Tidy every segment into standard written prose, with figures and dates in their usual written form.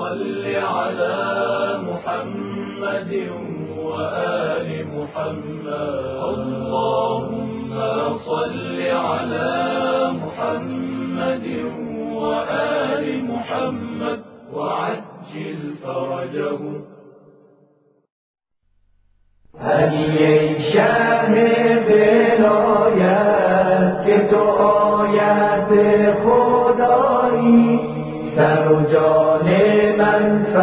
صل على محمد وآل محمد. اللهم صل على محمد وآل محمد وعجل فرجهم. علی شهر ولایت که تو آیت خدایی، سر و جان من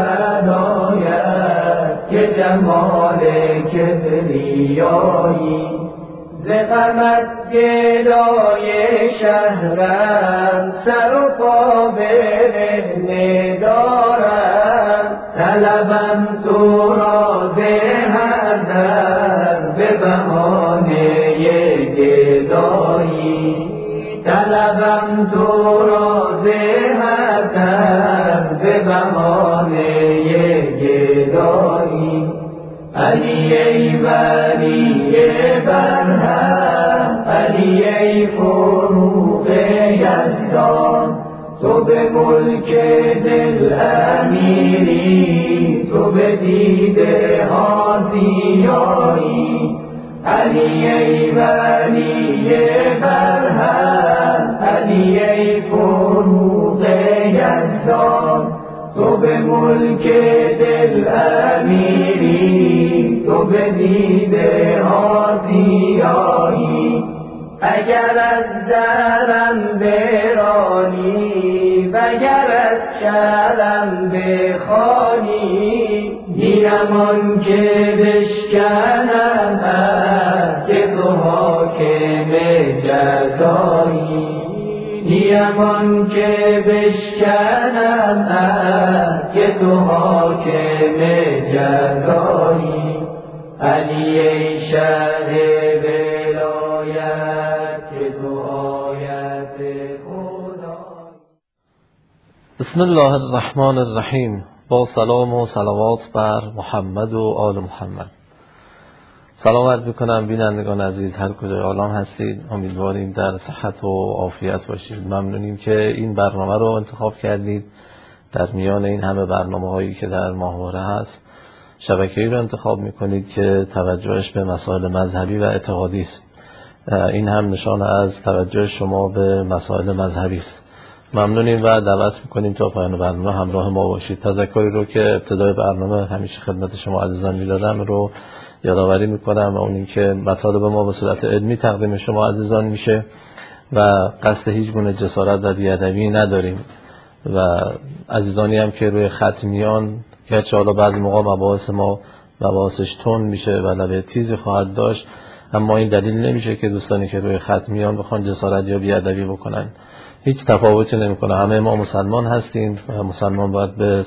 فدایت که جمال کبریایی. ز غمت گدای شهرم، سر و پا برهنه دارم. طلبم تو را ز هر در به بهانه گدایی. طلبم تو را ز هر در به بهانه گدایی. علی ای ولی برهم، علی ای فروغ یزدان، تو به ملک دل امیری، تو به دیده ها زیایی. علی ای ولی برهم، علی ای فروغ یزدان، تو به ملک دل امیری، تو به دیده ها زیایی. اگر از درم برانی وگر از شرم بخوانی، نیم آن که بشکنم که تو حاکم جزایی. نیم آن که بشکنم که تو حاکم جزایی. علی ای شهر ولایت که تو آیت خدایی. بسم الله الرحمن الرحیم. با سلام و صلوات بر محمد و آل محمد. سلام عرض میکنم بینندگان عزیز هر کجای عالم هستید، امیدواریم در صحت و عافیت باشید. ممنونیم که این برنامه رو انتخاب کردید. در میان این همه برنامه هایی که در ماهواره هست، شبکه‌ای رو انتخاب میکنید که توجهش به مسائل مذهبی و اعتقادی است. این هم نشان از توجه شما به مسائل مذهبی است. ممنونیم و دعوت میکنیم تا پایان برنامه همراه ما باشید. تذکری رو که ابتدای برنامه همیشه خدمت شما عزیزان میدادم رو یادآوری میکنم، و اون این که مطالب ما به صورت علمی تقدیم شما عزیزان میشه و قصد هیچ گونه جسارت و بی‌ادبی نداریم. و عزیزانی هم که روی خط میان، گرچه حالا بعضی موقع مباحث ما مباحثش تون میشه و لبه تیزی خواهد داشت، اما این دلیل نمیشه که دوستانی که روی خط میان بخوان جسارت یا بی‌ادبی بکنن. هیچ تفاوتی نمیکنه. همه ما مسلمان هستیم و مسلمان باید به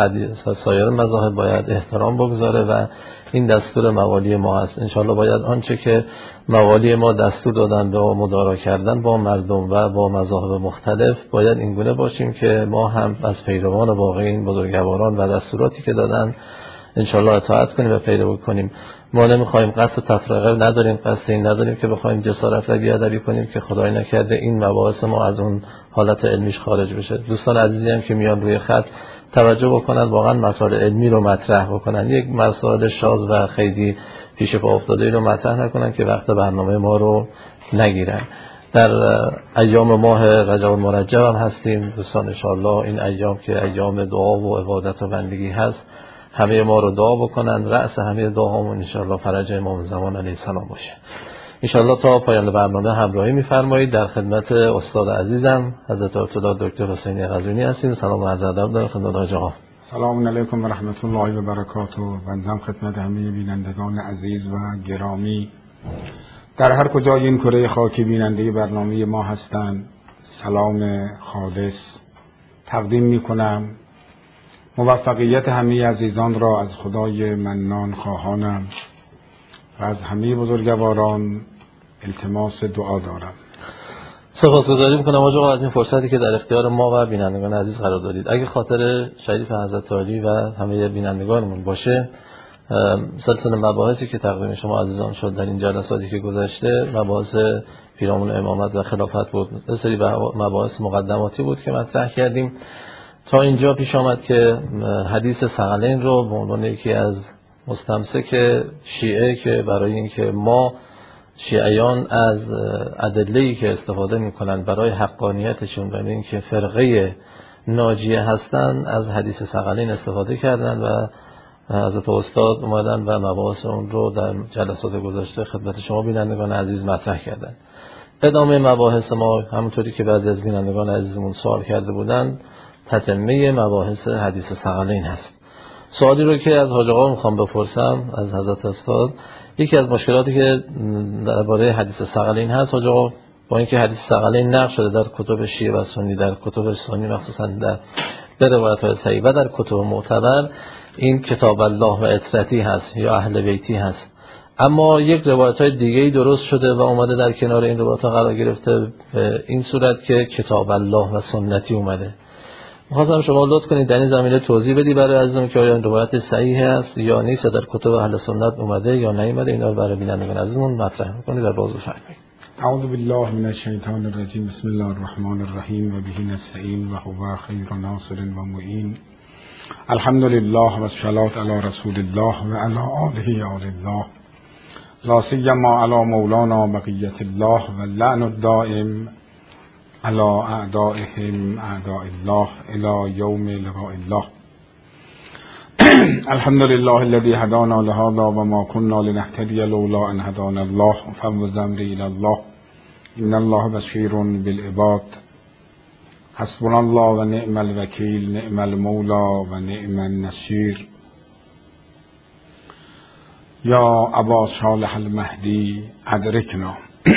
سایر مذاهب باید احترام بگذاره و این دستور موالی ما هست. انشالله باید آنچه که موالی ما دستور دادن به مدارا کردن با مردم و با مذاهب مختلف، باید اینگونه باشیم که ما هم از پیروان واقعی این بزرگواران و دستوراتی که دادن انشالله اطاعت کنیم و پیرو کنیم. ما نمیخوایم قصد تفرقه نداریم، قصد این نداریم که بخوایم جسارت و بی‌ادبی کنیم که خدای نکرده این مباحث ما از اون حالت علمیش خارج بشه. دوستان عزیزی هم که میان روی خط توجه بکنن، واقعا مسائل علمی رو مطرح بکنن، یک مسائل شاذ و خیلی پیش پا افتاده رو مطرح نکنن که وقت برنامه ما رو نگیرن. در ایام ماه رجب المرجب هم هستیم دوستان. انشالله این ایام که ایام دعا و عبادت و بندگی هست، همه ما رو دعا بکنن. رأس همه دعاهامون انشالله فرج امام زمان علیه السلام باشه. انشالله تا پایان برنامه همراهی می‌فرمایید. در خدمت استاد عزیزم حضرت ارتضی دکتر حسینی قزوینی هستیم. سلام و عرض ادب دارم خدمت حاج آقا. سلام علیکم و رحمت الله و برکاته. بنده خدمت همه بینندگان عزیز و گرامی در هر کجای این کره خاکی بیننده برنامه ما هستند سلام خالص تقدیم می‌کنم. موفقیت همه عزیزان را از خدای منان خواهانم و از همه بزرگواران التماس دعا دارم. سپاسگزاری میکنم حاج آقا از این فرصتی که در اختیار ما و بینندگان عزیز قرار دادید. اگه خاطر شریف حضرت عالی و همه بینندگانمون باشه، سلسله مباحثی که تقدیم شما عزیزان شد در این جلساتی که گذشته، مباحث پیرامون امامت و خلافت بود. یه سری مباحث مقدماتی بود که مطرح کردیم تا اینجا پیش آمد که حدیث ثقلین رو به عنوان یکی از مستمسک شیعه که برای اینکه ما شیعیان از ادله‌ای که استفاده می‌کنند برای حقانیتشون و اینکه فرقه ناجیه هستند از حدیث ثقلین استفاده کردند و حضرت استاد اومدن و مباحث اون رو در جلسات گذشته خدمت شما بینندگان عزیز مطرح کردند. ادامه مباحث ما همونطوری که بعضی از بینندگان عزیزمون سوال کرده بودند تتمه مباحث حدیث ثقلین هست. سوالی رو که از حاج آقا میخوام بپرسم از حضرت استاد، یکی از مشکلاتی که درباره حدیث ثقلین هست حاج آقا، با اینکه حدیث ثقلین نقش شده در کتب شیعه و سنی، در کتب سنی مخصوصا در روایت‌های صحیح و در کتب معتبر، این کتاب الله و اطرتی هست یا اهل بیتی هست، اما یک روایت‌های دیگه‌ای درست شده و اومده در کنار این روایت‌ها قرار گرفته به این صورت که کتاب الله و سنتی اومده. می‌خواستم شما لطف کنید در این زمینه توضیح بدی برای عزیزان که آیا این روایت صحیح است یا نیست، در کتب اهل سنت اومده یا نیومده، اینا رو برای بینندگان عزیزمون مطرح کنید و بازو فرمایید. اعوذ بالله من الشیطان الرجیم. بسم الله الرحمن الرحیم و به نستعین و هو خیر ناصر و معین. الحمد لله و الصلاة علی رسول الله و علی آله آل الله، لا سیما علی مولانا بقیت الله و اللعن الدائم علی اعدائهم اعداء الله الی یوم لقاء الله. الحمد لله الذي هدانا لهذا و ما كنا لنهتدي لولا ان هدانا الله ففوض امري الى الله ان الله بشير بالعباد حسبنا الله و نعم الوکیل نعم المولا و نعم النصير. یا ابا صالح المهدی ادرکنا.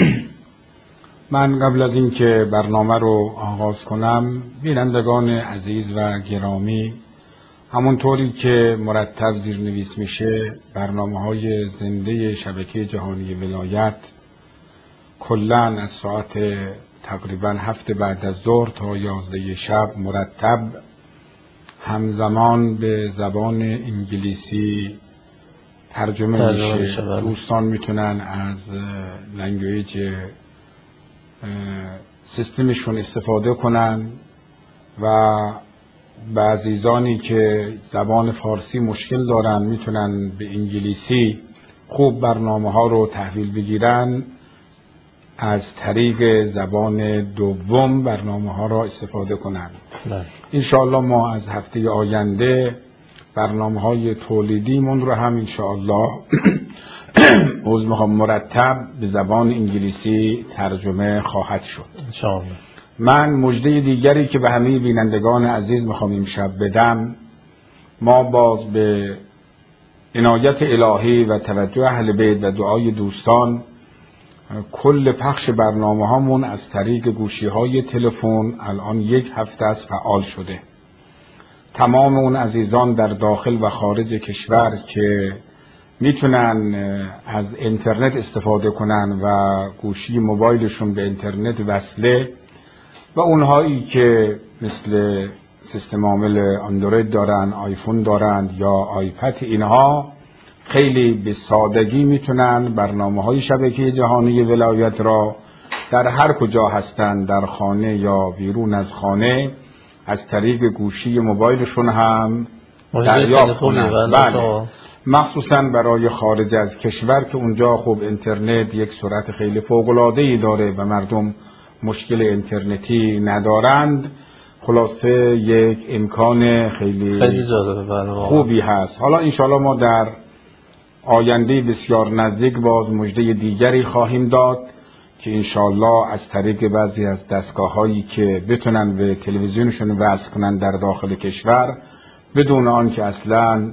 من قبل از اینکه برنامه رو آغاز کنم، بینندگان عزیز و گرامی، همونطوری که مرتب زیرنویس میشه برنامه‌های زنده شبکه جهانی ولایت کلاً از ساعت تقریباً 7 بعد از ظهر تا 11 شب مرتب همزمان به زبان انگلیسی ترجمه میشه. دوستان میتونن از لنگویج سیستمشون استفاده کنن و بعضیزانی که زبان فارسی مشکل دارن میتونن به انگلیسی خوب برنامه ها رو تحویل بگیرن، از طریق زبان دوم برنامه ها را استفاده کنن. انشاءالله ما از هفته آینده برنامه های تولیدیمون رو هم انشاءالله مرتب به زبان انگلیسی ترجمه خواهد شد انشاءالله. من مژده دیگری که به همه بینندگان عزیز میخوام امشب بدم، ما باز به عنایت الهی و توجه اهل بیت و دعای دوستان کل پخش برنامه هامون از طریق گوشی های تلفن الان 1 هفته است فعال شده. تمام اون عزیزان در داخل و خارج کشور که میتونن از اینترنت استفاده کنن و گوشی موبایلشون به اینترنت وصله و اونهایی که مثل سیستم عامل اندروید دارن، آیفون دارن یا آیپد، اینها خیلی به سادگی میتونن برنامه‌های شبکه جهانی ولایت را در هر کجا هستن، در خانه یا بیرون از خانه، از طریق گوشی موبایلشون هم دریافت کنن. بله، مخصوصا برای خارج از کشور که اونجا خب اینترنت یک سرعت خیلی فوق‌العاده‌ای داره و مردم مشکل اینترنتی ندارند. خلاصه یک امکان خیلی خوبی هست. حالا انشاءالله ما در آینده بسیار نزدیک باز مژده دیگری خواهیم داد که انشاءالله از طریق بعضی از دستگاه‌هایی که بتونن به تلویزیونشون وصل کنن در داخل کشور بدون آن که اصلاً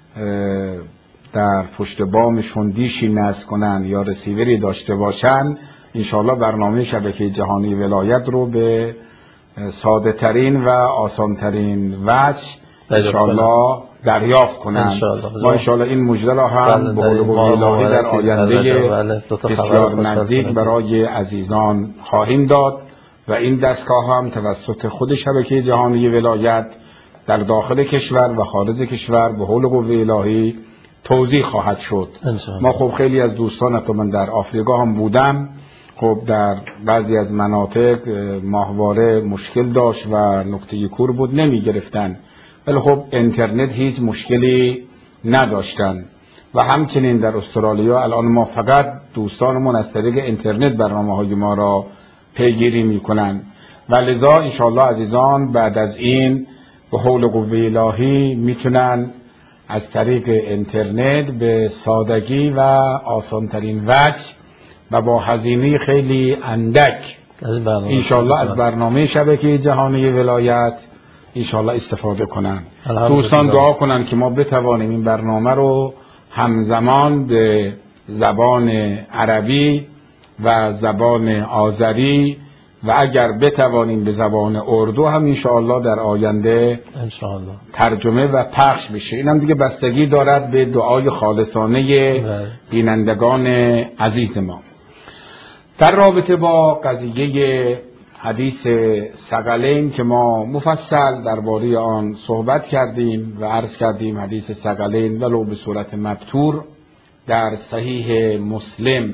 در پشت بامشون دیشی نصب کنن یا رسیوری داشته باشن، انشاءالله برنامه شبکه جهانی ولایت رو به ساده ترین و آسان ترین وجه انشاءالله دریافت کنن. ما انشاءالله این مژده را هم به قول الهی در آینده بسیار نزدیک برای عزیزان خواهیم داد و این دستگاه هم توسط خود شبکه جهانی ولایت در داخل کشور و خارج کشور به حول قوه الهی توزیع خواهد شد. ما خب خیلی از دوستان، حتی من در آفریقا هم بودم، خب در بعضی از مناطق ماهواره مشکل داشت و نقطه کور بود نمی گرفتن، ولی خب اینترنت هیچ مشکلی نداشتن. و همچنین در استرالیا الان ما فقط دوستانمون از طریق اینترنت برنامه‌های ما را پیگیری میکنن و لذا انشاءالله عزیزان بعد از این به حول قوه الهی میتونن از طریق اینترنت به سادگی و آسانترین وجه و با هزینه خیلی اندک انشاءالله از برنامه شبکه جهانی ولایت انشاءالله استفاده کنن. دوستان دعا کنن که ما بتوانیم این برنامه رو همزمان به زبان عربی و زبان آذری و اگر بتوانیم به زبان اردو هم انشاءالله در آینده انشاءالله ترجمه و پخش بشه. اینم دیگه بستگی دارد به دعای خالصانه بینندگان عزیز ما. در رابطه با قضیه حدیث ثقلین که ما مفصل درباره آن صحبت کردیم و عرض کردیم حدیث ثقلین ولو به صورت مبتور در صحیح مسلم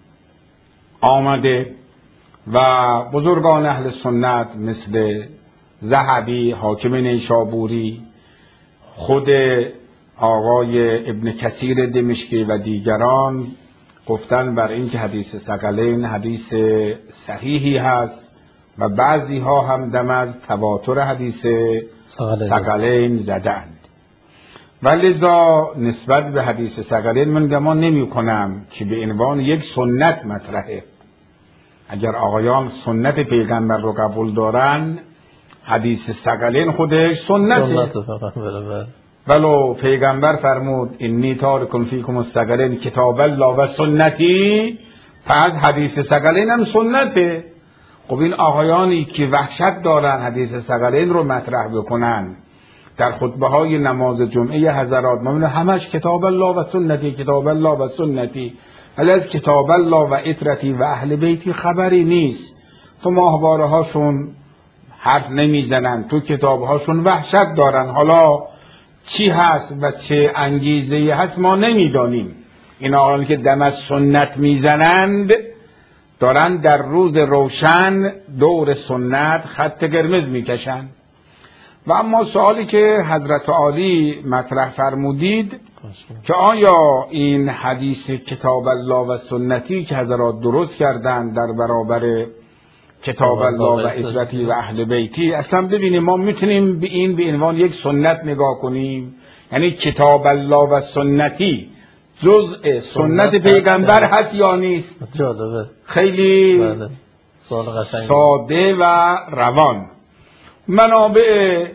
آمده و بزرگان اهل سنت مثل ذهبی، حاکم نیشابوری، خود آقای ابن کثیر دمشقی و دیگران گفتن بر این که حدیث ثقلین حدیث صحیحی هست و بعضی ها هم دم از تواتر حدیث ثقلین زدند. ولذا نسبت به حدیث ثقلین من گمان نمی کنم که به عنوان یک سنت مطرحه. اگر آقایان سنت پیغمبر رو قبول دارن حدیث ثقلین خودش سنته. ولو پیغمبر فرمود انی تارک فیکم الثقلین کتاب الله و سنتی، پس حدیث ثقلین هم سنته. خب این آقایانی که وحشت دارن حدیث ثقلین رو مطرح بکنن در خطبه های نماز جمعه حضرات ما میبینیم همش کتاب الله و سنتی، کتاب الله و سنتی، ولی از کتاب الله و عترتی و اهل بیتی خبری نیست. تو ماهواره هاشون حرف نمیزنن، تو کتاب هاشون وحشت دارن. حالا چی هست و چه انگیزه هست ما نمیدانیم. این آقایانی که دم از سنت میزنند دارن در روز روشن دور سنت خط قرمز میکشن. و اما سوالی که حضرت عالی مطرح فرمودید که آیا این حدیث کتاب الله و سنتی که حضرات درست کردن در برابر کتاب الله و عترتی و اهل بیتی، اصلا ببینیم ما میتونیم به این به عنوان یک سنت نگاه کنیم؟ یعنی کتاب الله و سنتی جزء سنت پیغمبر هست یا نیست؟ خیلی ساده و روان. منابع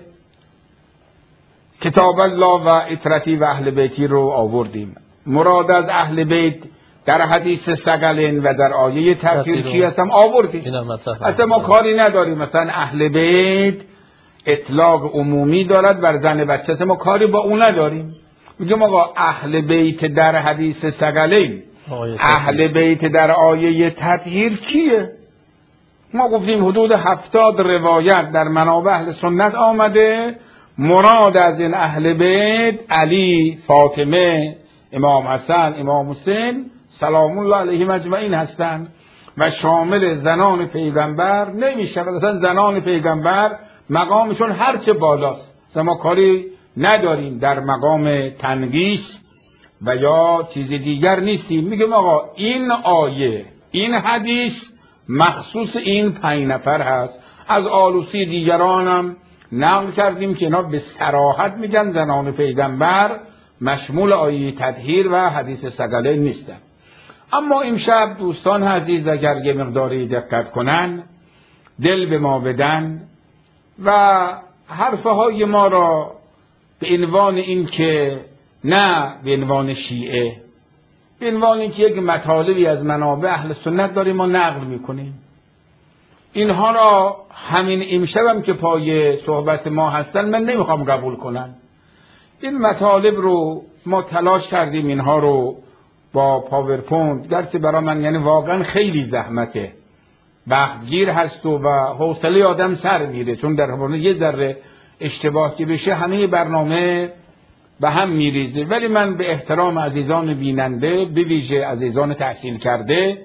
کتاب الله و عترتی و اهل بیتی رو آوردیم. مراد از اهل بیت در حدیث ثقلین و در آیه تفسیر چی هستم آوردیم. اصلا ما کاری نداریم مثلا اهل بیت اطلاق عمومی دارد بر زن بچه، اصلا ما کاری با اون نداریم. میگم آقا اهل بیت در حدیث ثقلین، اهل بیت در آیه تطهیر کیه؟ ما گفتیم حدود 70 روایت در منابع اهل سنت آمده. مراد از این اهل بیت علی، فاطمه، امام حسن، امام حسین سلام الله علیهم اجمعین هستند و شامل زنان پیغمبر نمیشه. مثلا زنان پیغمبر مقامشون هرچه بالاست، ما کاری نداریم در مقام تنقیس و یا چیز دیگر نیستیم. میگم آقا این آیه، این حدیث مخصوص این 5 نفر هست. از آلوسی دیگرانم نقل کردیم که اینا به صراحت میگن زنان پیغمبر مشمول آیه تطهیر و حدیث ثقلین نیستن. اما امشب دوستان عزیز اگر یه مقداری دقت کنن، دل به ما بدن و حرفه های ما را به عنوان این که نه به عنوان شیعه، به عنوان این که یک مطالبی از منابع اهل سنت داریم ما نقل میکنیم، اینها را همین امشبم که پای صحبت ما هستن من نمیخوام قبول کنم. این مطالب رو ما تلاش کردیم اینها رو با پاورپوینت، گرچه برای من یعنی واقعا خیلی زحمته، وقتگیر هست و حوصله آدم سر میره، چون در حوالت یه ذره اشتباه که بشه همه برنامه به هم میریزه. ولی من به احترام عزیزان بیننده، به ویژه عزیزان تحصیل کرده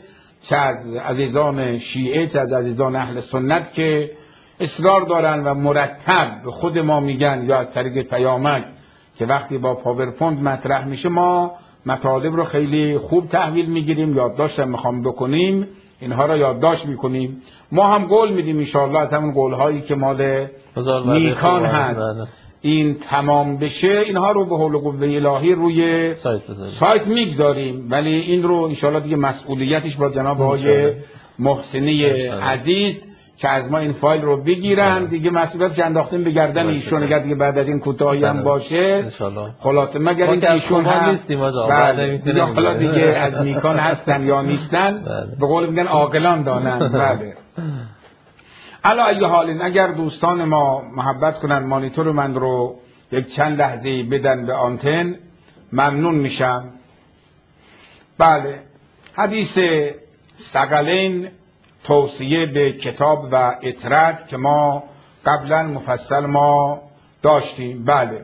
چه از عزیزان شیعه چه از عزیزان اهل سنت که اصرار دارن و مرتب به خود ما میگن یا از طریق پیامک که وقتی با پاورپوینت مطرح میشه ما مطالب رو خیلی خوب تحویل میگیریم، یادداشت هم میخوام بکنیم، اینها رو یادداشت میکنیم. ما هم قول میدیم ان شاء الله از همون قول هایی که مال نیکان هست این تمام بشه اینها رو به حول و قوه الهی روی سایت میگذاریم، ولی این رو ان شاء الله دیگه مسئولیتش با جناب آقای محسنی عزیز که از ما این فایل رو بگیرن، دیگه مسئولیتش انداختیم به گردن ایشون. اگر دیگه بعد از این کوتاهی هم باشه خلاصه مگر این ایشون هم دیگه حالا دیگه از نیکان هستن یا نیستن به قول میگن عاقلان دانن. بله علا ای حال اگر دوستان ما محبت کنن مانیتور من رو یک چند لحظه بدن به آنتن ممنون میشم. بله حدیث ثقلین توصیه به کتاب و اطرد که ما قبلا مفصل ما داشتیم. بله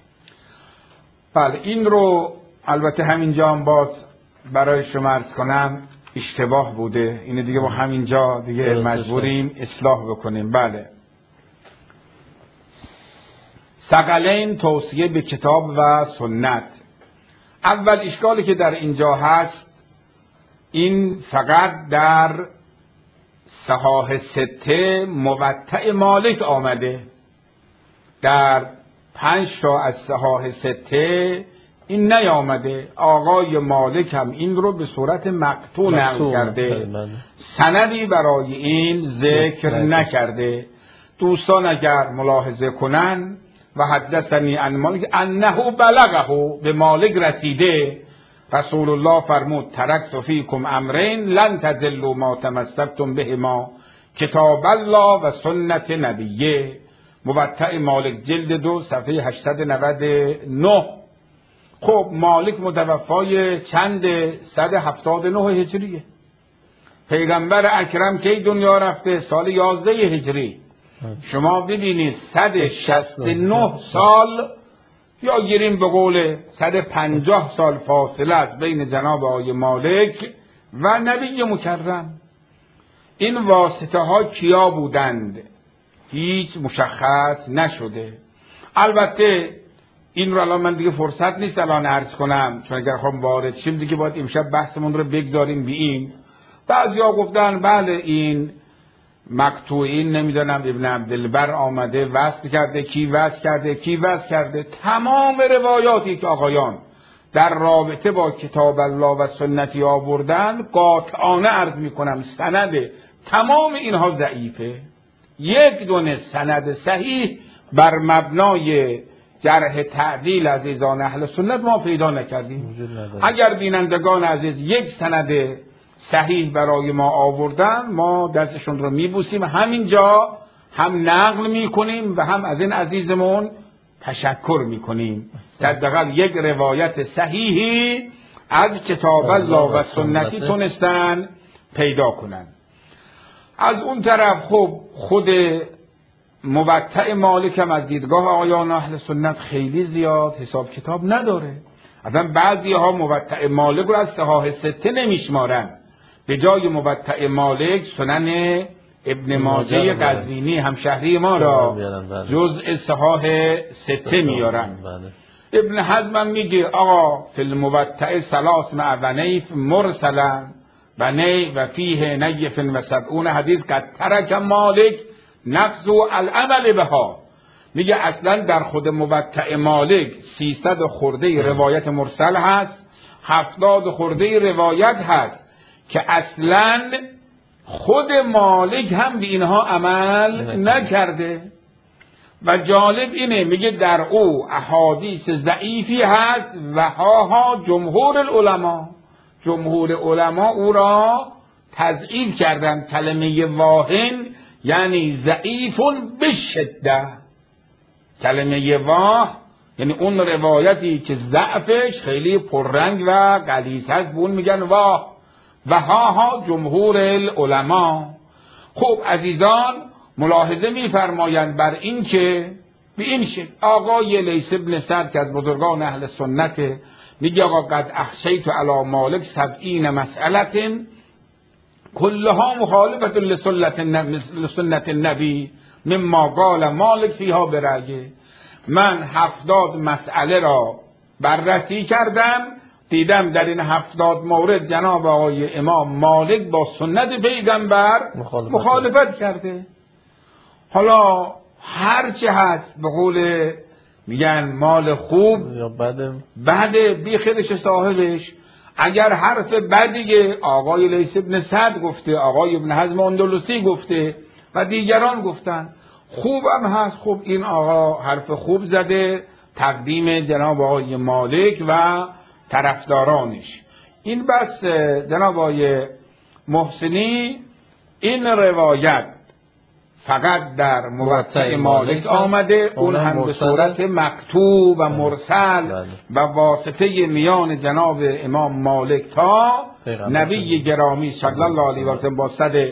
این رو البته همینجا هم باز برای شما عرض کنم اشتباه بوده، اینه دیگه با همینجا دیگه مجبوریم اصلاح بکنیم. بله ثقلین توصیه به کتاب و سنت. اول اشکالی که در اینجا هست این فقط در صحاح سته موطأ مالک آمده، در 5 تا از صحاح سته این نیامده. آقای مالک هم این رو به صورت مقطوع نقل کرده، سندی برای این ذکر نکرده. دوستان اگر ملاحظه کنن و حدثنی عن مالک انه بلغه، به مالک رسیده رسول الله فرمود ترکت فیکم امرین لن تضلوا ما تمسکتم بهما کتاب الله و سنت نبیه. موطأ مالک جلد 2 صفحه 899. خب مالک متوفای چند 179 هجریه، پیغمبر اکرم کی دنیا رفته؟ سال 11 هجری. شما ببینید 169 سال یا گیریم به قول 150 سال فاصله است بین جناب آقای مالک و نبی مکرم. این واسطه ها کیا بودند؟ هیچ مشخص نشده. البته این رو الان من دیگه فرصت نیست الان عرض کنم، چون اگر خواهم وارد شیم دیگه باید امشب بحثمون رو بگذاریم به این. بعضیا گفتن بله این مقطوعین نمیدونم ابن عبدالبر آمده وصل کرده، کی وصل کرده. تمام روایاتی که آقایان در رابطه با کتاب الله و سنتی آوردن قاطعانه عرض میکنم سند تمام اینها ضعیفه. یک دونه سند صحیح بر مبنای جرح تعدیل عزیزان اهل سنت ما پیدا نکردیم. اگر بینندگان عزیز یک سند صحیح برای ما آوردن ما دستشون رو میبوسیم، همینجا هم نقل میکنیم و هم از این عزیزمون تشکر میکنیم که حداقل یک روایت صحیحی از کتاب الله و سنتی تونستن پیدا کنن. از اون طرف خب خود موطأ مالک هم از دیدگاه آقایان اهل سنت خیلی زیاد حساب کتاب نداره. اصلا بعضی ها موطأ مالک رو از صحاح سته نمیشمارن، به جای موطأ مالک سنن ابن ماجه قزوینی همشهری ما را جزء صحاح سته میارن. ابن حزم میگه آقا فی الموطأ 3 مع ونیف مرسلا و نی و فیه نیف و 70 حدیث قد ترک مالک نفس و العمل بها. میگه اصلا در خود موطأ مالک 300 خورده روایت مرسل هست، 70 خورده روایت هست که اصلا خود مالک هم به اینها عمل نکرده. و جالب اینه میگه در او احادیث ضعیفی هست و ها جمهور علما او را تضعیف کردن. کلمه واهن یعنی ضعیفون بشده، کلمه واه یعنی اون روایتی که ضعفش خیلی پررنگ و غلیظ هست بون میگن واه. و ها جمهور العلماء. خب عزیزان ملاحظه میفرمایند بر این که به این شکل آقای لیث بن سعد که از بزرگان اهل سنت میگه آقا قد احصیت علی مالک 70 مسئله کلها مخالفت لسنت النبی مما قال مالک فیها برأیه. من 70 مسئله را بررسی کردم، دیدم در این 70 مورد جناب آقای امام مالک با سنت پیغمبر مخالفت کرده. حالا هرچه هست به قول میگن مال خوب یا بده بی خیرش صاحبش. اگر حرف بدیه آقای لیث ابن سعد گفته، آقای ابن حزم اندلسی گفته و دیگران گفتن، خوب هم هست، خوب این آقا حرف خوب زده، تقدیم جناب آقای مالک و طرفدارانش. این بس جناب آقای محسنی این روایت فقط در موطأ مالک آمده، اون هم به صورت مکتوب و مرسل و واسطه میان جناب امام مالک تا نبی گرامی صلی الله علیه و سلم با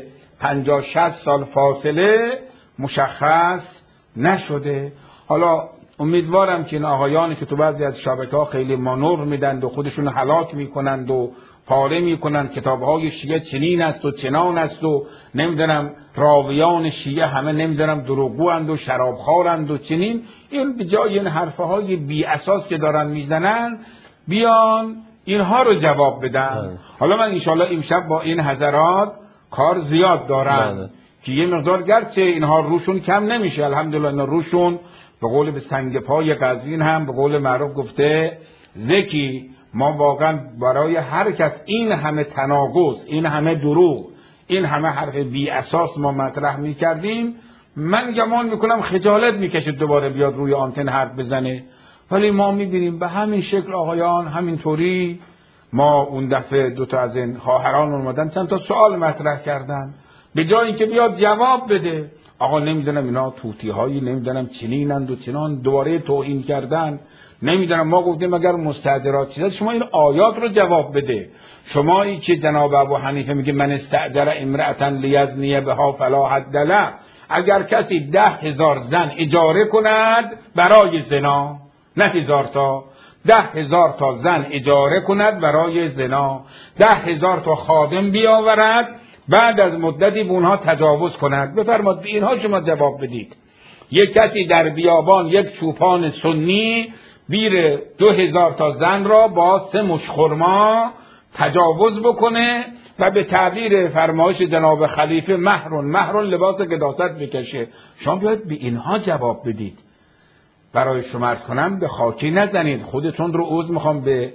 150-60 سال فاصله مشخص نشده. حالا امیدوارم که این آقایانی که تو بعضی از شبکه‌ها خیلی مانور میدند و خودشون هلاک میکنند و پاره میکنند کتابهای شیعه چنین است و چنان است و نمیدونم راویان شیعه همه نمیدونم دروغگوند و شرابخوارند و چنین، این به جای این حرفهای بی اساس که دارن میزنن بیان اینها رو جواب بدن. حالا من انشالله امشب با این حضرات کار زیاد دارم که یه مقدار گرچه اینها روشون کم نمیشه، الحمدلله اینا روشون به قول به سنگ پای قزوین هم به قول معروف گفته زکی. ما واقعا برای هر کس این همه تناقض، این همه دروغ، این همه حرف بی اساس ما مطرح میکردیم، من گمان میکنم خجالت میکشه دوباره بیاد روی آنتن حرف بزنه. ولی ما میبینیم به همین شکل آقایان همینطوری. ما اون دفعه 2 تا از این خواهران اومدن چند تا سوال مطرح کردن، به جای اینکه بیاد جواب بده آقا نمیدونم اینا توتی هایی نمیدونم چنینند و چنان، دوباره توهین کردن. نمیدونم ما گفتیم اگر مستحضرات چیزا شما این آیات رو جواب بده. شما ای که جناب ابو حنیفه میگه من استأجر امرأة لیزنی بها فلا حد له، اگر کسی 10,000 زن اجاره کند برای زنا، نه 1000 تا، 10,000 تا زن اجاره کند برای زنا، 10,000 تا خادم بیاورد، بعد از مدتی به اونها تجاوز کند، بفرماد به اینها شما جواب بدید. یک کسی در بیابان یک چوپان سنی بیر 2,000 تا زن را با 3 مشت خرما تجاوز بکنه و به تعبیر فرمایش جناب خلیفه مهرون لباس قداست بکشه، شما بیاید به اینها جواب بدید. برای شما عرض کنم به خاکی نزنید، خودتون رو عوض میخوام به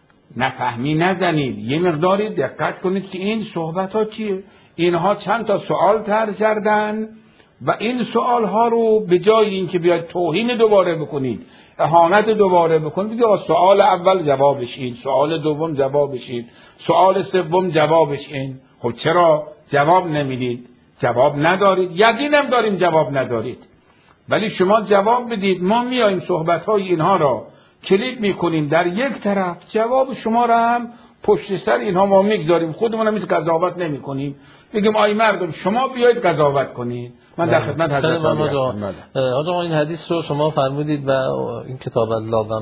نفهمی نزنید، یه مقداری دقت کنید که این صحبت ها چیه. اینها چند تا سوال طرح کردن و این سوال ها رو به جای اینکه بیاید توهین دوباره بکنید، اهانت دوباره بکنید، بگید سوال اول جوابش این، سوال دوم جوابش این، سوال سوم جوابش این. خب چرا جواب نمیدید؟ جواب ندارید، یقینم داریم جواب ندارید، ولی شما جواب بدید. ما میاییم صحبت های اینها را کلیپ میکنیم در یک طرف، جواب شما را هم پشت سر اینها ما میگذاریم، خودمون هم قضاوت نمیکنیم، بگیم آی مردم شما بیایید قضاوت کنید. من در خدمت حضرت علی هستم. آقا این حدیث رو شما فرمودید و این کتاب الله و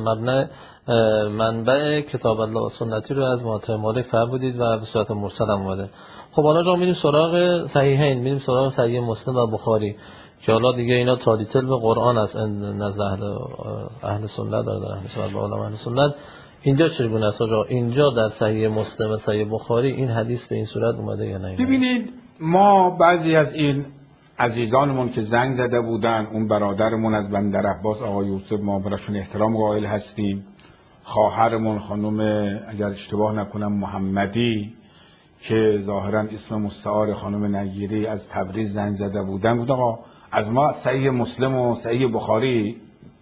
منبع کتاب الله و سنتی رو از موطئ مالک فرمودید و به صورت مرسل اومده. خب حالا جا میریم سراغ صحیحین، میریم سراغ صحیح مسلم و بخاری که حالا دیگه اینا تالیتل به قرآن است نزد اهل سنت، در اهل سنت و علما اهل سنت. اینجا چگونه است آقا؟ اینجا در صحیح مسلم و صحیح بخاری این حدیث به این صورت اومده یا نه؟ ببینید ما بعضی از این عزیزانمون که زنگ زده بودن، اون برادرمون از بندر عباس آقای یوسف، ما براشون احترام قائل هستیم. خواهرمون خانم اگر اشتباه نکنم محمدی که ظاهرا اسم مستعار خانم نگیری از تبریز زنگ زده بودن، بود آقا از ما صحیح مسلم و صحیح بخاری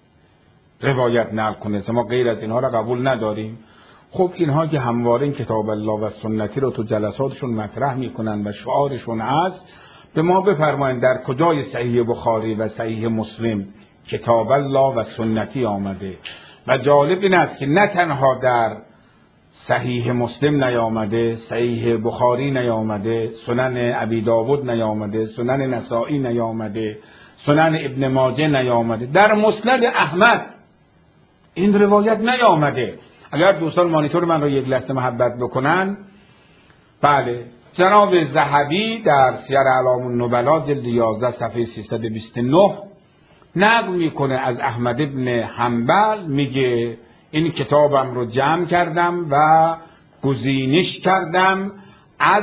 روایت نقل کنه، ما غیر از اینها را قبول نداریم. خب اینها که همواره این کتاب الله و سنتی رو تو جلساتشون مطرح میکنن و شعارشون هست، به ما بفرمایید در کجای صحیح بخاری و صحیح مسلم کتاب الله و سنتی آمده. و جالب این است که نه تنها در صحیح مسلم نیامده، صحیح بخاری نیامده، سنن ابی داود نیامده، سنن نسائی نیامده، سنن ابن ماجه نیامده، در مسند احمد این روایت نیامده. اگر دوستان مانیتور من رو یک لحظه محبت بکنن، بله جناب ذهبی در سیر اعلام النبلا جلد 11 صفحه 329 نقل میکنه از احمد ابن حنبل، میگه این کتابم رو جمع کردم و گزینش کردم از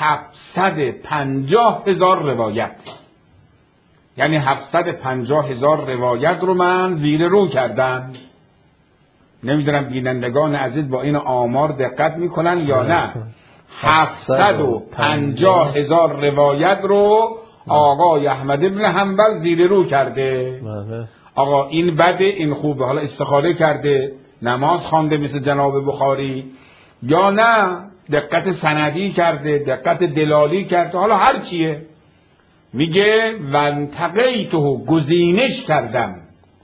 750,000 روایت، یعنی 750,000 روایت رو من زیر رو کردم. نمیدونم بینندگان عزیز با این آمار دقت میکنن یا نه. 750,000 روایت رو آقای احمد ابن حنبل زیر رو کرده. آقا این بده، این خوبه، حالا استخاره کرده، نماز خوانده مثل جناب بخاری، یا نه دقت سندی کرده، دقت دلالی کرده، حالا هر چیه. میگه وانتقیته، گزینش کردم،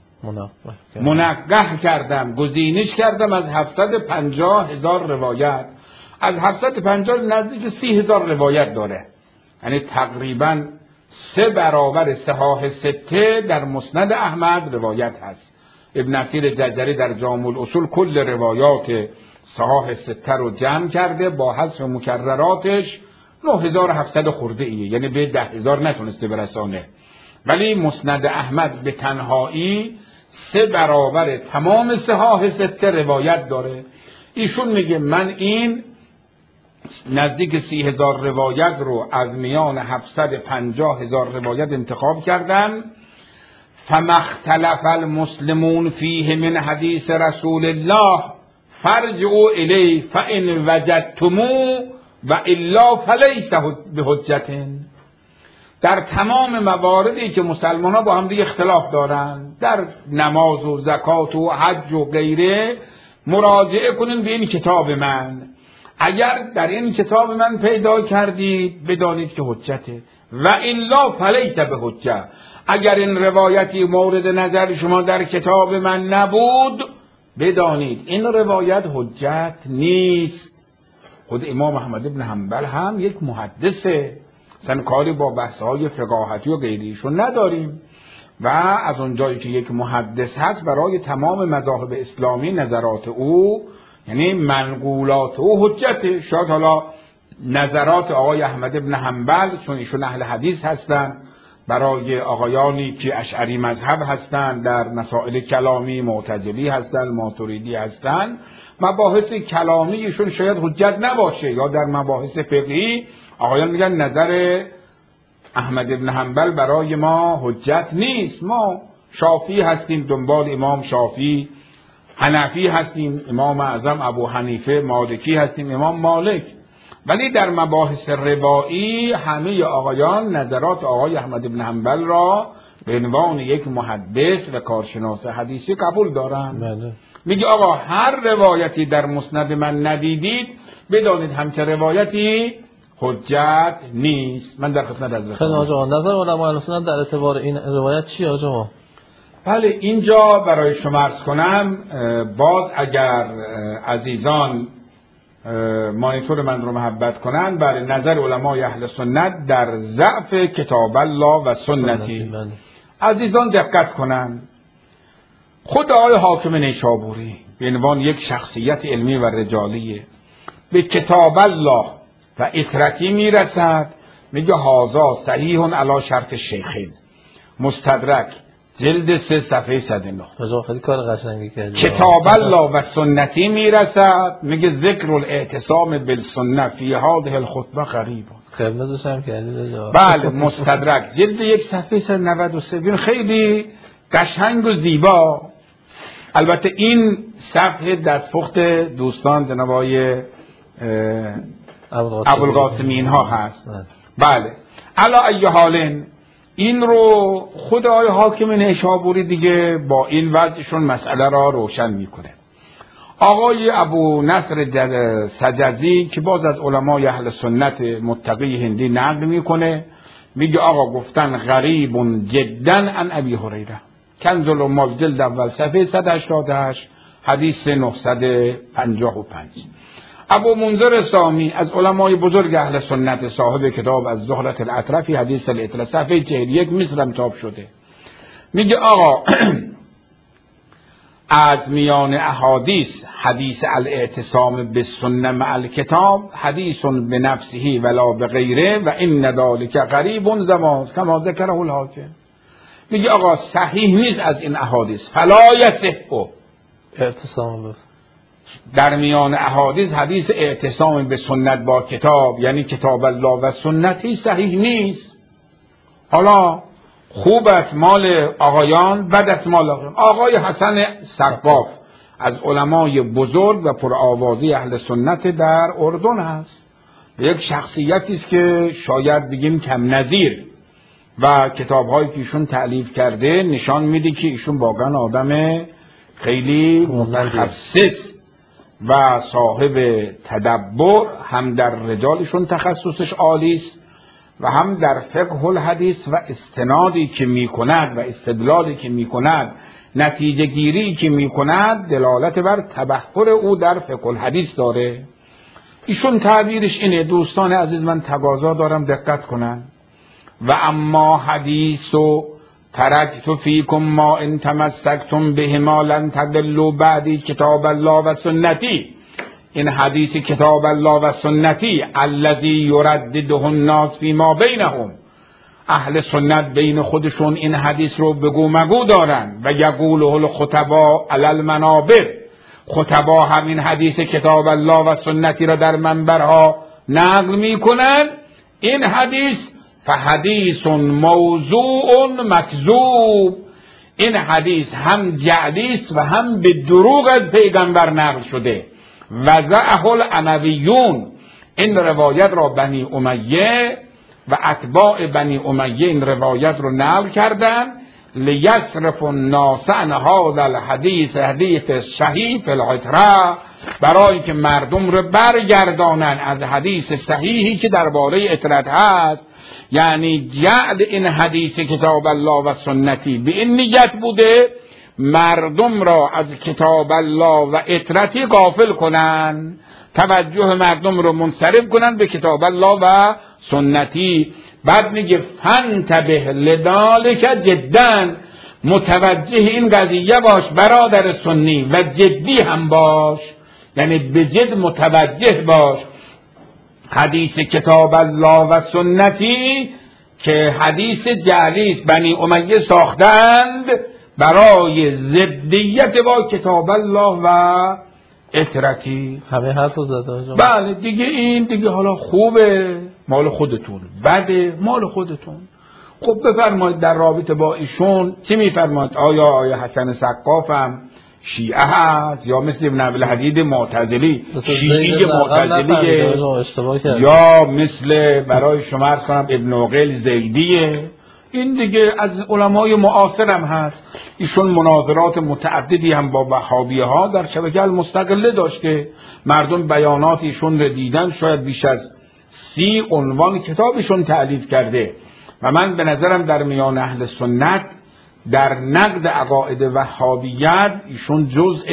منقح کردم، گزینش کردم از 750,000 روایت. از 750 نزدیک 30,000 روایت داره، یعنی تقریبا 3 برابر صحاح 6 در مسند احمد روایت هست. ابن اثیر جزری در جامع الاصول کل روایات صحاح 6 رو جمع کرده، با حذف مکرراتش 9,700 خورده ایه، یعنی به 10,000 نتونسته برسانه. ولی مسند احمد به تنهایی 3 برابر تمام صحاح 6 روایت داره. ایشون میگه من این نزدیک 30,000 روایت رو از میان 750,000 روایت انتخاب کردم. فما اختلف المسلمون فیه من حدیث رسول الله فرجعوا الیه فان وجدتموه و الا فلیس بحجت. در تمام مواردی که مسلمان ها با هم دیگه اختلاف دارن، در نماز و زکات و حج و غیره، مراجعه کنین به این کتاب من. اگر در این کتاب من پیدا کردید بدانید که حجته، و الا فلیس بحجه. اگر این روایتی مورد نظر شما در کتاب من نبود بدانید این روایت حجت نیست. خود امام احمد ابن حنبل هم یک محدثه، اصلا کاری با بحث‌های فقاهتی و غیریشون نداریم، و از اونجایی که یک محدث هست برای تمام مذاهب اسلامی نظرات او، یعنی منقولات او حجته. شاید حالا نظرات آقای احمد ابن حنبل، چون ایشون اهل حدیث هستن، برای آقایانی که اشعری مذهب هستن، در مسائل کلامی معتزلی هستن، ماتریدی هستن، مباحث کلامی ایشون شاید حجت نباشه، یا در مباحث فقهی آقایان میگن نظر احمد ابن حنبل برای ما حجت نیست، ما شافعی هستیم دنبال امام شافعی، حنفی هستیم امام اعظم ابو حنیفه، مالکی هستیم امام مالک. ولی در مباحث روایی همه آقایان نظرات آقای احمد بن حنبل را به عنوان یک محدث و کارشناس حدیثی قبول دارن. میگه آقا هر روایتی در مسند من ندیدید بدانید همچه روایتی حجت نیست. من در خدمت حضرت. خیلی آقا نظر علماء اهل سنت در اعتبار این روایت چیه آقا؟ بله، اینجا برای شما عرض کنم، باز اگر عزیزان مانیتور من رو محبت کنن، برای نظر علمای اهل سنت در ضعف کتاب الله و سنتی عزیزان دقت کنن. خود آقای حاکم نیشابوری به عنوان یک شخصیت علمی و رجالیه، به کتاب الله و اطرتی میرسد، میگه هازا صحیح علی شرط شیخین، مستدرک جلد 3 صفحه 109. خیلی کار قشنگی کردی. کتاب الله و سنتی میرسد، میگه ذکر الاعتصام بالسنه فی هذه الخطبه غریب. خدمتش هم کردی. بله، مستدرک جلد 1 صفحه 193. خیلی قشنگ و زیبا. البته این صفحه دستپخت دوستان جناب آقای ابوالقاسمی ها هست. بله، علی ای حال این رو خود آقای حاکم نیشابوری دیگه با این وضعشون مسئله را روشن میکنه. آقای ابو نصر سجزی که باز از علمای اهل سنت متقی هندی نقل میکنه، میگه آقا گفتن غریب جدا عن ابی هریره، کنز الامال جلد اول صفحه 188 حدیث 955. ابو منذر سامی از علمای بزرگ اهل سنت صاحب کتاب از زهرة الاطرفی حدیث الاطلاع صفحه 41 مصرم چاپ شده، میگه آقا از میان احادیث حدیث الاعتصام بالسنه مع الکتاب حدیث بنفسه ولا بغیره و این ذلک قریب زمان کما ذکره الحاکم. میگه آقا صحیح نیست از این احادیث، فلا یصح اعتصام در میان احادیث حدیث اعتصام به سنت با کتاب، یعنی کتاب الله و سنتی صحیح نیست. حالا خوب است مال آقایان، بد است مال آقایان. آقای حسن سقاف از علمای بزرگ و پرآوازی اهل سنت در اردن هست، یک شخصیتی است که شاید بگیم کم نظیر و کتاب‌هایی که ایشون تألیف کرده نشان میده که ایشون واقعا آدم خیلی متخصص و صاحب تدبر، هم در رجالشون تخصصش عالی است و هم در فقه الحدیث و استنادی که میکند و استدلالی که میکند، نتیجه گیری که میکند دلالت بر تبحر او در فقه الحدیث داره. ایشون تعبیرش اینه، دوستان عزیز من تقاضا دارم دقت کنن. و اما حدیث و ترکت فیکم ما ان تمسکتم بهما لن تضلوا بعدی کتاب الله و سنتی. این حدیث کتاب الله و سنتی الذی یردده الناس فیما بینهم، اهل سنت بین خودشون این حدیث رو بگو مگو دارن و یقوله الخطباء علی المنابر، خطبا همین حدیث کتاب الله و سنتی را در منبرها نقل میکنن. این حدیث فحدیث موضوع مکذوب، این حدیث هم جعلی است و هم به دروغ از پیغمبر نقل شده. وضعه الامویون، این روایت را بنی امیه و اتباع بنی امیه این روایت رو نقل کردن. لیصرف الناس عن هذا الحدیث حدیث صحیح فی العتره، برای که مردم رو برگردانن از حدیث صحیحی که درباره عترت هست. یعنی جعل این حدیث کتاب الله و سنتی به این نیت بوده مردم را از کتاب الله و عترتی غافل کنن، توجه مردم رو منصرف کنن به کتاب الله و سنتی. بعد میگه فانتبه لذالک جدا، متوجه این قضیه باش برادر سنی و جدی هم باش، یعنی به جد متوجه باش. حدیث کتاب الله و سنتی که حدیث جعلی است بنی امیه ساختند برای ضدیت با کتاب الله و عترتی. همه حرفو زده. بله دیگه این دیگه حالا خوبه مال خودتون، بده مال خودتون. خب بفرمایید در رابطه با ایشون چی میفرمایید؟ آیا حسن سقاف هم شیعه هست یا مثل ابن عبدالحدید معتزلی شیعی معتزلیه، یا مثل برای شما عرض کنم ابن عقیل زیدیه؟ این دیگه از علمای معاصر هم هست. ایشون مناظرات متعددی هم با وهابیه ها در شبکه المستقله داشت که مردم بیانات ایشون رو دیدن، شاید بیش از 30 عنوان کتابشون تألیف کرده. و من به نظرم در میان اهل سنت در نقد عقاید وهابیت ایشون جزء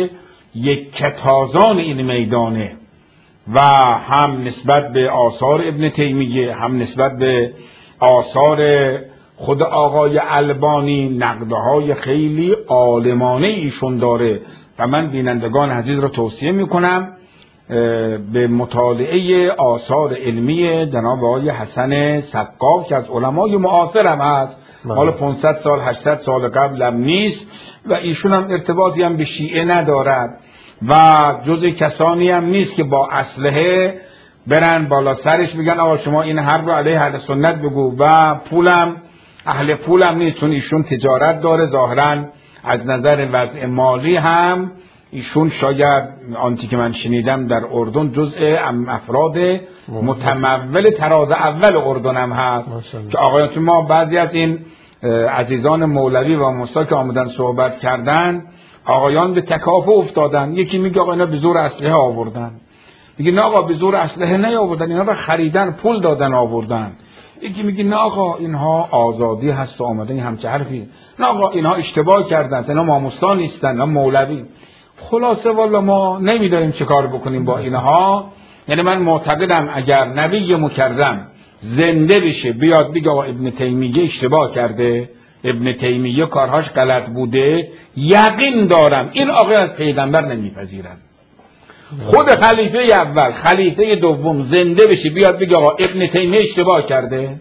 یک کتازان این میدانه و هم نسبت به آثار ابن تیمیه هم نسبت به آثار خود آقای البانی نقدهای خیلی عالمانه ایشون داره و من بینندگان عزیز رو توصیه میکنم به مطالعه آثار علمی جناب آقای حسن سقاف که از علمای معاصر هم هست، حالا 500 سال 800 سال قبل هم نیست و ایشون هم ارتباطی هم به شیعه ندارد و جز کسانی هم نیست که با اسلحه برن بالا سرش بگن آقا شما این حرف رو علیه اهل سنت بگو و پولم اهل پولم نیست، چون ایشون تجارت داره ظاهرا از نظر وضع مالی هم ایشون شاید آنتی که من شنیدم در اردن جزء افراد متمول تراز اول اردن هم هست که آقایان ما بعضی از این عزیزان مولوی و مستا که آمدن صحبت کردن آقایان به تکافؤ افتادن. یکی میگه آقا اینا به زور اسلحه آوردن، میگه نه آقا به زور اسلحه نیاوردن، اینا رو خریدن پول دادن آوردن. یکی میگه نه آقا اینها آزادی هست و آمدن همچه حرفی، نه آقا اینها اشتباه کردن، اینا ماموستا نیستن، اینا مولوی. خلاصه والا ما نمیدونیم چه کار بکنیم با اینها. یعنی من معتقدم اگر نبی مکرم زنده بشه بیاد بگه آقا ابن تیمیه اشتباه کرده، ابن تیمیه کارهاش غلط بوده، یقین دارم این آقای از پیغمبر نمیپذیرن. خود خلیفه اول خلیفه دوم زنده بشه بیاد بگه آقا ابن تیمیه اشتباه کرده،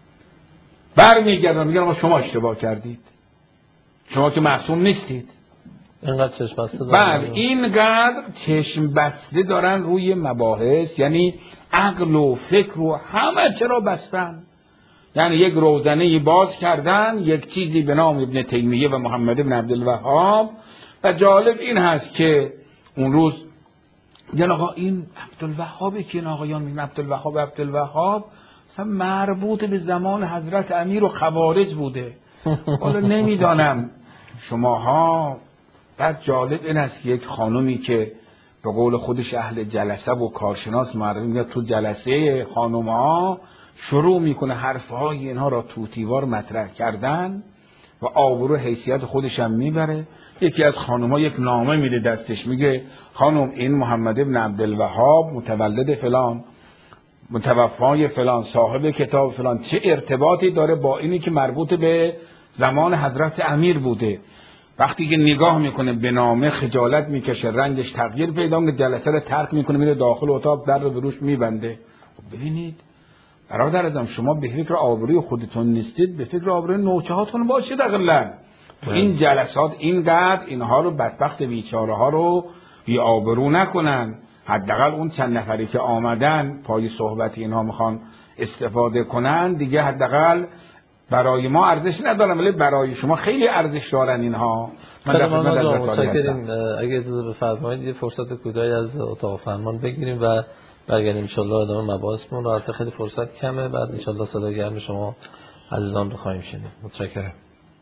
برمیگردن میگن آقا شما اشتباه کردید، شما که معصوم نیستید. اینقدر چشم بسته دارن. بله اینقدر چشم بسته دارن روی مباحث، یعنی عقل و فکر و همه چرا بستن. یعنی یک روزنه باز کردن، یک چیزی به نام ابن تیمیه و محمد بن عبدالوهاب. و جالب این هست که اون روز یعنی آقا این عبدالوهابه که این آقایان میگن عبدالوهاب مثلا مربوط به زمان حضرت امیر و خوارج بوده. حالا نمیدانم شماها. بعد جالب این است که یک خانومی که به قول خودش اهل جلسه و کارشناس معرفی میگه تو جلسه خانومها شروع میکنه حرفهای اینها را توتیوار مطرح کردن و آبرو حیثیت خودش هم میبره. یکی از خانومها یک نامه میده دستش، میگه خانم این محمد ابن عبدالوهاب متولد فلان، متوفای فلان، صاحب کتاب فلان، چه ارتباطی داره با اینی که مربوط به زمان حضرت امیر بوده؟ وقتی که نگاه میکنه به نامه خجالت میکشه، رنگش تغییر پیدا میکنه، جلسه رو ترک میکنه، میره داخل اتاق، در رو به روش میبنده. ببینید برادر ازم، شما به فکر آبروی خودتون نیستید، به فکر آبروی نوچه هاتون باشید. اقلا تو این جلسات اینقدر اینها رو بدبخت بیچاره ها رو بی آبرو نکنن. حداقل اون چند نفری که آمدن پای صحبت اینها میخوان استفاده کنن دیگه حداقل برای ما ارزش ندارن، ولی برای شما خیلی ارزش دارن اینها. من متشکریم. اگه اجازه بفرمایید یه فرصت کوتاهی از اتاق فرمان بگیریم و برگردیم ان شاء الله ادامه مباحثمون. البته خیلی فرصت کمه، بعد ان شاء الله صدای گرم شما عزیزان رو خواهیم شنید. متشکرم.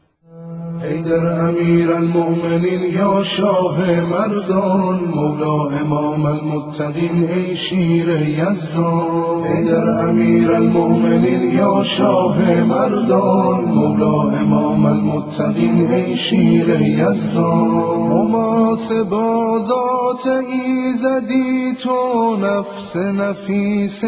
ای در امیر المؤمنین یا شاه مردان، مولا امام المتقین ای شیر یزدان. ای در امیر المؤمنین یا شاه مردان، مولا امام المتقین ای شیر یزدان. محاسبا ذات ایزدی تو، نفس نفیس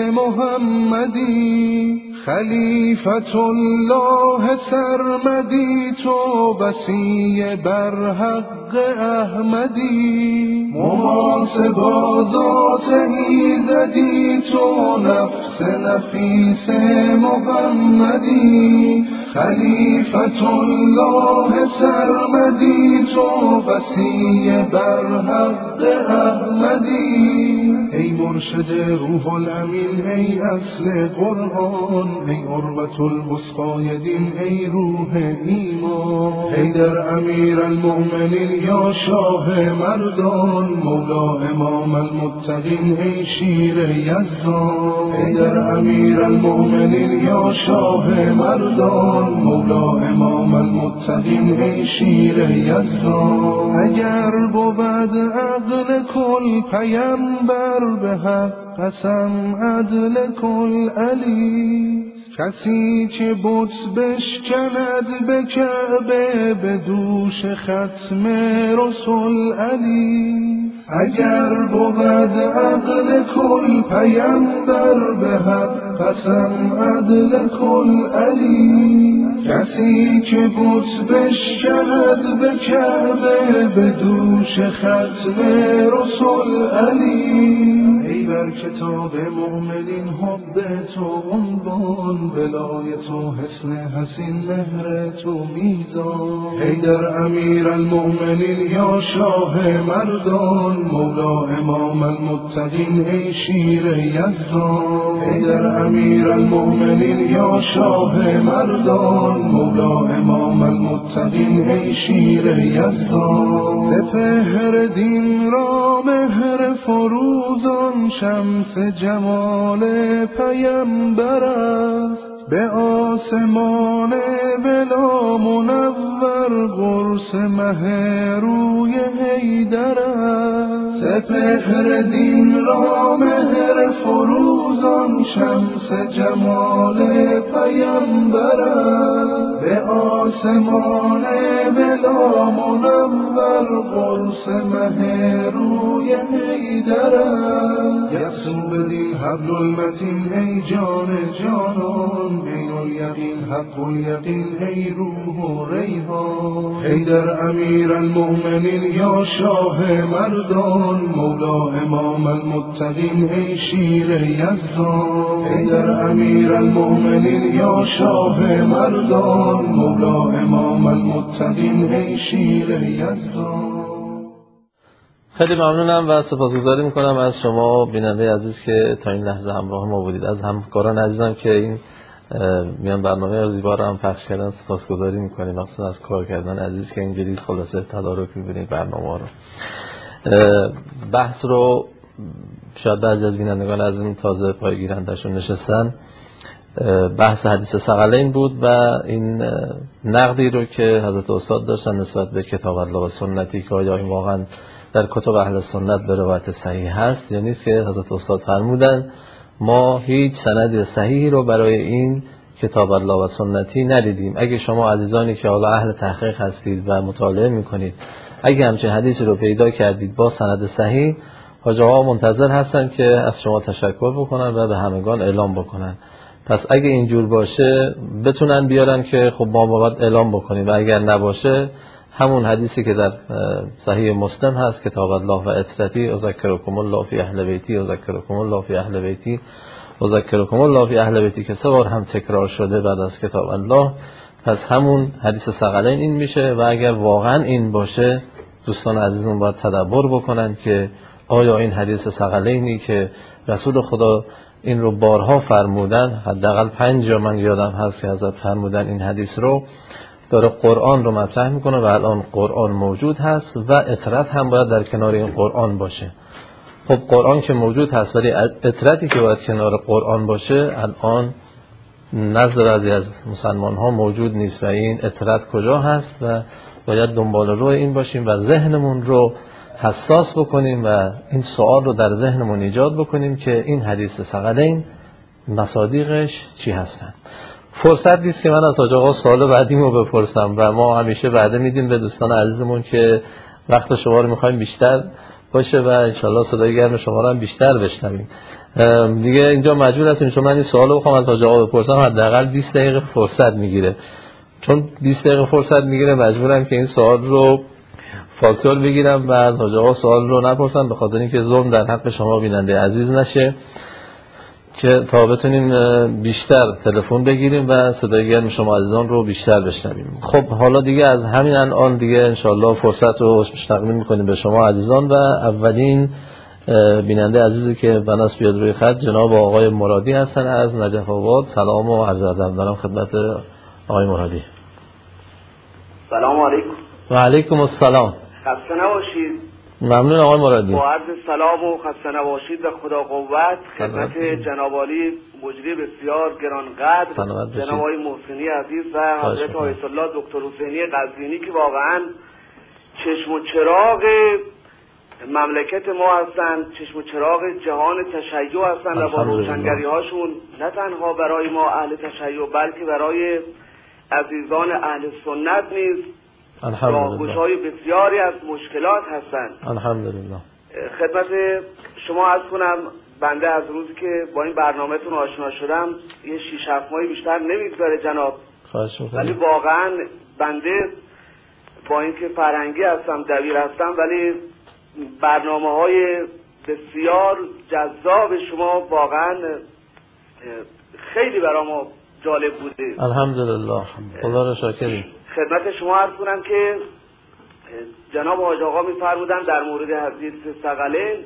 محمدی، خلیفت الله سرمدی تو، بسی بر حق احمدی. محاسبا ذات ایزدی تو، نفس نفیس محمدی، خلیفت الله سرمدی تو، بسی بر حق احمدی. ای مرشد روح الامین ای اصل قرآن، ای عروة الوثقی دین ای روح ایمان. ای در امیر المؤمنین یا شاه مردان، مولا امام المتقین ای شیر یزدان. ای در امیر المؤمنین یا شاه مردان، مولا امام المتقین ای شیر یزدان. اگر بود عقل کل پیمبر، به حق قسم عدل کل علی، کسی که بت بشکند به کعبه، به دوش ختم رسول علی. اگر بود عقل کل پیمبر، به حق قسم عدل کل علی، کسی که بت بشکند به کعبه، به دوش ختم رسول علی. ای بر کتاب مؤمنین حب تو عنوان، بلای تو حسن حسین مهر تو میزان. ای در امیر المؤمنین یا شاه مردان، مولا امام المتقین ای شیر یزدان. ای در امیر المؤمنین یا شاه مردان، مولا امام المتقین ای شیر یزدان. به پهر دین را مهر فروزان، شمس جمال پیمبر است، به آسمان بلا منور، قرص مه روی حیدر است. سپهر دین را مهر فروزان، زان شمس جمال پیامبرم، به آسمان بلا منور قرص مه روی حیدرم. یقسم بدین حبل المتین ای جان جانان، بین الیقین حق الیقین ای روح و ریحان. حیدر امیر المؤمنین یا شاه مردان، مولا امام المتقین ای شیر یزدان. حیدر امیر المؤمنین یا شاه مردان، مولا امام المتقین ای شیر یزدان. خیلی ممنونم و سپاسگزاری میکنم از شما بیننده عزیز که تا این لحظه همراه ما بودید. از همکاران عزیزم که این میان برنامه زیبا رو هم پخش کردن سپاسگزاری میکنیم، مخصوصا از کار کردن عزیز که اینجوری خلاصه تدارک میبینید برنامه رو. بحث رو شاید بعضی از بینندگان از این تازه پایگیرندشون نشستن. بحث حدیث ثقلین بود و این نقدی رو که حضرت استاد داشتن نسبت به کتاب الله و سنتی که آیا این واقعا در کتب اهل سنت به روایت صحیح هست یا نیست، که حضرت استاد فرمودن ما هیچ سند صحیحی رو برای این کتاب الله و سنتی ندیدیم. اگه شما عزیزانی که حالا اهل تحقیق هستید و مطالعه میکنید اگه همچین حدیثی رو پیدا کردید با سند صحیح، حاج آقا منتظر هستن که از شما تشکر بکنن و به همگان اعلام بکنن. پس اگه اینجور باشه بتونن بیارن که خب ما باید اعلام بکنیم، و اگر نباشه همون حدیثی که در صحیح مسلم هست کتاب الله و اطرتی، اذکرکم الله فی اهل بیتی، اذکرکم الله فی اهل بیتی، اذکرکم الله فی اهل بیتی، که 3 بار هم تکرار شده بعد از کتاب الله. پس همون حدیث ثقلین این میشه. و اگر واقعا این باشه دوستان عزیزمون باید تدبر بکنن که آیا این حدیث ثقلینی که رسول خدا این رو بارها فرمودن، حداقل 5 جا من یادم هست که حضرت فرمودن این حدیث رو، داره قرآن رو مطرح میکنه و الان قرآن موجود هست و اطرت هم باید در کنار این قرآن باشه. خب قرآن که موجود هست ولی اطرتی که باید کنار قرآن باشه الان نزد بعضی از مسلمان ها موجود نیست و این اطرت کجا هست و باید دنبال روی این باشیم و ذهنمون رو حساس بکنیم و این سوال رو در ذهنمون ایجاد بکنیم که این حدیث ثقلین مصادیقش چی هستن. فرصت نیست که من از حاج آقا سوال بعدیمو بپرسم و ما همیشه وعده میدیم به دوستان عزیزمون که وقت شما رو میخوایم بیشتر باشه و انشالله صدای گرم شما رو هم بیشتر بشنویم. دیگه اینجا مجبور هستیم چون من این سوالو بخوام از حاج آقا بپرسم حداقل 20 دقیقه فرصت میگیره. چون 20 دقیقه فرصت میگیره مجبورم که این سوال رو فاکتور بگیرم و از حاج آقا سوال رو نپرسم، به خاطر اینکه ظلم در حق شما بیننده عزیز نشه، که تا بتونیم بیشتر تلفن بگیریم و صدای گرم شما عزیزان رو بیشتر بشنویم. خب حالا دیگه از همین الان دیگه انشالله فرصت رو تقدیم میکنیم به شما عزیزان و اولین بیننده عزیزی که بناس بیاد روی خط جناب آقای مرادی هستن از نجف آباد. سلام و عرض ادب دارم خدمت آقای مرادی. سلام علیکم. و علیکم السلام. خسته نباشید. ممنون آقای مرادی. با عرض سلام و خسته نباشید و خدا قوت خدمت جناب عالی مجری بسیار گرانقدر جناب آقای محسنی عزیز و حضرت آیت الله دکتر حسینی قزوینی که واقعا چشم و چراغ مملکت ما هستند، چشم و چراغ جهان تشیع هستند و با روشنگری هاشون نه تنها برای ما اهل تشیع بلکه برای عزیزان اهل سنت نیز راهگشای بسیاری از مشکلات هستند. الحمدلله. خدمت شما عرض کنم بنده از روزی که با این برنامه‌تون آشنا شدم یه 6-7 ماهی بیشتر نمیگذره جناب، ولی واقعا بنده با اینکه فرهنگی هستم دبیر هستم ولی برنامه‌های بسیار جذاب شما واقعا خیلی برای ما جالب بوده. الحمدلله. خدا را شاکریم. خدمت شما عرض کنم که جناب حاج آقا می‌فرمودن در مورد حدیث ثقلین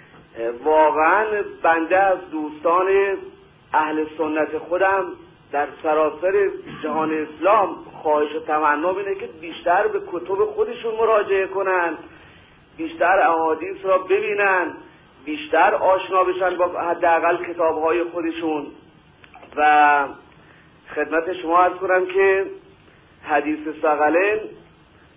واقعا بنده از دوستان اهل سنت خودم در سراسر جهان اسلام خواهش و تمنا اینه که بیشتر به کتب خودشون مراجعه کنن، بیشتر احادیث را ببینن، بیشتر آشنا بشن با حداقل کتاب‌های خودشون. و خدمت شما عرض کنم که حدیث ثقلین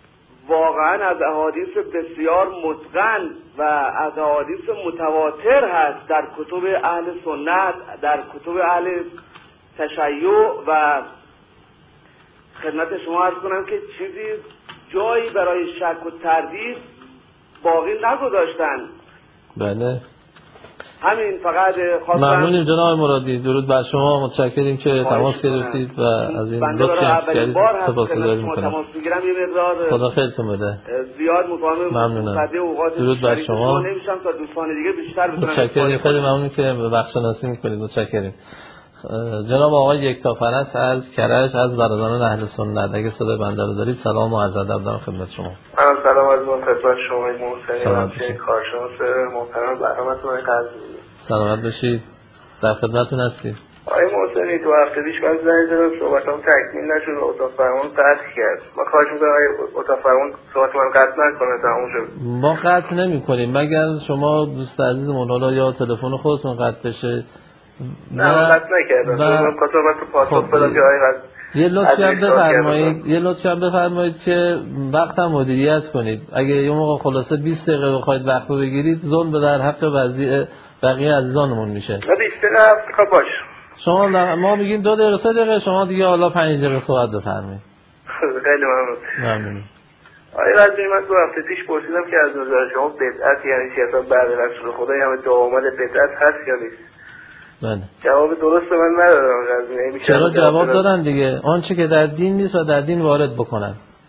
واقعا از احادیث بسیار متقن و از احادیث متواتر هست در کتب اهل سنت، در کتب اهل تشیع، و خدمت شما عرض کنم که چیزی جایی برای شک و تردید باقی نگذاشتن. بله همین فقط خواستم. ممنونیم جناب مرادی، درود بر شما، متشکریم که تماس گرفتید و از این لطفی هم کردید. سپاسگزاری می‌کنم. تماس می‌گیرم یه مقدار خدا خیرتون بده. زیاد ممنونم. درود بر شما. نمی‌شم تا دوستان دیگه بیشتر بتونن. متشکریم، خیلی ممنون که بخش شناسی می‌کنید. متشکریم. جناب آقای یکتافرست از کرج از برادران اهل سنت، اگه صدای بنده رو دارید سلام و عرض ادب دارم خدمت شما. سلام از من خدمت شما محسنی و همچنین کارشناس محترم برنامه‌تون قزوینی. سلامت باشید، در خدمتتون هستیم. آقای محسنی تو هفته پیش من زنگ زدم صحبتام تکمیل نشد و اتاق فرمان قطع کرد. من خواهش می‌کنم آقای اتاق فرمان صحبت من قطع نکنه، تموم شد. ما قطع نمی‌کنیم مگر شما دوست عزیزمون حالا یا تلفن خودتون قطع بشه. نه قطع نکردم. من خواستم تو پاسخ بدم که آقای یه لطفی هم بفرمایید که وقت هم مدیریت کنید. اگه یه موقع خلاصه 20 دقیقه بخواید وقت رو بگیرید ظلم در حق بقیه عزیزانمون میشه. 20 دقیقه باش. شما ما میگیم 2 دقیقه 3 دقیقه، شما دیگه حالا 5 دقیقه صحبت بفرمایید. خیلی ممنون. آقای قزوینی، من 2 هفته پیش پرسیدم که از نظر شما بدعت یعنی چی؟ اصلا بعد رسول خدا همه دعامل بدعت هست یا نیست؟ بله. جواب درست من ندادم. چرا جواب دادن دیگه؟ آنچه که در دین نیست و در دین وارد بکنن.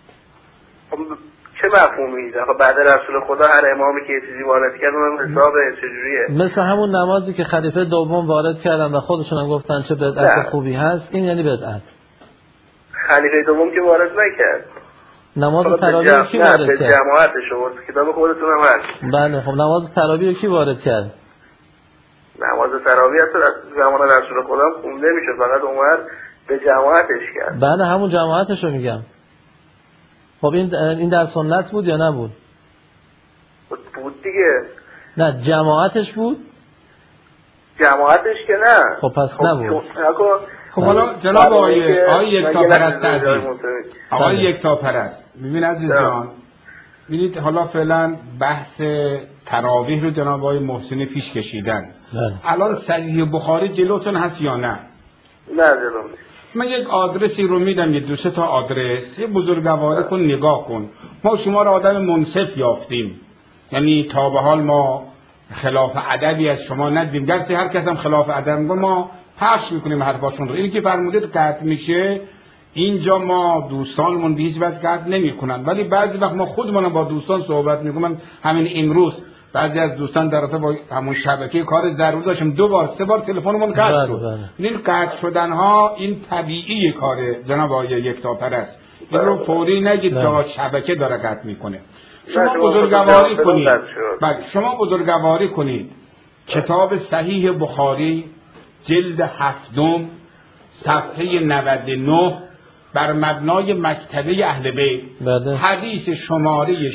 چه مفهومی؟ بعد رسول خدا هر امامی که یه چیزی وارد کرد اون حساب چجوریه؟ مثل همون نمازی که خلیفه دوم وارد کردن و خودشون هم گفتن چه بدعت خوبی هست، این یعنی بدعت. خلیفه دوم که وارد نکرد. نماز تراویح کی وارد کرد؟ جماعتش بود. کتاب خودتون هم هست. بله خب نماز تراویح کی وارد کرد؟ نماز تراویح اصلا زمان رسول خدا هم خونده میشه، فقط اومد به جماعتش کرد. بله همون جماعتش رو میگم. خب این در سنت بود یا نبود؟ بود دیگه. نه جماعتش بود؟ جماعتش که نه. خب پس نبود. خب حالا جناب آقای یکتاپرست عزیز، آقای یکتاپرست ببین عزیز جان، ببینید حالا فعلا بحث تراویح رو جناب آقای محسنی پیش کشیدن. الان صحیح بخاری جلوتون هست یا نه؟ نه جلوم نیست. من یک آدرسی رو میدم، یه 2 تا آدرس، یه بزرگواری کن نگاه کن. ما شما رو آدم منصف یافتیم، یعنی تا به حال ما خلاف ادبی از شما ندیدیم. گرچه هر کس هم خلاف ادب میگه ما پخش میکنیم حرفاشون رو. اینی که فرمودید قطع میشه، اینجا ما دوستانمون به هیچ وجه قطع نمیکنن، ولی بعضی وقت ما خودمون با دوستان صحبت میکنم. همین امروز بعضی از دوستان در رابطه با همون شبکه کار ضروری داشتم 2 بار 3 بار تلفنمون قطع شد. این قطع شدن ها این طبیعی کاره جناب آقای یکتاپرست. این رو فوری نگید که شبکه داره قطع میکنه. شما بزرگواری کنید. بعد شما بزرگواری کنید کتاب صحیح بخاری جلد 7 صفحه 99 بر مبنای مکتبه اهل بیت حدیث شماره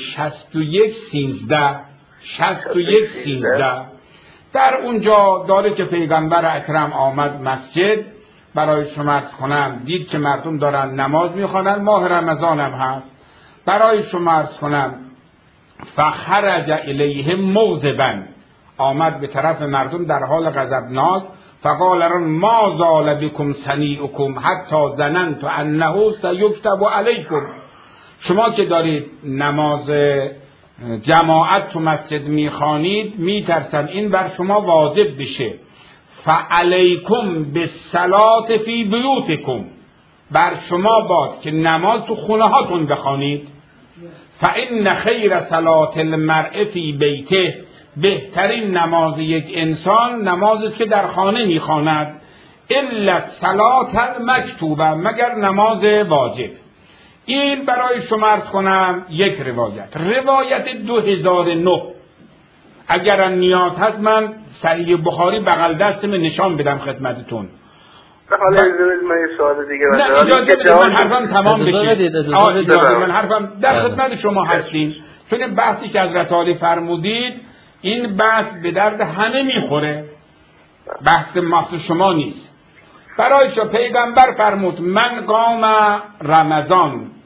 6113 در اونجا داره که پیغمبر اکرم آمد مسجد، برای شما عرض کنم دید که مردم دارن نماز میخوانن، ماه رمضان هم هست، برای شما عرض کنم فخرج الیهم موذبا، آمد به طرف مردم در حال غضبناک، فقال ما زال بكم صنیعکم حتی ظننت انه سیکتب علیکم. شما که دارید نماز جماعت تو مسجد میخوانید میترسن این بر شما واجب بشه. فعلیکم بالصلاة فی بیوتکم، بر شما باد که نماز تو خونه هاتون بخوانید. فان خیر صلاة المرء فی بیته، بهترین نماز یک انسان نمازی است که در خانه میخواند. الا الصلاة المکتوبه، مگر نماز واجب. این برای شما عرض کنم یک روایت 2009 اگر نیاز هست من صحیح بخاری بغل دستم نشان بدم خدمتتون. حالا من یه سوال دیگه نه اجازه بدید من حرفم تمام بشه. من حرفم در خدمت شما هستیم، چون این بحثی که حضرت علی فرمودید این بحث به درد همه میخوره، بحث مخصوص شما نیست. برای شما پیغمبر فرمود من قام رمضان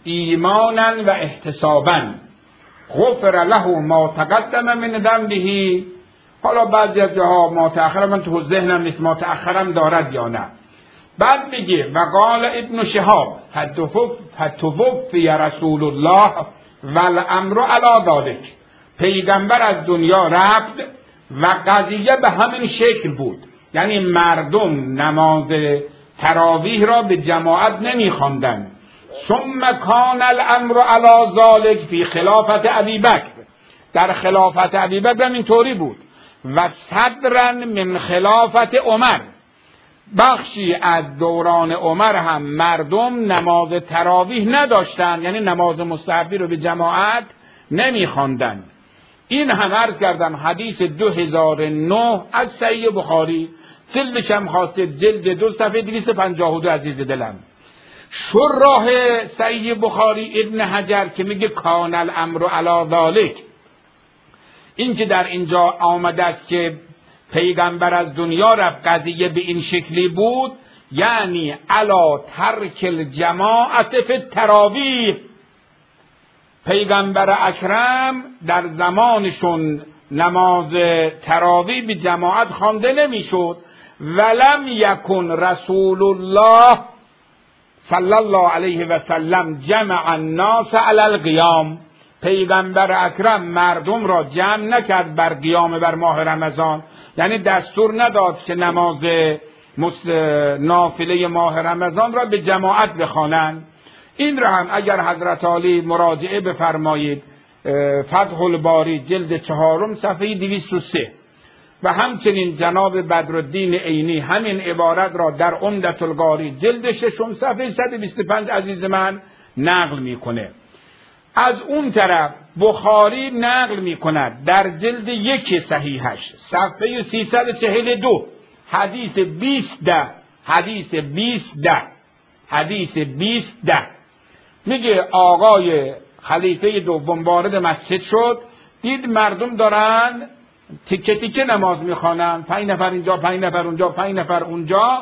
ایمانا و احتسابا غفر له ما تقدم من ذنبه. حالا بعضی از جاها ما تأخر، من تو ذهنم نیست ما تأخرم دارد یا نه. بعد میگه و قال ابن شهاب فتوفی رسول الله والامر علی ذلک، پیغمبر از دنیا رفت و قضیه به همین شکل بود، یعنی مردم نماز تراویح را به جماعت نمیخواندند. ثم کان الامر علی ذلک فی خلافت ابی بکر، در خلافت ابی بکر هم اینطوری بود. و صدرا من خلافت عمر، بخشی از دوران عمر هم مردم نماز تراویح نداشتند، یعنی نماز مستحبی رو به جماعت نمیخواندند. این هم عرض کردم حدیث 2009 از صحیح بخاری، جلدش هم خواسته جلد 2 صفحه 252 عزیز دلم. شراح صحیح بخاری ابن حجر که میگه کان الامر علی ذلک، این که در اینجا آمده است که پیغمبر از دنیا رفت قضیه به این شکلی بود، یعنی علا ترک الجماعت فی التراویح، پیغمبر اکرم در زمانشون نماز تراویح به جماعت خوانده نمیشد. ولم یکن رسول الله صلی الله علیه و سلم جمع الناس علی القیام، پیغمبر اکرم مردم را جمع نکرد بر قیام بر ماه رمضان، یعنی دستور نداد که نماز نافله ماه رمضان را به جماعت بخوانند. این را هم اگر حضرت عالی مراجعه بفرمایید فتح الباری جلد 4 صفحه 203 و همچنین جناب بدرالدین عینی همین عبارت را در عمدة القاری جلد 6 صفحه 125 عزیز من نقل میکنه. از اون طرف بخاری نقل میکند در جلد 1 صحیحش صفحه 342 حدیث 20 میگه آقای خلیفه دوم وارد مسجد شد، دید مردم دارن تیکه تیکه نماز میخوانن، 5 نفر اینجا 5 نفر اونجا 5 نفر اونجا.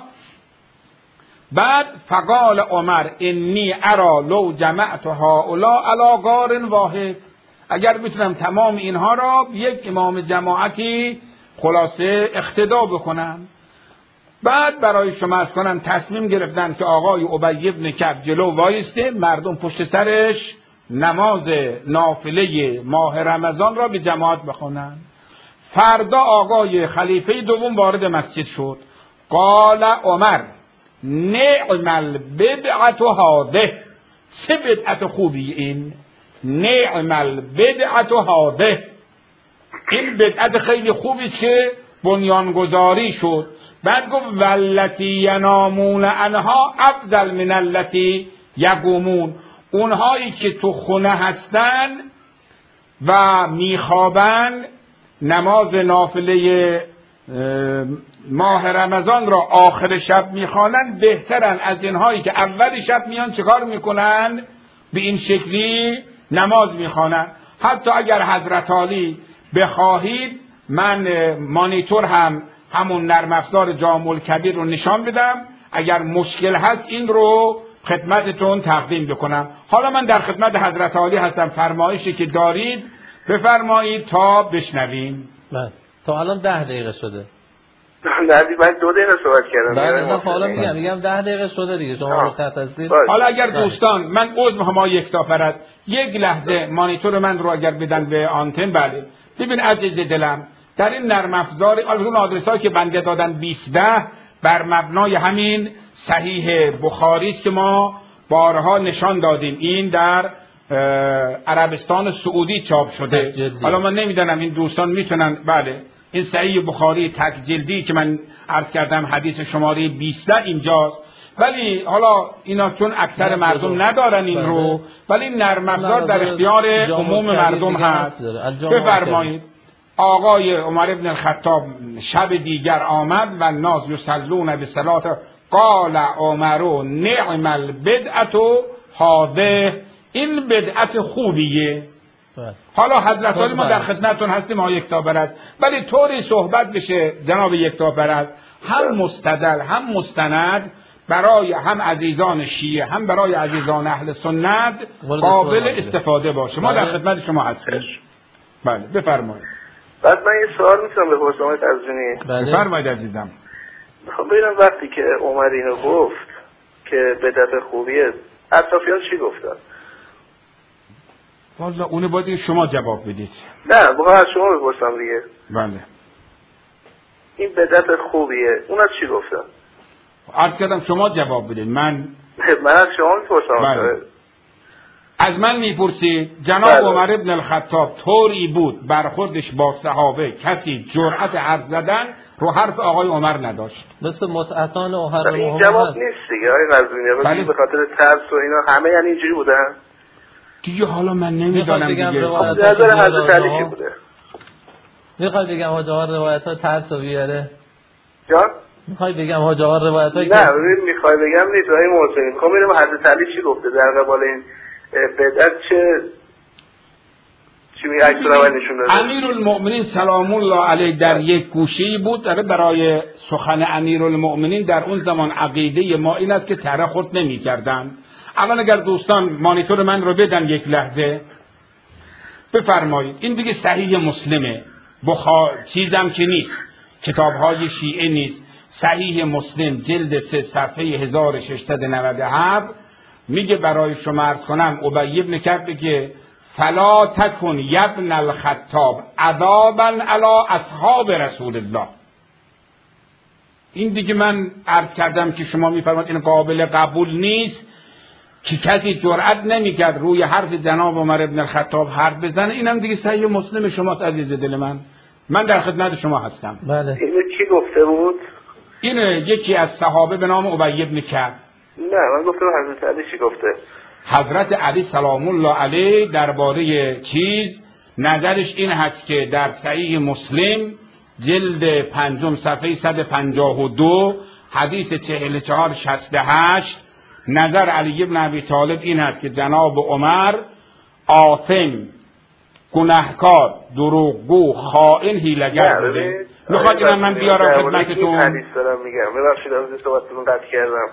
بعد فقال عمر انی ارا لو جمعت هؤلاء علی غار واحد، اگر میتونم تمام اینها را یک امام جماعتی خلاصه اقتدا بکنم. بعد برای شما از کنم تصمیم گرفتن که آقای ابی بن کعب جلو وایسته، مردم پشت سرش نماز نافله ماه رمضان را به جماعت بخونن. فردا آقای خلیفه دوم وارد مسجد شد. قال عمر نعم البدعة هذه، چه بدعت خوبی این، نعم البدعة هذه، این بدعت خیلی خوبی که بنیانگذاری شد. بعد گفت والتی ینامون عنها افضل من التی یقومون، اونهایی که تو خونه هستن و میخوابن نماز نافله ماه رمضان را آخر شب میخوانن بهترن از اینهایی که اول شب میان چکار میکنن به این شکلی نماز میخوانن. حتی اگر حضرت عالی بخواهید من مانیتور هم همون نرم افزار جامع الکبیر رو نشان بدم، اگر مشکل هست این رو خدمتتون تقدیم بکنم. حالا من در خدمت حضرت عالی هستم، فرمایشی که دارید بفرمایید تا بشنویم. بله تا الان 10 دقیقه شده. من 2 دقیقه صحبت کردم. بله حالا میگم 10 دقیقه شده دیگه، شما وقت هستید. حالا اگر دوستان من عذر ما یکتا فرد یک لحظه مانیتور من رو اگر بدن به آنتن. بله ببین عزیز دلم، در این نرم افزار اون آدرسایی که بنده دادن 20 بر مبنای همین صحیح بخاری است که ما بارها نشان دادیم، این در عربستان سعودی چاپ شده. حالا من نمیدونم این دوستان میتونن، بله این صحیح بخاری تک جلدی که من عرض کردم حدیث شماره 20 اینجاست، ولی حالا اینا چون اکثر مردم ندارن این رو، ولی نرم افزار در اختیار عموم مردم هست. بفرمایید. آقای عمر ابن الخطاب شب دیگر آمد و الناس یصلون بصلات قال عمر نعم البدعة هذه، این بدعت خوبیه. حالا حضرت عالی ما در خدمتتون هستیم آقای یکتابرز، ولی طوری صحبت بشه جناب یکتابرز هم مستدل هم مستند برای هم عزیزان شیعه هم برای عزیزان اهل سنت قابل استفاده باشه. ما در خدمت شما هستیم. بله بفرمایید. بعد من یه سوال میتونم بپرسم آقای قزوینی؟ بفرمایید عزیزم. میخوام ببینم وقتی که عمر اینو گفت که بدعت خوبیه، اطرافیان چی گفتن؟ والا اونو باید شما جواب بدید. نه بخوام از شما بپرسم دیگه. بله. این بدعت خوبیه، اون از چی گفتن؟ عرض کردم شما جواب بدید. من از شما میپرسم. بله. از من میپرسید جناب عمر ابن الخطاب طوری بود برخوردش با صحابه کسی جرأت حرف زدن رو حرف آقای عمر نداشت. مثل متعتان و هر این جواب نیست دیگه آقای قزوینی. به خاطر ترس و اینا همه یعنی اینجوری بودن دیگه. حالا من نمیدانم دیگه. نظر حضرت علی چی بوده؟ میخوای بگم حاجار روایت ها ترس و بیاره؟ جان؟ میخوای بگم حاجار روایت ها؟ نه میخوای بگم نیست آقای محسنی. میخوام ببینم حضرت علی چی گفته در قبال این بدعت. چی میگه عکس رو نشون داده؟ امیرالمؤمنین سلام الله علیه در یک گوشه‌ای بود. برای سخن امیرالمؤمنین در اون زمان عقیده ما این است که تره خورد نمی‌کردن. الان اگر دوستان مانیتور من رو بدن یک لحظه بفرمایید. این دیگه صحیح مسلمه. چیزم که نیست، کتاب‌های شیعه نیست. صحیح مسلم جلد 3 صفحه 1697 میگه برای شما عرض کنم ابی بن کعب که فلا تکن یبن الخطاب عذابا علی اصحاب رسول الله. این دیگه من عرض کردم که شما میفرمایید این قابل قبول نیست که کسی جرأت نمیکرد روی حرف جناب عمر ابن الخطاب حرف بزنه. اینم دیگه صحیح مسلم شماست عزیز دل من در خدمت شما هستم. بله. اینو کی گفته بود؟ این یکی از صحابه به نام ابی بن کعب. نه من گفتم حضرت علی چی گفته؟ حضرت علی سلام الله علیه درباره نظرش این هست که در صحیح مسلم جلد 5 صفحه 152 حدیث 4468 نظر علی ابن ابی طالب این هست که جناب عمر آثم، گناهکار، دروغگو، خائن، حیله‌گر بوده. میخواد اینم من بیارم خدمتتون؟ حدیث دارم میگم. ببخشید از صحبتتون قطع کردم.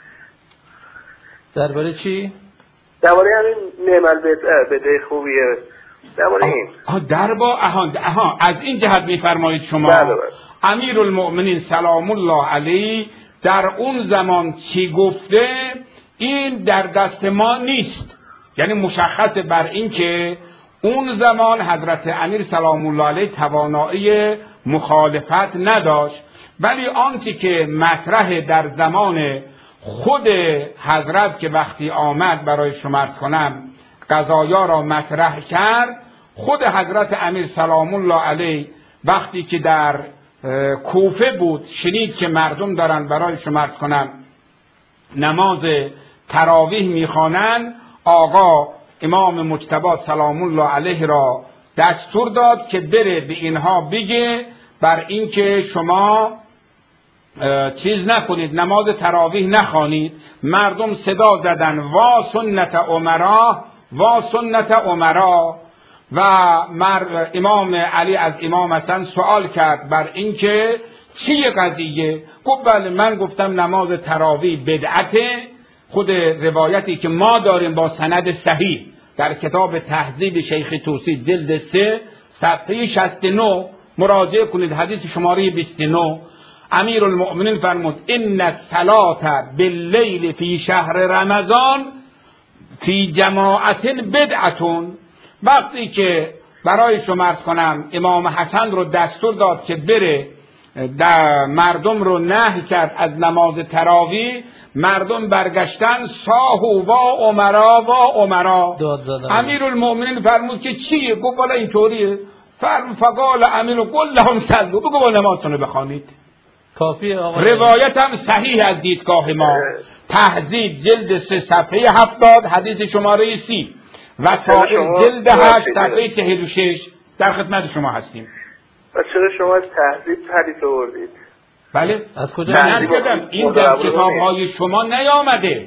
درباره چی؟ درباره همین نعم البدعه خوبیه. درباره این. از این جهت میفرمایید شما. امیرالمؤمنین سلام الله علیه در اون زمان چی گفته این در دست ما نیست. یعنی مشخص بر این که اون زمان حضرت امیر سلام الله علیه توانایی مخالفت نداشت، ولی آنچه که مطرح در زمان خود حضرت که وقتی آمد برای شما عرض کنم قضایا را مطرح کرد، خود حضرت امیر سلام الله علیه وقتی که در کوفه بود شنید که مردم دارن برای شما عرض کنم نماز تراویح میخوانند، آقا امام مجتبی سلام الله علیه را دستور داد که بره به اینها بگه بر اینکه شما چیز نکنید، نماز تراویح نخوانید. مردم صدا زدن وا سنت عمرا، وا سنت عمرا. و امام علی از امام حسن سوال کرد بر اینکه چی قضیه؟ گفت بله من گفتم نماز تراویح بدعته. خود روایتی که ما داریم با سند صحیح در کتاب تهذیب شیخ طوسی جلد 3 صفحه 69 مراجعه کنید، حدیث شماره 29. امیرالمؤمنین فرمود ان الصلاة باللیل فی شهر رمضان فی جماعت بدعتون. وقتی که برای شما عرض کنم امام حسن رو دستور داد که بره مردم رو نهی کرد از نماز تراویح، مردم برگشتن ساهو و عمرا. امیرالمؤمنین فرمود که چیه؟ گفت والا اینطوریه. فقال امیر قل لهم صلوا، بگو نمازتون رو بخوانید. کافیه آقا. روایت هم صحیح از دیدگاه ما. تهذیب جلد 3 صفحه 70 حدیث شماره 30 وسائل جلد 8 صفحه 46 در خدمت شما هستیم. و چرا شما از تهذیب حدیث آوردید؟ بله از کجا نگفتم این در کتاب‌های شما نیامده.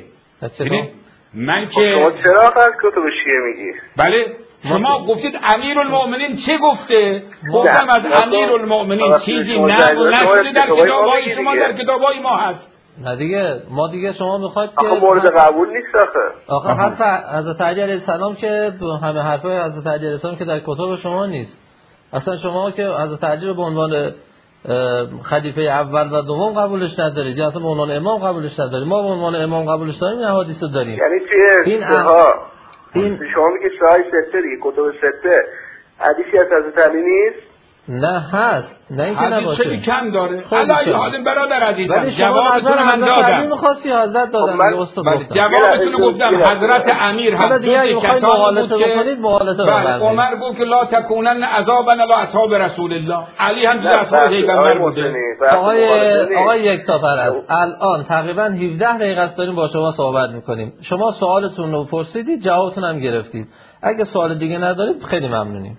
من که شما چرا از کتب شیعه میگی؟ بله شما گفتید امیرالمؤمنین چه گفته؟ گفتم از امیرالمؤمنین چیزی نشده در کتاب‌های شما، در کتاب‌های ما هست. نه دیگه ما دیگه شما میخواید که آخه مورد قبول نیست آخه حرف حضرت علی علیه السلام که همه حرفای حضرت علی علیه السلام که در کتاب شما نیست. اصلا شما که حضرت علی رو به عنوان خلیفه اول و دوم قبولش ندارید یا اصلا به عنوان امام قبولش ندارید. ما به عنوان امام قبولش داریم، این احادیث رو داریم. یعنی توی شما میگه صحیح سته دیگه، کتب سته حدیثی از حضرت علی نیست؟ نه هست، نه اینکه نباشه. حدیث کم داره. حالا حاضر برادر عزیزم جوابتون من دادم. می‌خواستی حضرت دادم دیگه استاد. جوابتون گفتم. حضرت امیر هم دو کسانی بود که عمر گفت که لا تکونن عذابا لا اصحاب رسول الله. علی هم دیگه اصحاب پیغمبر بوده. آقای یکتاپرست الان تقریبا 17 دقیقه است داریم با شما صحبت می‌کنیم. شما سوالتون رو پرسیدید، جوابتون هم گرفتید. اگه سوال دیگه ندارید خیلی ممنونیم.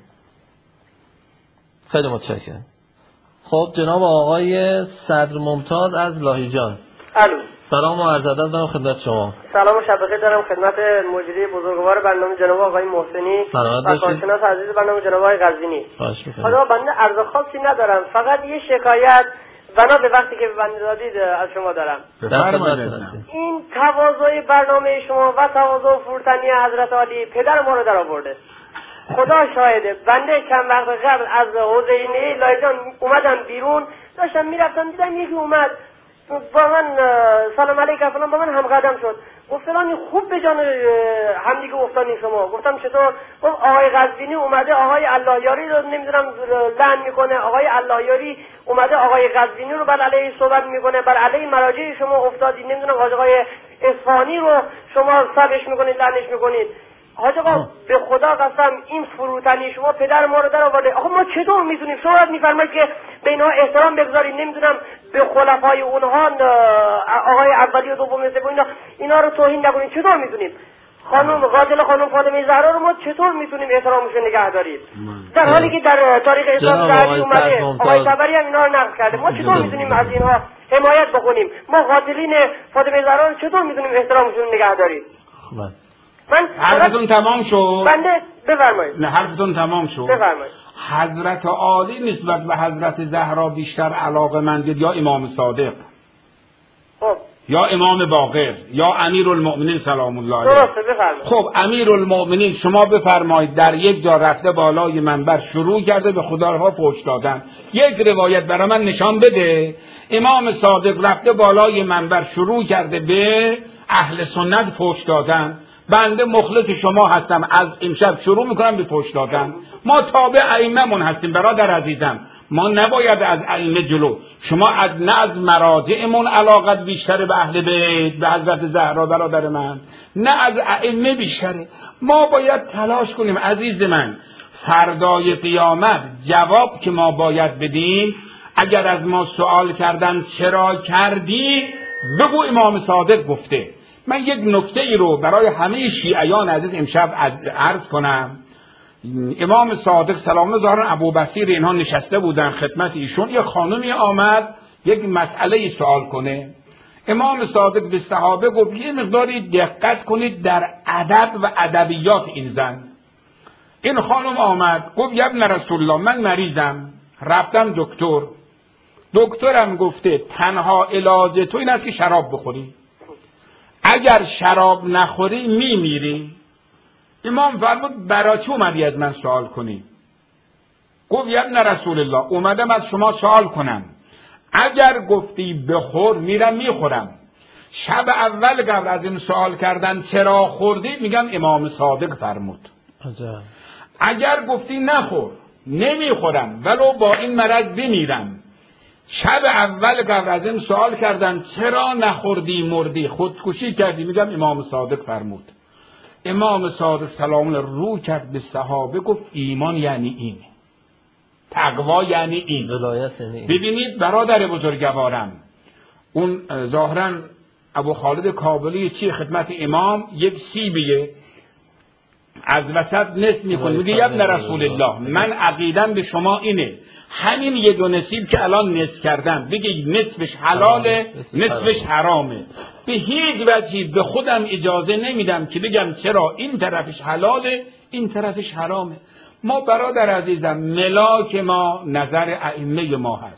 خیلی متشکرم. خب جناب آقای صدر ممتاز از لاهیجان. الو. سلام و عرض ادب دارم خدمت شما. سلام و شب بخیر دارم خدمت مجری بزرگوار برنامه جناب آقای محسنی و کارشناس عزیز برنامه جناب آقای قزوینی. خدا بنده عرض خاصی ندارم، فقط یه شکایت بنا به وقتی که به بنده دادید از شما دارم. این تواضع برنامه شما و تواضع فروتنی حضرت علی پدر ما رو در آورده. خدا شاهده، بنده چند وقت قبل از حسینی لایجان اومدم بیرون، داشتم میرفتم دیدم یکی اومد با من سلام علیکم فلان با من هم قدم شد، گفت فلانی خوب به جان همدیگه افتادین شما. گفتم چطور؟ گفت آقای قزوینی اومده آقای الله یاری رو نمیدونم لعن میکنه، آقای الله یاری اومده آقای قزوینی رو بر علیه صحبت میکنه، بر علیه مراجع شما افتادید، نمیدونم آقای اصفهانی رو شما سبش میکنید لعنش میکنید. حاج آقا به خدا قسم این فروتنی شما پدر ما رو در آورده. آخه ما چطور میتونیم؟ شما میفرمایید که به اینها احترام بگذارید، نمیدونم به خلفای اونها آقای اولی و دومی سومی اینا رو توهین نکنید. چطور میتونیم؟ خانم قاتل خانم فاطمه زهرا رو ما چطور میتونیم احترامش رو نگه داریم؟ در حالی که در تاریخ اسلام زهری اومده، آقای طبری هم اینا رو نقل کرده. ما چطور میتونیم از اینها حمایت بکنیم؟ ما قاتلین فاطمه زهرا رو چطور میتونیم احترامش رو نگه داریم؟ حرفتون تمام شد؟ بنده بفرمایید. نه حرفتون تمام شد. بفرمایید. حضرت عالی نسبت به حضرت زهرا بیشتر علاقه‌مندید یا امام صادق؟ خب یا امام باقر یا امیرالمؤمنین سلام الله علیه؟ درسته بفرمایید. خب امیرالمؤمنین شما بفرمایید در یک جا رفته بالای منبر شروع کرده به خداها فحش دادن. یک روایت برای من نشان بده امام صادق رفته بالای منبر شروع کرده به اهل سنت فحش دادن. بنده مخلص شما هستم، از امشب شروع میکنم به فحش دادن. ما تابع ائمه‌مون هستیم برادر عزیزم، ما نباید از ائمه جلو. شما نه از مراجعمون علاقت بیشتره به اهل بیت، به حضرت زهرا برادر من، نه از ائمه بیشتره. ما باید تلاش کنیم عزیز من، فردای قیامت جواب که ما باید بدیم، اگر از ما سوال کردن چرا کردی، بگو امام صادق گفته. من یک نکته ای رو برای همه شیعیان عزیز امشب عرض کنم. امام صادق سلام الله ظاهرا ابوبصیر اینها نشسته بودن خدمت ایشون، یک خانمی آمد یک مسئله سوال کنه. امام صادق به صحابه گفت یه مقداری دقت کنید در ادب و ادبیات این زن. این خانم آمد گفت یا ابن رسول الله من مریضم، رفتم دکترم گفته تنها علاج تو این است که شراب بخوری، اگر شراب نخوری میمیری. امام فرمود برای چی اومدی از من سوال کنی؟ گفت یا ابن رسول الله اومدم از شما سوال کنم، اگر گفتی بخور میرم میخورم. شب اول قبل از این سوال کردن چرا خوردی میگم امام صادق فرمود. اگر گفتی نخور نمیخورم ولو با این مرض بمیرم. شب اول قبل از این سوال کردن چرا نخوردی مردی خودکشی کردی، میگم امام صادق فرمود. امام صادق سلام الله رو کرد به صحابه گفت ایمان یعنی این، تقوا یعنی این، ولایت یعنی این. ببینید برادر بزرگوارم، اون ظاهرا ابو خالد کابلی چی خدمت امام یک سیبیه از وسط نصف میکنه، میگه یا ابن رسول الله من عقیدم به شما اینه، همین یه دو نصیب که الان نصف کردم بگه نصفش حلاله نصفش حرامه. به هیچ وجهی به خودم اجازه نمیدم که بگم چرا این طرفش حلاله این طرفش حرامه. ما برادر عزیزم ملاک ما نظر ائمه ما هست.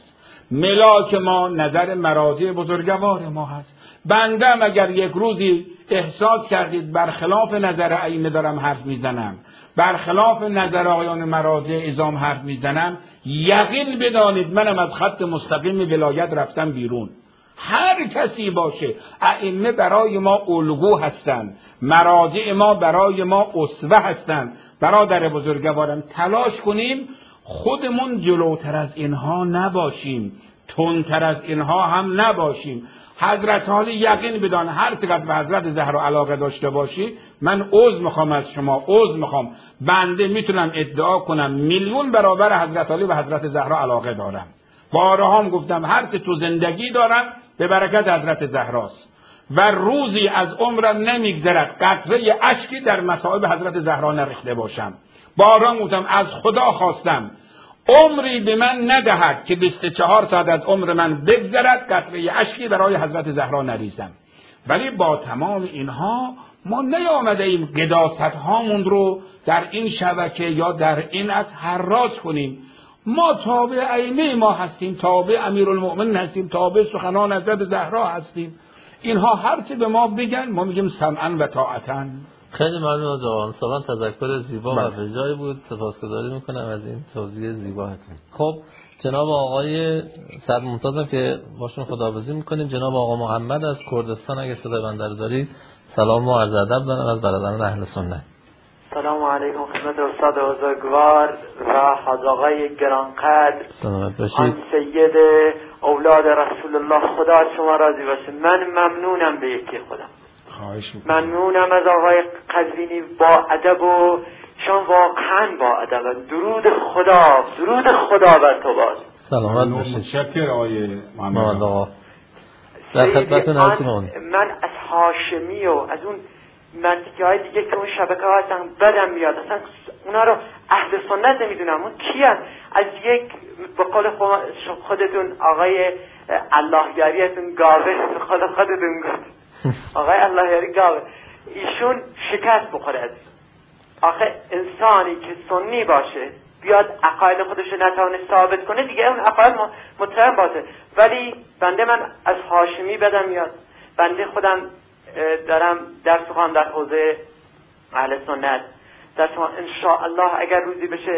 ملاک ما نظر مراجع بزرگوار ما هست. بندم اگر یک روزی احساس کردید برخلاف نظر ائمه دارم حرف میزنم، برخلاف نظر آقایان مراجع عظام حرف میزنم، یقین بدانید منم از خط مستقیم ولایت رفتم بیرون. هر کسی باشه، ائمه برای ما الگو هستند، مراجع ما برای ما اسوه هستند. برادر بزرگوارم تلاش کنیم خودمون جلوتر از اینها نباشیم، تندتر از اینها هم نباشیم. حضرت علی یقین بدان هر چقدر به حضرت زهرا علاقه داشته باشی، من عذر میخوام از شما، عذر میخوام، بنده میتونم ادعا کنم میلیون برابر حضرت علی و حضرت زهرا علاقه دارم. بارها هم گفتم هر چه تو زندگی دارم به برکت حضرت زهراست و روزی از عمرم نمیگذرد قطره اشکی در مصائب حضرت زهرا نریخته باشم. بارها گفتم از خدا خواستم عمری به من ندهد که 24 ساعت از عمر من بگذرد قطره اشکی برای حضرت زهرا نریزم. ولی با تمام اینها ما نیامده ایم قداست هامون رو در این شبکه یا در این از حراج کنیم. ما تابع ائمه ما هستیم، تابع امیرالمؤمنین هستیم، تابع سخنان حضرت زهرا هستیم. اینها هر چه به ما بگن ما میگیم سمعا و طاعتا. خیلی ممنون از آقا سلام، تذکر زیبا و بجای بود. سپاسگزاری میکنم از این توضیح زیباتون. خب جناب آقای سعد ممتازم که باشون خداحافظی میکنیم. جناب آقا محمد از کردستان اگه صدای بنده رو دارید سلام و عرض ادب دارم از برادران اهل سنت. سلام علیکم خدمت استاد بزرگوار و حاج آقای گرانقدر. سلامت باشید. آن سید اولاد رسول الله، خدا شما راضی باشه. من ممنونم به یکی خودم. خواهش میکنم. ممنونم از آقای قزوینی، با ادب و شان واقعا با ادب. درود خدا بر تو باد. سلامت باشید. متشکرم آقای محمد آقا. در خدمتتون هستیم. من از هاشمی و از اون منطقه های دیگه که اون شبکه ها هستن بدم میاد، اصلا اونا رو اهل سنت نمیدونم. اون کی هست؟ از یک به قول خودتون آقای اللهیاریتون گاوه، خودتون گفت آقای اللهیاری گاوه، ایشون شکست بخوره از آخه انسانی که سنی باشه بیاد عقاید خودش رو نتونه ثابت کنه دیگه اون عقاید متهم باشه. ولی بنده من از هاشمی بدم میاد. بنده خودم دارم درس خوام در حوزه اهل سنت. در شما انشاءالله اگر روزی بشه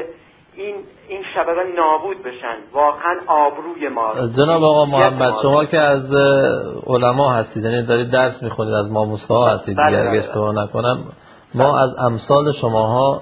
این شبکه نابود بشن، واقعا آبروی ما. جناب آقا محمد شما که از علما هستید، یعنی دارید درس میخونید، از ماموس‌ها هستید دیگه اگه اشتباه نکنم، ما از امثال شماها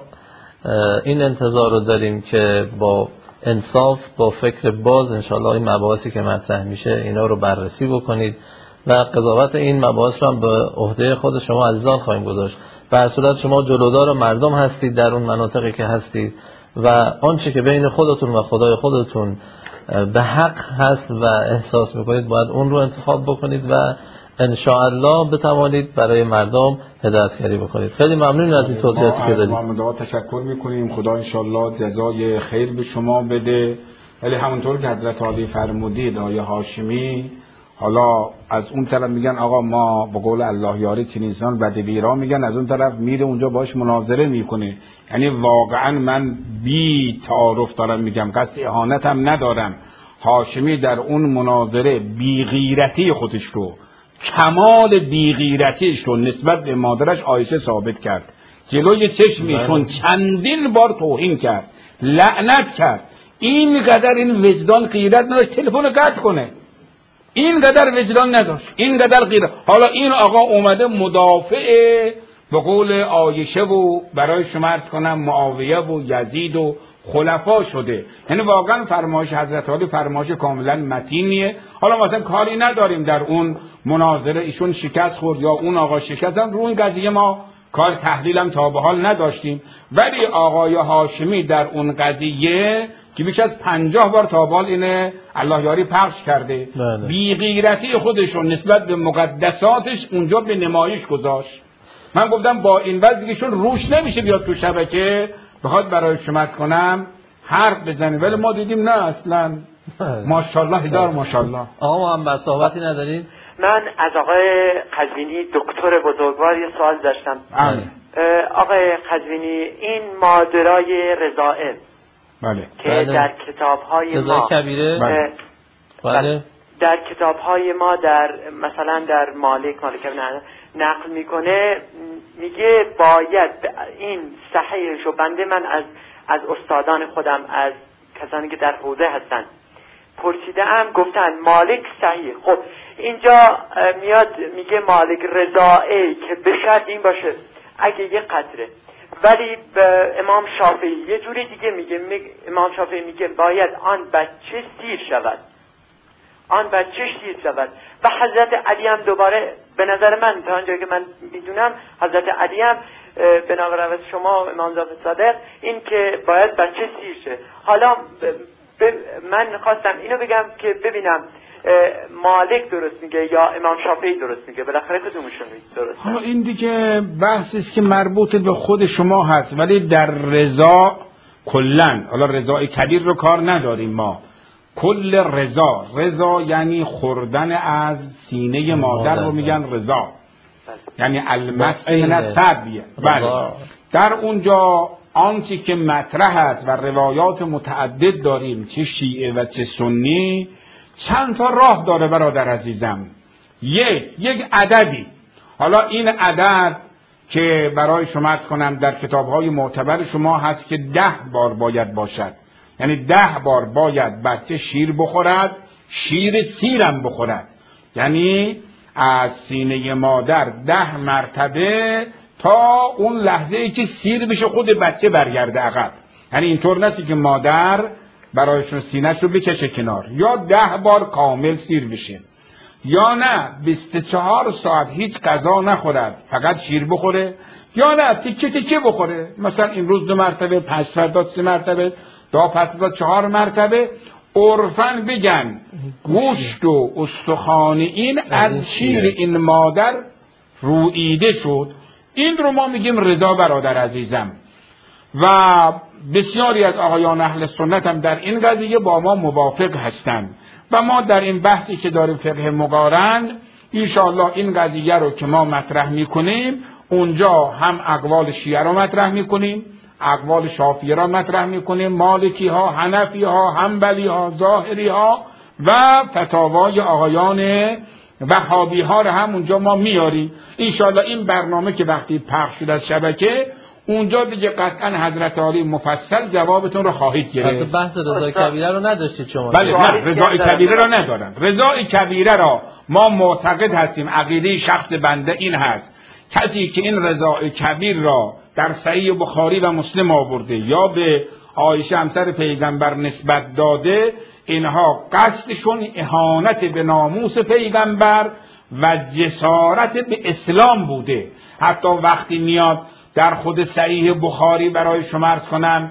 این انتظار رو داریم که با انصاف، با فکر باز انشاءالله این مباحثی که مطرح میشه اینا رو بررسی بکنید و قضاوت این مباحث رو هم به عهده خود شما عزیزان خواهیم گذاشت. به هر صورت شما جلودار مردم هستید در اون مناطقی که هستید و آنچه که بین خودتون و خدای خودتون به حق هست و احساس میکنید باید اون رو انتخاب بکنید و انشاءالله بتوانید برای مردم هدایتگری بکنید. خیلی ممنون از این توضیحاتی که دادید. ما تشکر میکنیم. خدا انشاءالله جزای خیر به شما بده. ولی همونطور که حضرت علی فرمودید آیه هاشمی، حالا از اون طرف میگن آقا ما به قول الله یاری چنینسان بدبیرا میگن، از اون طرف میره اونجا باش مناظره میکنه. یعنی واقعا من بی تعارف دارم میگم، قصد اهانت هم ندارم. هاشمی در اون مناظره بی غیرتی خودش رو، کمال بی غیرتیش رو نسبت به مادرش عایشه ثابت کرد. جلوی چشمیشون چندین بار توهین کرد، لعنت کرد. اینقدر این وجدان غیرت نداشت تلفن رو قطع کنه، اینقدر وجدان نداشت، اینقدر غیرت. حالا این آقا اومده مدافع به قول عایشه و برای شما عرض کنم معاویه و یزید و خلفا شده. یعنی واقعا فرمایش حضرت علی فرمایش کاملا متینیه. حالا مثلا کاری نداریم در اون مناظره ایشون شکست خورد یا اون آقا شکست هم، رو این قضیه ما کار تحلیل هم تا به حال نداشتیم. ولی آقای هاشمی در اون قضیه که بیش از 50 بار تا به حال اینه الله یاری پخش کرده، بی غیرتی خودش رو نسبت به مقدساتش اونجا به نمایش گذاشت. من گفتم با این وضع دیگه شون روش نمیشه بیاد تو شبکه بخواد برای شما کنم حرف بزنه، ولی ما دیدیم نه اصلا. ماشاءالله هزار ماشاءالله. آقا محمد صحبتی ندارید؟ من از آقای قزوینی دکتر بزرگوار یه سوال داشتم. آقای قزوینی این مادرای رضائل بله که در کتاب‌های ما کبیره بله. در کتاب‌های ما در مثلا در مالک نقل میکنه، میگه باید این صحیحشو بنده من از استادان خودم، از کسانی که در حوزه هستن پرسیدم، گفتن مالک صحیح. خب اینجا میاد میگه مالک رضائه که به شرط این باشه اگه یه قطره، ولی امام شافعی یه جوری دیگه میگه امام شافعی میگه باید آن بچه سیر شود، آن بچه سیر شود. و حضرت علی هم دوباره به نظر من تا اونجایی که من میدونم حضرت علی هم بنابراین شما امام جعفر صادق این که باید بچه سیر شه. حالا من خواستم اینو بگم که ببینم مالک درست میگه یا امام شافعی درست میگه، بالاخره کدومشون درست؟ حالا این دیگه بحثی است که مربوط به خود شما هست، ولی در رضا کلن، حالا رضای کبیر رو کار نداریم ما، کل رضا یعنی خوردن از سینه مادر رو میگن رضا، یعنی المسئله طبیعه. بله در اونجا آنچه که مطرح است و روایات متعدد داریم، چه شیعه و چه سنی، چند تا راه داره برادر عزیزم. یک عددی، حالا این عدد که برای شما عرض کنم در کتاب‌های معتبر شما هست که 10 بار باید باشد، یعنی 10 بار باید بچه شیر بخورد، شیر سیرم بخورد، یعنی از سینه مادر 10 مرتبه تا اون لحظه ای که سیر بشه خود بچه برگرده عقب. یعنی اینطور نیست که مادر برایشون سینه‌ش رو بکشه کنار، یا 10 بار کامل سیر بشه، یا نه 24 ساعت هیچ غذا نخورد فقط شیر بخوره، یا نه تیکه تیکه بخوره، مثلا این روز 2 مرتبه، پس فردا 3 مرتبه، تا پس فردا 4 مرتبه. عرفاً بگن گوشت و استخوان این از شیر این مادر روییده شد. این رو ما میگیم رضا برادر عزیزم. و بسیاری از آقایان اهل سنت هم در این قضیه با ما موافق هستند و ما در این بحثی که داریم فقه مقارن انشاءالله این قضیه رو که ما مطرح میکنیم اونجا هم اقوال شیعه رو مطرح میکنیم، اقوال شافعی را مطرح میکنیم، مالکی ها، حنفی ها، حنبلی ها، ظاهری ها و فتاوای آقایان وهابی ها رو هم اونجا ما میاریم. انشاءالله این برنامه که وقتی پخش شد از شبکه اونجا دیگه قطعا حضرت عالی مفصل جوابتون رو خواهید گرفت. بحث رضای کبیره رو نداشتید شما؟ بله نه، رضای کبیره رو ندارم. رضای کبیره را ما معتقد هستیم، عقیده شخص بنده این هست کسی که این رضای کبیر را در صحیح بخاری و مسلم آورده یا به عایشه همسر پیغمبر نسبت داده، اینها قصدشون اهانت به ناموس پیغمبر و جسارت به اسلام بوده. حتی وقتی میاد در خود صحیح بخاری برای شما عرض کنم،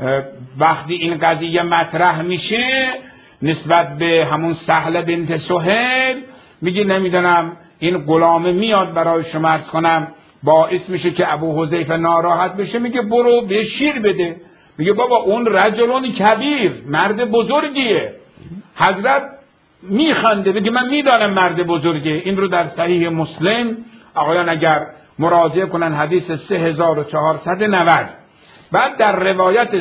وقتی این قضیه مطرح میشه نسبت به همون سهل بنت سهیل، میگه نمیدونم این غلامه میاد برای شما عرض کنم باعث میشه که ابو حذیفه ناراحت بشه، میگه برو به شیر بده. میگه بابا اون رجلون کبیر، مرد بزرگیه. حضرت میخنده بگه من میدانم مرد بزرگه. این رو در صحیح مسلم آقایان اگر مراجعه کنن حدیث 3490. بعد در روایت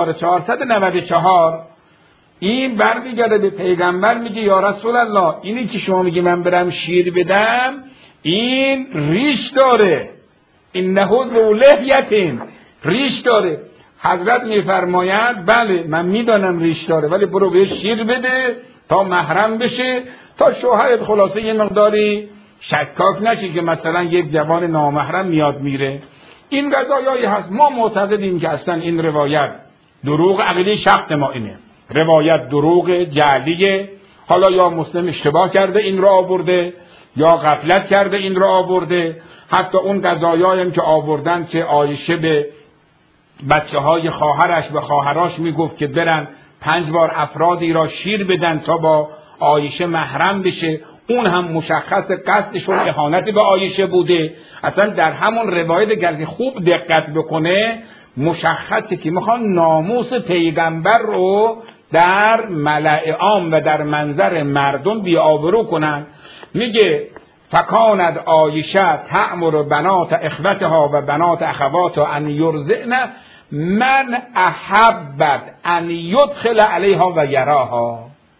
3494 این برمیگرده به پیغمبر میگه یا رسول الله اینی که شما میگی من برم شیر بدم این ریش داره، انه ذو لحیة، ریش داره. حضرت میفرماید بله من میدانم ریش داره، ولی برو بهش شیر بده تا محرم بشه، تا شوهرت خلاصه یه مقداری شکاک نشه که مثلا یک جوان نامحرم میاد میره. این قضایایی هست. ما معتقدیم که اصلا این روایت دروغ، عقیده شخص ما اینه، روایت دروغ جعلیه. حالا یا مسلم اشتباه کرده این را آورده یا غفلت کرده این را آورده. حتی اون قضایایی هم که آوردن که عایشه به بچه های خواهرش و خواهراش میگفت که برن 5 بار افرادی را شیر بدن تا با عایشه محرم بشه، اون هم مشخص قصدشون اهانت به عایشه بوده. اصلا در همون روایت اگر خوب دقت بکنه مشخصه که میخوان ناموس پیغمبر رو در ملأ عام و در منظر مردم بی‌آبرو کنن. میگه فکاند عایشه تأمر بنات اخوتها و بنات اخواتها ان یرضعن من احبت ان یدخل علیها و یراها.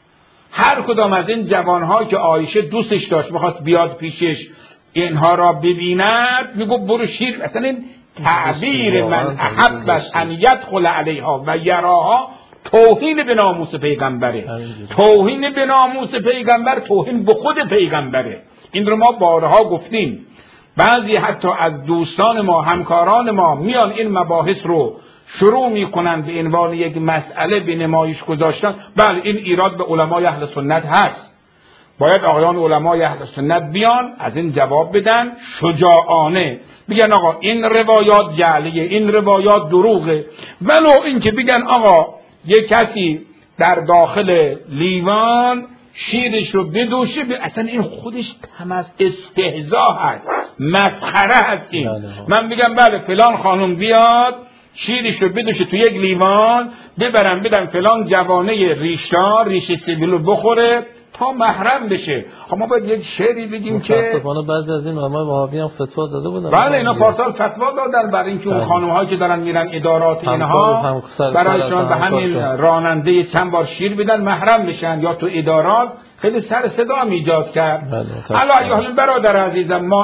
هر کدام از این جوانها که عایشه دوستش داشت میخواست بیاد پیشش اینها را ببیند، میگو برو شیر. اصلا این تعبیر من احب ان یدخل علیها و یراها توهین به ناموس پیغمبره. توهین به ناموس پیغمبر توهین به خود پیغمبره. این رو ما بارها گفتیم. بعضی حتی از دوستان ما، همکاران ما میان این مباحث رو شروع میکنن به عنوان یک مسئله به نمایش گذاشتن. بله این ایراد به علمای اهل سنت هست. باید آقایان علمای اهل سنت بیان از این جواب بدن شجاعانه، بگن آقا این روایات جعلیه، این روایات دروغه. ولو اینکه بگن آقا یک کسی در داخل لیوان شیرش رو بدوشه، اصلا این خودش تمس استهزا هست، مسخره هست. این من بگم بله فلان خانم بیاد شیرش رو بدوشه تو یک لیوان، ببرم بدم فلان جوانه ریشدار ریش سیبیل رو بخوره تا محرم بشه. ما باید یک شعری بگیم که متاسفانه بعضی از این علمای وهابی هم فتوا داده بودن. بله اینا پارسال فتوا دادن برای اینکه اون خانم‌هایی که دارن میرن ادارات اینها برایشون به همین راننده چند بار شیر بدن محرم بشن یا تو ادارات، خیلی سر صدا ایجاد کرد. علی برادر عزیزم، ما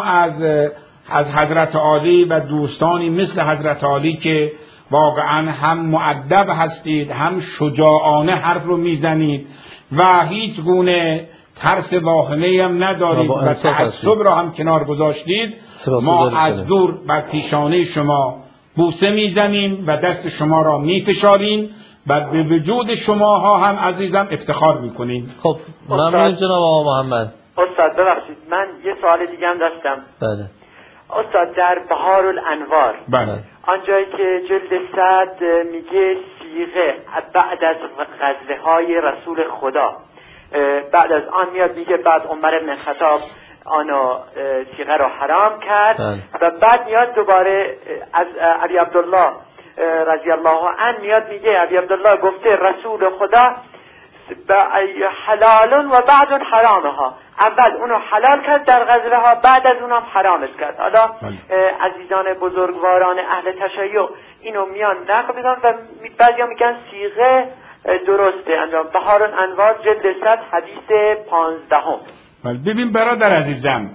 از حضرت عالی و دوستانی مثل حضرت عالی که واقعا هم مؤدب هستید، هم شجاعانه حرف رو میزنید و هیچ گونه ترس واهمه‌ای هم ندارید و تعصب را هم کنار گذاشتید، ما از دور بر پیشانه شما بوسه میزنیم و دست شما را میفشاریم و به وجود شماها هم عزیزم افتخار میکنیم. خب ممنون جناب آقا محمد. استاد ببخشید من یه سوال دیگه هم داشتم. بله استاد، در بهار الانوار آنجایی که جلد 100 میگه صیغه بعد از غزوه های رسول خدا، بعد از آن میاد میگه بعد عمر بن خطاب آنو صیغه رو حرام کرد و بعد میاد دوباره از علی عبدالله رضی الله عنه میاد میگه علی عبدالله گفته رسول خدا حلال و بعد حرامها، اول اونو حلال کرد در غزوه ها، بعد از اونم حرامش کرد. حالا عزیزان بزرگواران اهل تشیع اینو میان نقل میدن و بعضیا میگن صیغه درسته انجام. بهار الانوار جلد 100 حدیث 15. ببین برادر عزیزم،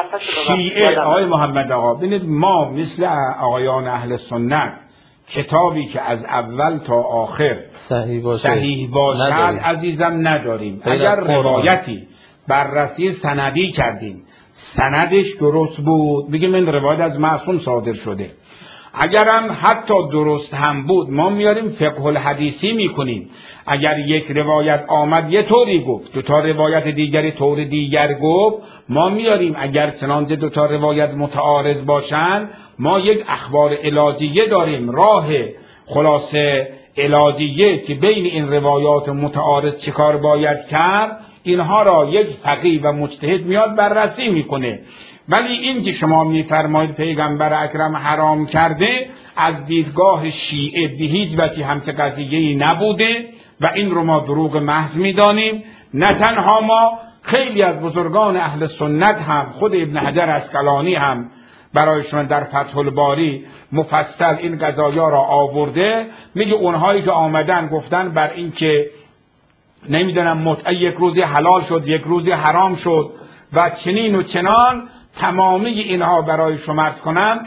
شیعه آقای محمد آقا، ببینید ما مثل آقایان اهل سنت کتابی که از اول تا آخر صحیح باشد عزیزم نداریم. اگر روایتی بررسی سندی کردیم سندش درست بود بگیم این روایت از معصوم صادر شده، اگرم حتی درست هم بود ما میاریم فقه الحدیثی میکنیم. اگر یک روایت آمد یه طوری گفت، دو تا روایت دیگری طور دیگر گفت، ما میاریم. اگر چنانچه دو تا روایت متعارض باشن ما یک اخبار علاجیه داریم، راه خلاصه علاجیه که بین این روایات متعارض چیکار باید کرد، اینها را یک فقیه و مجتهد میاد بررسی میکنه. ولی این که شما میفرمایید پیغمبر اکرم حرام کرده، از دیدگاه شیعه به هیچ وجه همچه قضیه‌ای نبوده و این رو ما دروغ محض میدانیم. نه تنها ما، خیلی از بزرگان اهل سنت هم، خود ابن حجر اسقلانی هم برایشون در فتح الباری مفصل این قضایا را آورده. میگه اونهایی که آمدن گفتن بر این که نمیدونم متعه یک روزی حلال شد یک روزی حرام شد و چنین و چنان، تمامی اینها برای شما عرض کنم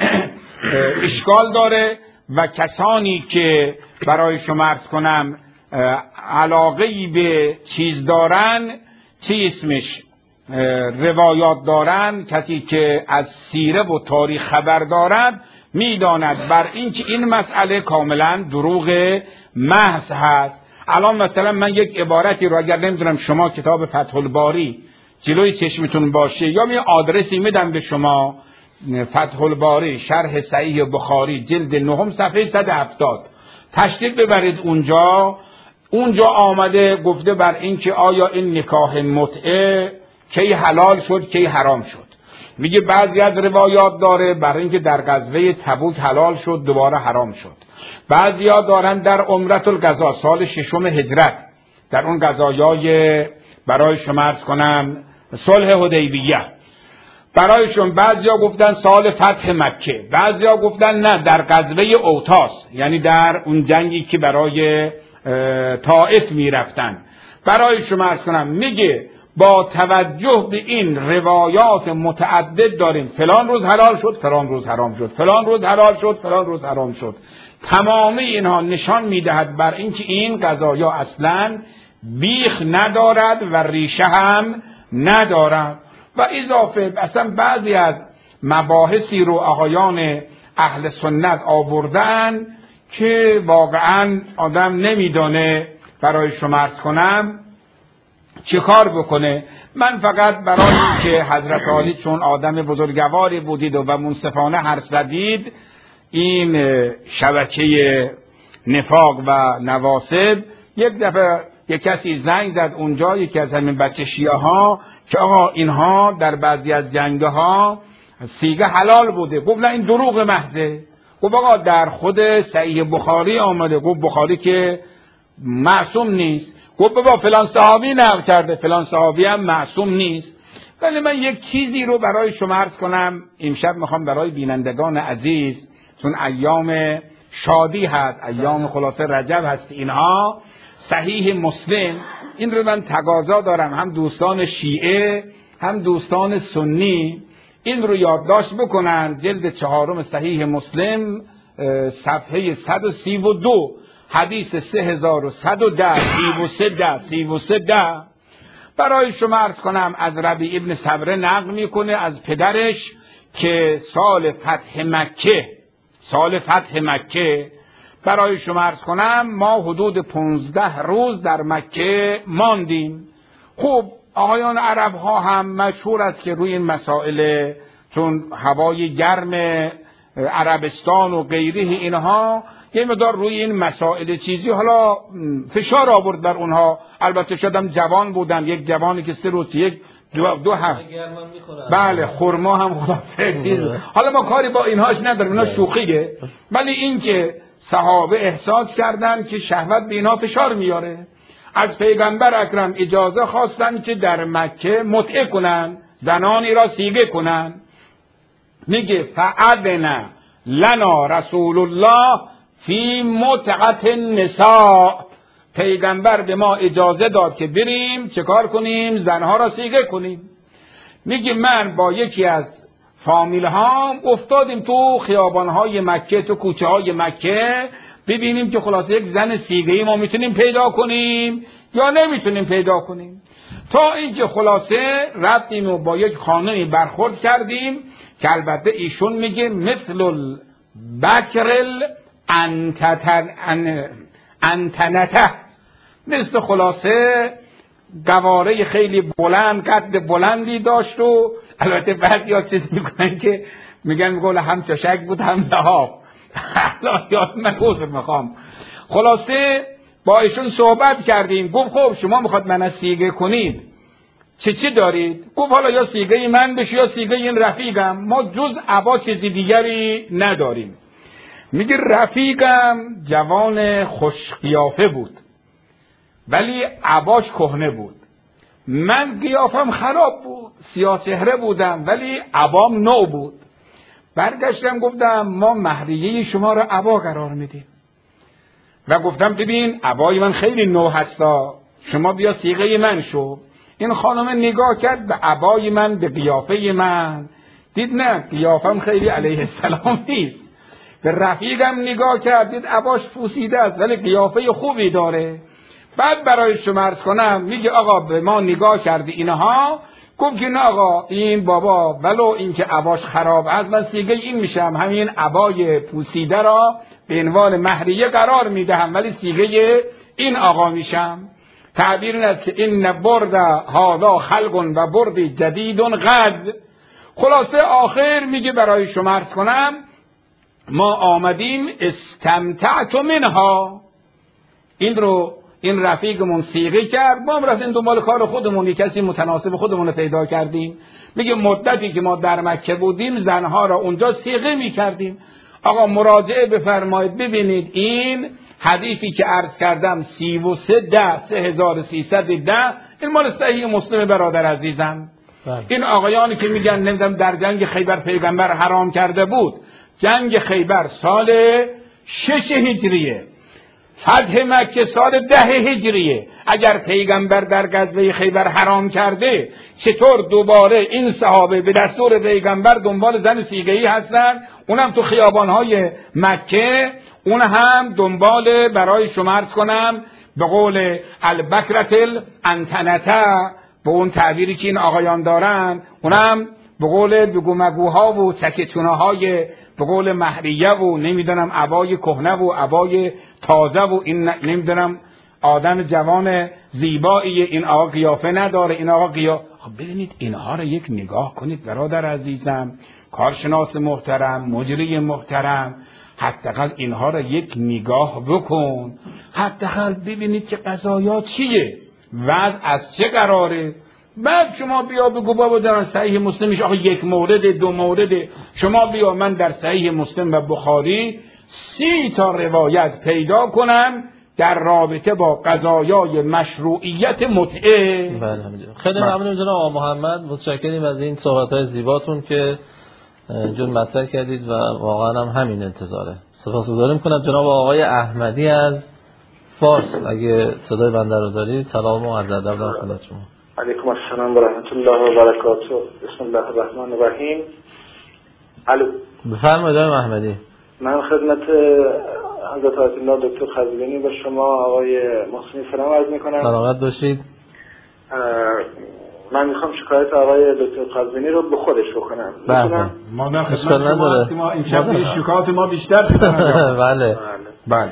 اشکال داره و کسانی که برای شما عرض کنم علاقه‌ای به چیز دارن، چی اسمش، روایات دارن، کسی که از سیره و تاریخ خبر دارد میداند بر این که این مسئله کاملا دروغ محض هست. الان مثلا من یک عبارتی رو اگر نمیدونم شما کتاب فتح الباری جلوی چشمتون باشه یا می آدرسی میدم به شما، فتح الباری شرح صحیح بخاری جلد 9 صفحه 170 تشریف ببرید اونجا آمده گفته بر این که آیا این نکاح متعه کی حلال شد کی حرام شد. میگه بعضی از روایات داره برای اینکه در غزوه تبوک حلال شد دوباره حرام شد. بعضیا دارن در عمرة القضا سال 6 هجرت در اون قضایای برای شما عرض کنم صلح حدیبیه برایشون، بعضیا گفتن سال فتح مکه، بعضیا گفتن نه در غزوه اوتاس، یعنی در اون جنگی که برای طائف میرفتن، برای شما عرض کنم میگه با توجه به این روایات متعدد داریم فلان روز حلال شد، فلان روز حرام شد، فلان روز حلال شد، فلان روز حرام شد. تمام اینها نشان میدهد بر اینکه این قضایا اصلا بیخ ندارد و ریشه هم ندارد. و اضافه اصلا بعضی از مباحثی رو آقایان اهل سنت آوردن که واقعا آدم نمیدونه برای شما عرض کنم چه کار بکنه. من فقط برای اینکه حضرت عالی چون آدم بزرگواری بودید و منصفانه حرف زدید این شبکه نفاق و نواسب، یک دفعه یک کسی زنگ زد اونجا، یکی از همین بچه شیعه ها، که آقا اینها در بعضی از جنگ ها سیگه حلال بوده. گفت نه این دروغ محضه. گفت آقا در خود صحیح بخاری آمده. گفت بخاری که معصوم نیست. گفت بابا فلان صحابی نقل کرده، فلان صحابی هم معصوم نیست. ولی من یک چیزی رو برای شما عرض کنم امشب میخوام برای بینندگان عزیز، چون ایام شادی هست، ایام خلاصه رجب هست، اینها صحیح مسلم این رو من تقاضا دارم هم دوستان شیعه هم دوستان سنی این رو یادداشت بکنن. جلد 4 صحیح مسلم صفحه 132 حدیث 3110 3310 برای شما عرض کنم از ربیع ابن صبره نقل میکنه از پدرش که سال فتح مکه برای شما عرض کنم ما حدود 15 روز در مکه ماندیم. خب آقایان عرب ها هم مشهور است که روی این مسائل، چون هوای گرم عربستان و غیره اینها یه مقدار روی این مسائل چیزی حالا فشار آورد بر اونها. البته شدم جوان بودن، یک جوانی که 3 روز یک دو هفته بله خرما هم خلاصه چیز. حالا ما کاری با اینهاش نداریم، اینا شوخیه. ولی این که صحابه احساس کردن که شهوت به اینا فشار میاره، از پیغمبر اکرم اجازه خواستن که در مکه متعه کنن، زنانی را سیگه کنن. میگه فأذن لنا رسول الله فی متعة النساء، پیغمبر به ما اجازه داد که بریم چه کار کنیم؟ زنها را سیگه کنیم. میگه من با یکی از فامیل ها افتادیم تو خیابانهای مکه، تو کوچه های مکه، ببینیم که خلاصه یک زن سیگه‌ای ما میتونیم پیدا کنیم یا نمیتونیم پیدا کنیم. تا اینکه خلاصه رفتیم و با یک خانمی برخورد کردیم که البته ایشون میگه مثل البکرل انتنته، مثل خلاصه گواره خیلی بلند، قد بلندی داشت. و البته بعضی ها چیز میکنن که میگن هم چشک بود هم لحاف. یاد من عذر میخوام. خلاصه با ایشون صحبت کردیم. گفت خب شما میخواد من سیگه کنید چی دارید؟ گفت حالا یا سیگه من بشه یا سیگه این رفیقم، ما جز عبا چیزی دیگری نداریم. میگه رفیقم جوان خوش قیافه بود ولی عباش کهنه بود. من قیافم خراب بود، سیاه چهره بودم ولی عبام نو بود. برگشتم گفتم ما مهریه شما را عبا قرار میدیم و گفتم ببین عبای من خیلی نو هستا، شما بیا سیغه من شو. این خانم نگاه کرد به عبای من، به قیافه من، دید نه قیافم خیلی علیه السلام نیست. به رفیقم نگاه کرد، دید عباش پوسیده است ولی قیافه خوبی داره. بعد برای شما عرض کنم میگه آقا به ما نگاه کردی اینها. گفت که نه آقا این بابا ولو این که عباش خراب است من سیگه این میشم، همین عبای پوسیده را به عنوان مهریه قرار میدهم ولی سیگه این آقا میشم. تعبیر این است که این برد هادا خلق و برد جدید غز. خلاصه آخر میگه برای شما عرض کنم ما آمدیم استمتعت منها، این رفیقمون سیغه کرد، ما هم رفتیم دنبال کار خودمون، یک کسی متناسب خودمون پیدا کردیم. میگه مدتی که ما در مکه بودیم زنها را اونجا سیغه میکردیم. آقا مراجعه بفرمایید ببینید این حدیثی که عرض کردم 3310 این مال صحیح مسلم برادر عزیزم. این آقایانی که میگن نمیدونم در جنگ خیبر پیغمبر حرام کرده بود، جنگ خیبر سال 6 هجریه، فتح مکه سال 10 هجریه. اگر پیغمبر در غزوه خیبر حرام کرده، چطور دوباره این صحابه به دستور پیغمبر دنبال زن سیگه‌ای هستن؟ اونم تو خیابانهای مکه، اون هم دنبال، برای شما عرض کنم به قول البکرة الانتنته، به اون تعبیری که این آقایان دارن، اونم به قول بگومگوها و چکتونه‌های به قول مهریه و نمیدونم عبای کهنه و عبای تازه و این نمیدونم آدم جوان زیبایی، این آقا قیافه نداره، این آقا قیافه. ببینید اینها رو یک نگاه کنید برادر عزیزم، کارشناس محترم، مجری محترم، حداقل اینها رو یک نگاه بکن، حداقل ببینید که قضایا چیه، وضع از چه قراره. بعد شما بیا بگو بابا در صحیح مسلمش آخه یک مورد دو مورد، شما بیا من در صحیح مسلم و بخاری 30 تا روایت پیدا کنم در رابطه با قضایای مشروعیت متعه. بله خیلی ممنون جناب آقا محمد، متشکریم از این صحبت‌های زیباتون که اینجور مطرح کردید و واقعا هم همین انتظاره. سپاسگزاری می‌کنم. جناب آقای احمدی از فارس، اگه صدای بنده رو دارید، سلام و عرض ادب دارم خدمت شما. علیکم السلام و رحمت الله و برکاته. بسم الله الرحمن الرحیم. الو، بفرمایید آقای احمدی. من خدمت حضرت آیت الله دکتر خزیونی و شما آقای محسنی سلام عرض میکنم. سلامت باشید. من میخوام شکایت آقای دکتر خزیونی رو به خودش بکنم. بله. ما در خدمت شما هستیم، ما این شب شکایت ما بیشتر شده. بله. بله.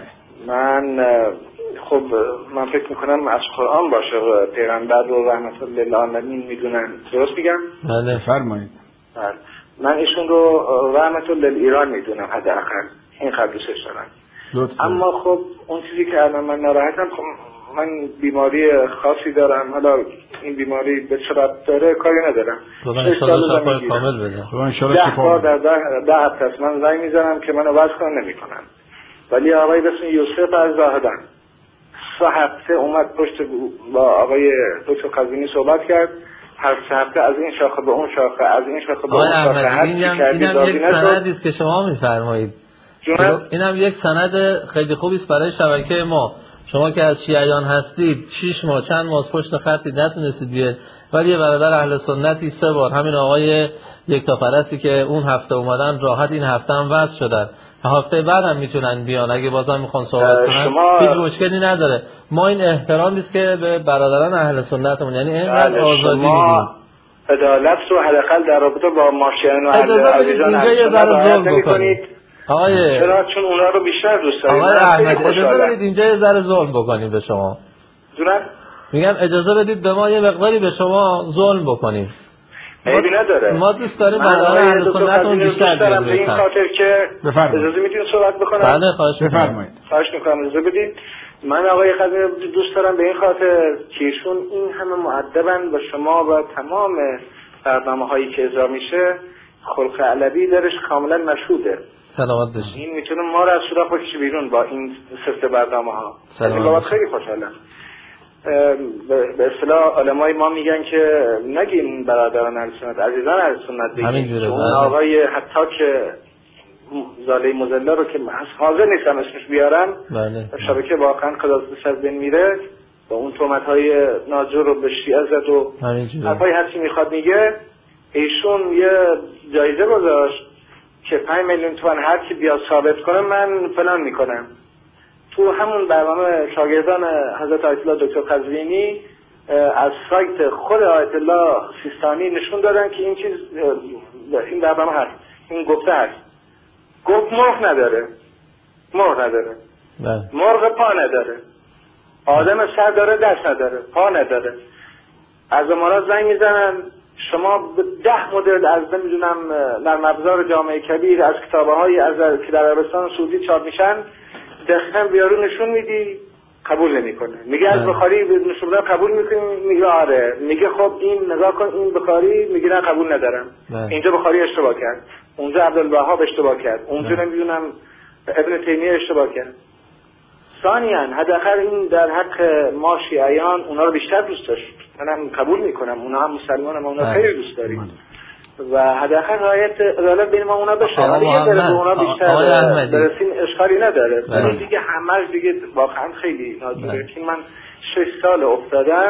من فکر میکنم از قرآن باشه پیغمبر رو رحمت للعالمین میدونن، درست میگم؟ بله فرمایید. بله. من ایشون رو رحمت للایران میدونم، حداقل این قبلش دارم. اما خب اون چیزی که الان من ناراحتم، خب من بیماری خاصی دارم، حالا این بیماری به چرا داره کاری ندارم. خدا انشاءالله شفای کامل بده. خدا انشاءالله شفا بده. 10 هفته من زنگ میزنم که منو واسه کار نمیکنن. ولی آقای بسم یوسف از زاهدان 3 هفته اومد پشت با آقای دکتر قزوینی صحبت کرد، هر 3 هفته از این شاخه به اون شاخه، از این شاخه به اون شاخه. اینم یک سندی است که شما میفرمایید. اینم یک سند خیلی خوبی است برای شبکه ما. شما که از شیعیان هستید 6 ماه چند ماه پشت خطی نتونستید بیاید، ولی یه برادر اهل سنتی 3 بار، همین آقای یکتاپرستی که اون هفته اومدن راحت این هفته هم وصل شدن، هفته بعد هم میتونن بیان اگه بازم میخوان صحبت کنن، هیچ مشکلی نداره. ما این احترامی است که به برادران اهل سنتمون، یعنی اینقدر آزادی میدیم. عدالت رو حداقل در رابطه با ماشین و عزیزان اینجا یه ذره ظلم بکنید. چرا؟ چون اونا رو بیشتر دوست داریم. آقای احمد اجازه بدید اینجا یه ذره ظلم بکنیم به شما. میگم اجازه بدید به ما یه مقداری به شما ظلم بکنیم. عیبی نداره. ما دوست داریم برادران اهل سنتمون بیشتر بیان. به این خاطر که اجازه میدید صحبت بکنم؟ بله خواهش می‌کنم. خواهش می‌کنم اجازه بدید. من آقای خزیونی دوست دارم به این خاطر که ایشون این همه مؤدبن و شما و تمام برنامه‌هایی که اجرا میشه خلق علوی درش کاملا مشهوده. سلامت باشید. این میتونه ما رو از سوراخ بکشه بیرون با این سفت برنامه‌ها. سلامت. خیلی خوشحالم. به اصطلاح علمای ما میگن که نگیم برادران اهل سنت، عزیزان اهل سنت بگیم. اون آقای حتی که زاله مزله رو که حاضر نیستم اسمش بیارم، شبکه واقعا قداستش از بین میره با اون تهمت‌های ناجور رو به شیعه زد و حرفای هرچی میخواد میگه. ایشون یه جایزه گذاشت که 5 میلیون تومان هر کی بیاد ثابت کنه من فلان میکنم. تو همون برنامه شاگردان حضرت آیت الله دکتر قزوینی از سایت خود آیت الله سیستانی نشون دادن که این چیز این برنامه هست، این گفته هست. گفت مرغ نداره، مرغ پا نداره، آدم سر داره دست نداره، پا نداره. از امارات زنگ میزنن شما به 10 مدل از نمیدونم در ابزار جامعه کبیر از کتاب‌های از که در عربستان سعودی چاپ میشن دقیقاً بیارو نشون میدی، قبول نمیکنه. میگه از بخاری نشون دادن قبول میکنی؟ میگه آره. میگه خب این نگاه کن این بخاری، میگه نه قبول ندارم. اینجا بخاری اشتباه کرد، اونجا عبدالوهاب اشتباه کرد، اونجا نمیدونم ابن تیمیه اشتباه کرد. ثانیاً حداقل این در حق ما شیعیان اونا رو بیشتر دوست داشت. منم قبول میکنم اونا هم مسلمانم، اونا خیلی دوست داریم. و حداقل رعایت عدالت بین ما اونا بشه. ولی یه ذره به اونا بیشتر برسیم اشکالی نداره. ولی دیگه همش دیگه واقعا خیلی نازوره که من 6 سال افتادم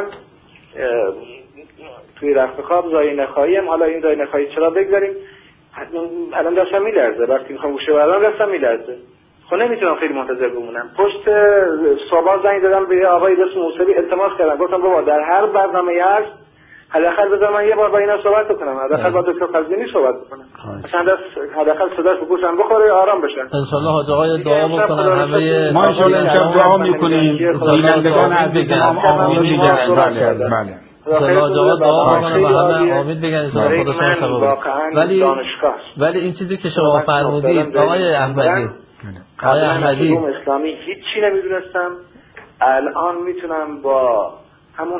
توی رخت خواب زای نخاییم. حالا این زای نخایی چرا بگذاریم، الان داشتم میلرزه، وقتی میخوام گوشه بردارم داشتم میلرزه. خب نمیتونم خیلی منتظر بمونم. پشت صبح زنگ دادم به یه آقای دست موسوی، التماس کردم، گفتم بابا در هر برنامه هست حداقل بذار من یه بار با اینا صحبت بکنم، حداقل با دکتر قزوینی صحبت بکنم، چند دست حداقل صداش به گوشم بخوره آرام بشن. ان شاء الله حاج آقای دعا بکنن همه. ما ان شاء الله امشب دعا میکنیم بینندگان عزیز ما آمین میگن. بله سلام جواد دعا کنم و همه آمین بگن ان شاء الله خودشون سبب. ولی این چیزی که شما فرمودید آقای احمدی، آقای احمدی اسلامی هیچی نمیدونستم، الان میتونم با همون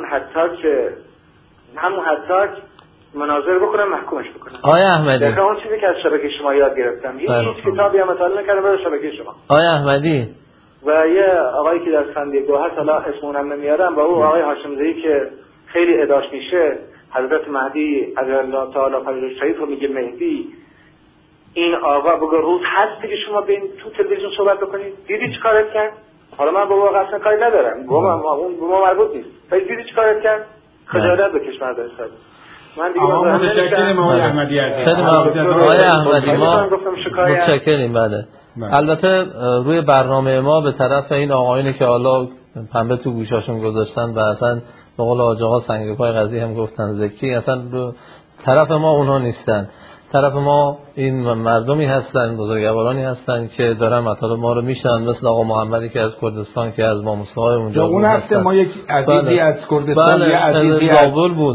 حتی مناظره بکنم، محکومش بکنم. آقای احمدی در اون چیزی که از شبکه شما یاد گرفتم، هیچ کتابی هم مطالعه نکردم برای شبکه شما. آقای احمدی و یه آقایی که در سندیگو هست، حالا اسمونم نمیارم، و او آقای هاشمزایی که خیلی اداش میشه، حضرت مهدی عزیزالله تعالی فضل شریف رو میگه مهدی. این آقا بگو روز هست که شما بین تو تلویزیون صحبت بکنید؟ دیدی چی کارت کرد؟ حالا من با واقعا اصلا کاری ندارم، اون به ما مربوط نیست، ولی دیدی چی کارت کرد؟ خجالت بکش مرد حساب. من دیگه متشکرم آقای احمدی عزیز. آقای احمدی ما متشکریم. بله البته روی برنامه ما به طرف این آقایونی که حالا پنبه تو گوشاشون گذاشتن و اصلا به قول حاج آقا سنگ پای قضیه هم گفتن زکی، اصلا طرف ما اونها نیستن. طرف ما این مردمی هستن، بزرگوارانی هستن که دارن مطالب ما رو میشنن، مثل آقا محمدی که از کردستان که از ماموسای اونجا بود. اون هفته ما یک عزیزی از کردستان، یه عزیزی از زابل بود،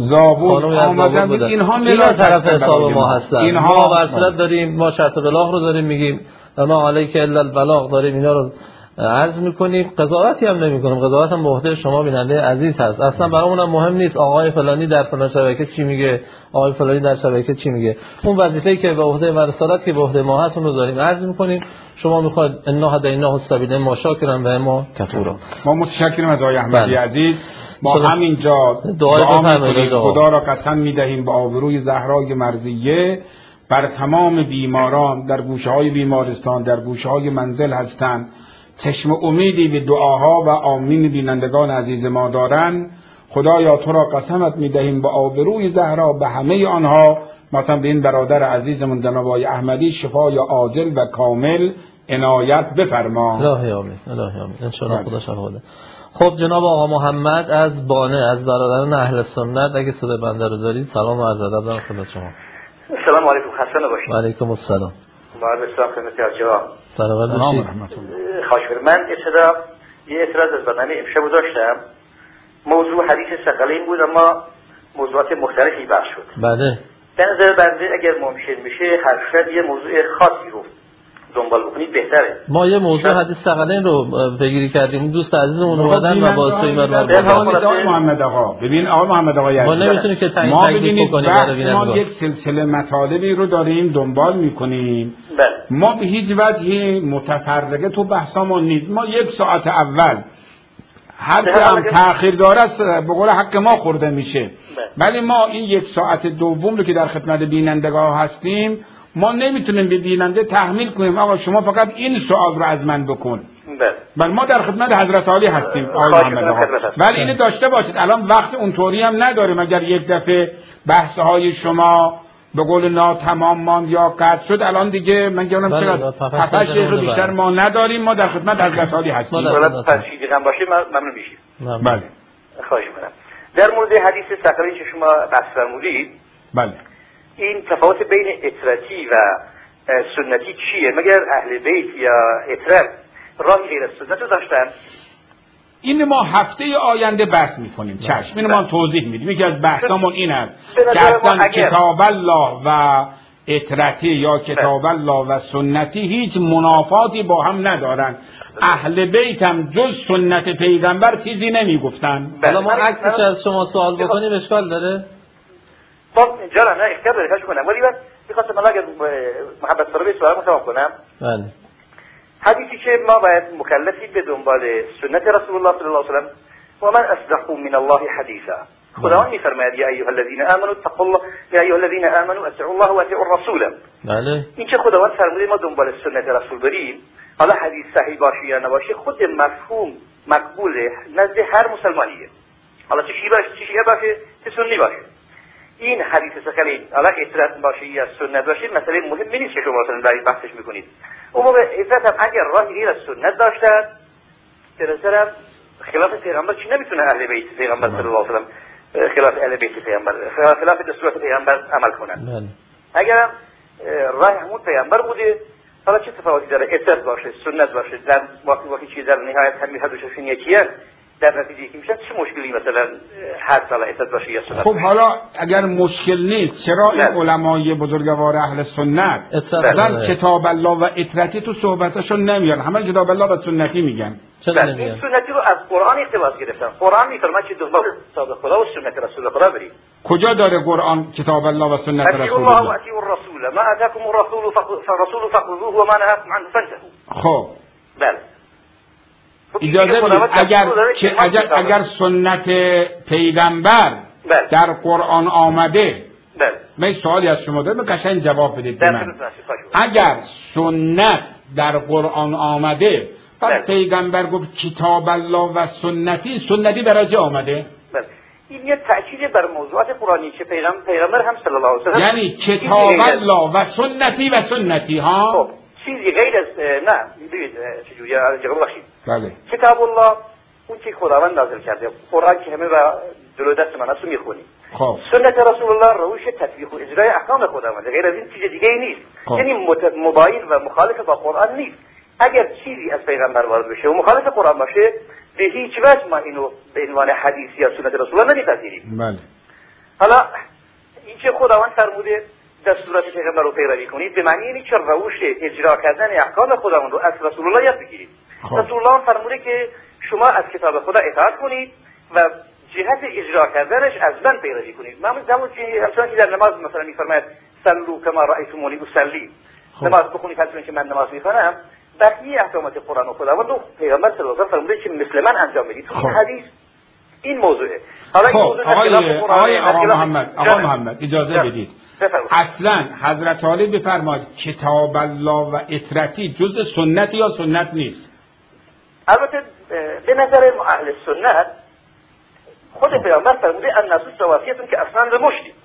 آمدن بود. اینها طرف حساب ما هستن. اینها برصورت داریم، ما شرط بلاغ رو داریم میگیم و ما علیک الا البلاغ داریم، اینا رو عرض میکنیم، قضاوتی هم نمیکنیم. قضاوت هم به عهده شما بیننده عزیز هست. اصلا برامون هم مهم نیست آقای فلانی در فلان شبکه چی میگه، آقای فلانی در شبکه چی میگه. اون وظیفه‌ای که به عهده رسالت که به عهده ما هست اون رو داریم عرض میکنیم. شما میخواید انا هدیناه السبیل، ما شاکرم و ما کفورا. ما متشکرم از آقای احمدی عزیز. ما همینجا دعا میکنیم خدا را قسم میدهیم به آبروی زهرای مرضیه بر تمام بیماران در گوشه‌های بیمارستان، در گوشه‌های منزل هستند، چشم امیدی به دعاها و آمین بینندگان عزیز ما دارن. خدایا تو را قسمت میدهیم به آبروی زهرا به همه آنها، مثلا به این برادر عزیزمون جناب آقای احمدی شفای عاجل و کامل عنایت بفرما. الهی آمین، الهی آمین ان شاء الله. خدا شفاعت. خب جناب آقا محمد از بانه، از برادران اهل سنت، اگه صدای بنده رو دارید سلام و عرض ادب دارم خدمت شما. سلام علیکم، خسته نباشید. و علیکم السلام. بعد اسلام خدمت جناب. سلام باشید. خواهش می‌کنم. من ابتدا یه اعتراض از برنامه امشب داشتم. موضوع حدیث ثقلین بود اما موضوعات مختلفی بحث شد. بله. به نظر بنده اگر ممکن بشه هر شب یه موضوع خاصی رو دنبال بکنید بهتره. ما یه موضوع حدیث ثقلین رو پیگیری کردیم، دوست عزیزمون اومدن و واسطه این آقای محمد آقا. ببین آقای محمد آقا عزیز، ما نمیتونیم که تعیین کنیم. ما یک سلسله مطالبی رو داریم دنبال میکنیم. ما به هیچ وجهی متفرقه تو بحثامون نیست. ما یک ساعت اول هر چه هم تأخیر داره است به قول حق ما خورده میشه. ولی ما این یک ساعت دوم رو که در خدمت بینندگان هستیم ما نمیتونیم به بیننده تحمیل کنیم آقا شما فقط این سوال رو از من بکن. بله ما در خدمت حضرت عالی هستیم آقای محمد آقا. ولی اینو داشته باشید الان وقت اونطوری هم نداریم. اگر یک دفعه بحث های شما به قول ناتمام ماند یا قطع شد الان دیگه من گفتم چقدر 7 دقیقه بیشتر ما نداریم. ما در خدمت حضرت عالی هستیم. حالا پس 6 دقیقه باشه ممنون میشیم. بله خواهش می‌کنم. در مورد حدیث ثقلین که شما بحث فرمودید، بله این تفاوت بین اطرتی و سنتی چیه؟ مگر اهل بیت یا اطرت راه غیر از سنت رو داشتن؟ این ما هفته آینده بحث میکنیم. چشم اینو ما توضیح میدیم. یکی از بحثامون این است که اصلا کتاب الله و اطرتی یا کتاب الله و سنتی هیچ منافاتی با هم ندارن. اهل بیت هم جز سنت پیغمبر چیزی نمیگفتن. حالا ما عکسش از شما سوال بکنیم اشکال داره؟ خب اینجا نه اختیار داره کاش کنم. ولی من می‌خواستم اگر محبت سره سوال متوجه کنم. بله. حدیثی که ما باید مکلفی به دنبال سنت رسول الله صلی الله علیه و سلم و من اصدق من الله حدیثا. خداوند میفرماید یا ایها الذین آمنوا اتقوا الله یا ایها الذین آمنوا اطیعوا الله و اطیعوا الرسول. بله. این که خداوند فرموده ما دنبال سنت رسول بریم، حالا حدیث صحیح باشه یا نباشه خود مفهوم مقبوله نزد هر مسلمانیه. حالا چه شیعه باشه چه سنی باشه. این حدیث ثقلی حالا اطرت باشه یا سنت باشه مسئله مهمی نیست که شما مثلا برای بحثش میکنید. اون موقع اطرت هم اگر راهی غیر از سنت داشتن به نظرم خلاف پیغمبر چی نمیتونه اهل بیت پیغمبر صلی الله علیه و سلم خلاف اهل بیت پیغمبر خلاف دستورات پیغمبر عمل کنن. اگر راه همون پیغمبر بوده حالا چه تفاوتی داره اطرت باشه سنت باشه در واقعی چیز در نهایت همین هر دوشون یکیه در نتیجه که میشن چه مشکلی مثلا هر سال اطرت باشه یا سنت. خب حالا اگر مشکل نیست چرا این علمای بزرگوار اهل سنت در کتاب الله و اطرتی تو صحبتاشون نمیان، همه کتاب الله و سنتی میگن؟ این سنتی رو از قرآن اقتباس گرفتن. قرآن میفرماید که دنبال کتاب خدا و سنت رسول خدا برید. کجا داره قرآن کتاب الله و سنت رسول الله؟ الله و اطیعوا الرسول ما اتاکم الرسول فخذوه و ما نهاکم عنه فانتهوا. خب بله اجازه بدید اگر سنت پیغمبر در قرآن آمده، من سوالی از شما دارم قشنگ جواب بدید من. اگر سنت در قرآن آمده پس پیغمبر گفت کتاب الله و سنتی برای چه آمده؟ این یه تأکید بر موضوعات قرآنی که پیغمبر هم صلی الله علیه و سلم یعنی کتاب الله و سنتی ها چیزی غیر از نه ببینید چجوری جواب بخشید. بله. کتاب الله اون که خداوند نازل کرده، قرآن که همه و جلو دست من هست میخونیم. خب سنت رسول الله روش تطبیق و اجرای احکام خداوند، غیر از این چیز دیگه ای نیست. یعنی مباین و مخالف با قرآن نیست. اگر چیزی از پیغمبر وارد بشه و مخالف قرآن باشه به هیچ وجه ما اینو به عنوان حدیث یا سنت رسول الله نمیپذیریم. بله. حالا این که خداوند فرموده دستورات پیغمبر رو پیروی کنید به معنی اینه که روش اجرا کردن احکام خداوند رو از رسول الله یاد بگیرید. رسول الله فرموده که شما از کتاب خدا اطاعت کنید و جهت اجرا کردنش از من پیروی کنید. ما همون که در نماز مثلا میفرماید صلوا کما رأیتمونی اصلی، نماز بخونید همچون که من نماز میخوانم. بقیه احکامات قرآن و خداوند و پیغمبر صلی الله علیه و آله فرموده که مثل من انجام بدید. حدیث این موضوعه. حالا این موضوع آقا محمد اجازه بدید. اصلا حضرت علی بفرمایید کتاب الله و اطرتی جز سنت یا سنت نیست؟ البته به نظر اهل سنت خود پیامبر فرموده الناس سواسیتون که اصلا به مشتی.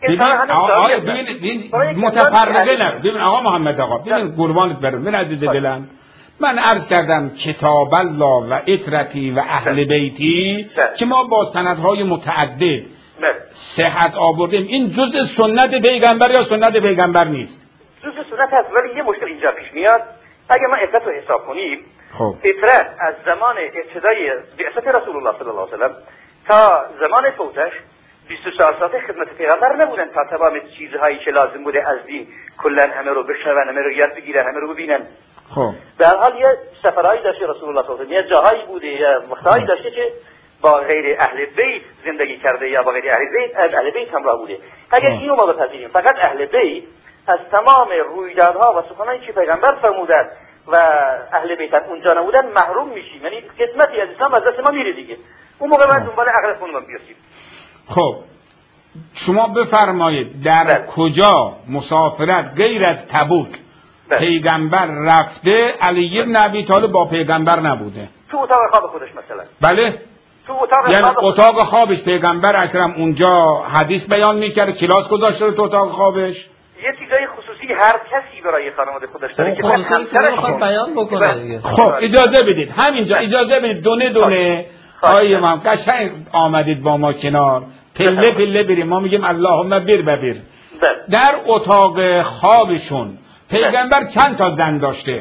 ببین متفرقه نه. ببین آقا محمد ببین قربانت برم من عزیز دلم، من عرض کردم کتاب الله و اطرتی و اهل بیتی که ما با سندهای متعدد صحت آوردیم، این جز سنت پیغمبر یا سنت پیغمبر نیست؟ جز سنت هست، ولی یه مشکل اینجا پیش میاد. اگه ما اطرت رو حساب کنیم، اطرت از زمان ابتدای بعثت رسول الله صلی الله علیه و سلم تا زمان فوتش 24 ساعته خدمت پیغمبر نبودن تا تمام چیزهایی که لازم بوده از دین کلا همه رو بشنون، همه رو یاد بگیرن، همه رو ببینن. خب در حال یه سفرهایی داشته رسول الله صلی الله علیه و سلم، یه جاهایی بوده یا وقتهایی داشته که با غیر اهل بیت زندگی کرده یا با غیر اهل بیت همراه بوده. اگر اینو ما بپذیریم فقط اهل بیت از تمام رویدادها و سخنانی که پیغمبر فرمودند و اهل بیت اونجا نبودن محروم میشیم، یعنی قسمتی از اسلام از دست ما میره دیگه. اون موقع بعد دنبال عقل خودمون بیایم. خب شما بفرمایید در کجا مسافرت غیر از تبوک پیغمبر رفته علی بن ابی طالب با پیغمبر نبوده؟ تو اتاق خواب خودش مثلا. بله. تو اتاق یعنی اتاق خوابش پیغمبر اکرم اونجا حدیث بیان میکرد، کلاس گذاشته تو اتاق خوابش؟ یه چیزای خصوصی هر کسی برای خانواده خودش داره که همسرش بیان بکنه دیگه. خب اجازه بدید همینجا اجازه بدید دونه آیه ما قشنگ آمدید با ما کنار پله پله بریم. ما میگیم اللهم بر ببر. در اتاق خوابشون پیغمبر چند تا زن داشته؟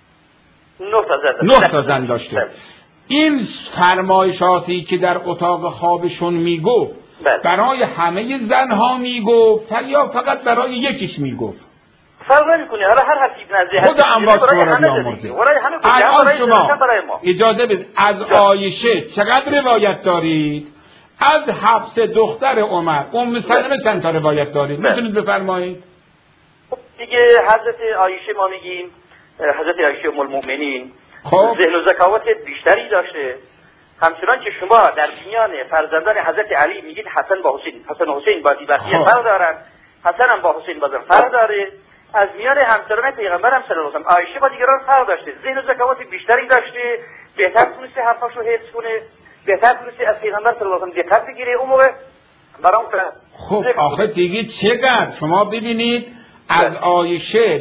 9 تا زن داشته. این فرمایشاتی که در اتاق خوابشون میگفت برای همه زنها میگفت یا فقط برای یکیش میگفت؟ فرق نمیکنه. حالا هر حدیث نزدیک خود اموات سورا بیامرزه. الان شما اجازه بدید از عایشه چقدر روایت دارید؟ از حفصه دختر عمر سلمه چند تا روایت دارید؟ میتونید بفرمایید؟ دیگه حضرت عایشه ما میگیم حضرت عایشه ام المؤمنین خب ذهن و ذکاوت بیشتری داشته همچنان که شما در میان فرزندان حضرت علی میگید حسن با حسین، حسن و حسین با دیبخیه فرق دارن، حسن هم با حسین بازم فرق داره. از میان همسران پیغمبر هم صلی الله علیه و آله عایشه با دیگران فرق داشته، ذهن و ذکاوت بیشتری داشته، بهتر تونسته حرفاشو حفظ کنه، بهتر تونسته از پیغمبر صلی الله علیه و آله دقت بگیره. اون موقع برام خب آخه دیگه چقدر شما ببینید از عایشه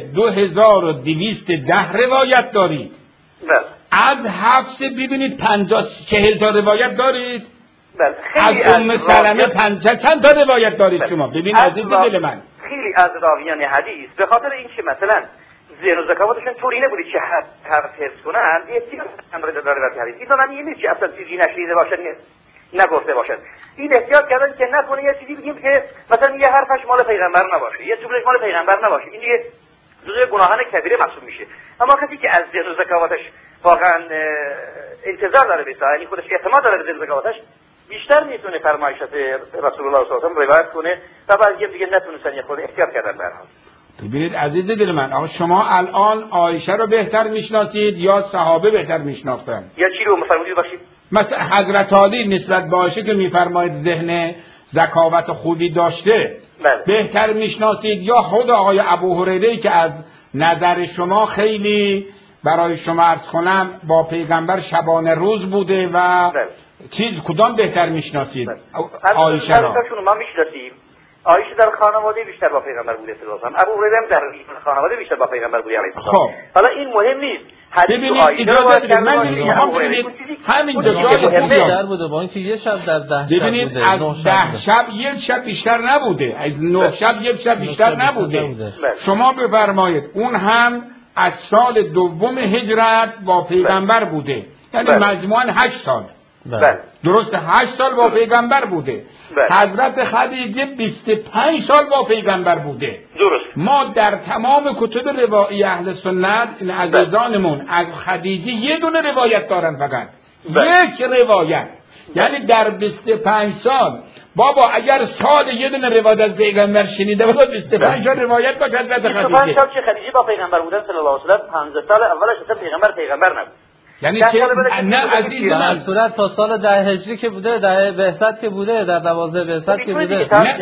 2210 روایت دارید، از حفصه ببینید 40 تا روایت دارید، از ام سلمه 50 چند تا روایت دارید شما. ببین عزیز دل من، خیلی از راویان حدیث به خاطر اینکه مثلا ذهن و ذکاوتشون طوری نبوده که حرف حفظ کنن، احتیاط کردن داره در حدیث. این معنی نیست که اصلا چیزی نشنیده باشن نگفته باشن، این احتیاط کردن که نکنه یه چیزی بگیم که مثلا یه حرفش مال پیغمبر نباشه، یه جملهش مال پیغمبر نباشه، این دیگه جزء گناهان کبیره محسوب میشه. اما کسی که از ذهن و ذکاوتش واقعا انتظار داره بسا، یعنی خودش اعتماد داره به ذهن و ذکاوتش، بیشتر میتونه فرمایشات رسول الله صلی الله علیه و آله روایت کنه و بعضی دیگه نتونستن یه خود احتیاط کردن. برها ببینید عزیز دل من، آقا شما الان عایشه رو بهتر میشناسید یا صحابه بهتر میشناختن؟ یا چی رو میفرمایید باشید؟ مثلا حضرت علی نسبت به عایشه که میفرمایید ذهن ذکاوت خوبی داشته بهتر میشناسید یا خود آقای ابو هریره که از نظر شما خیلی برای شما عرض کنم با پیغمبر شبانه روز بوده و چیز کدام بهتر میشناسید؟ عایشه را ما میشناسیم. عایشه در خانواده بیشتر با پیغمبر بوده صلی الله علیه و آله. ابو هریره در خانواده بیشتر با پیغمبر بوده علیه السلام. خب حالا این مهم نیست. ببینید اجازه بدید من میخوام ببینید همین جای بیشتر بوده با اینکه یه شب در 10 شب ببینید از 10 شب یک شب بیشتر نبوده، از 9 شب یک شب بیشتر نبوده. شما بفرمایید اون هم از سال دوم هجرت با پیغمبر بوده، یعنی مجموعاً 8 سال. درست 8 سال با پیغمبر بوده. حضرت خدیجه 25 سال با پیغمبر بوده. درست. ما در تمام کتب روایی اهل سنت این عزیزانمون از خدیجه یه دونه روایت دارن فقط. یک روایت. یعنی در 25 سال بابا اگر سال یه دونه روایت از پیغمبر شنیده بود 25 سال روایت با حضرت خدیجه. 25 سال که خدیجه با پیغمبر بودن صلی الله علیه و آله 15 سال اولش اصلا پیغمبر نبود. یعنی چه نه عزیز در صورت تا سال 10 هجری که بوده، 10 بعثت که بوده، در 12 بعثت که بوده، نه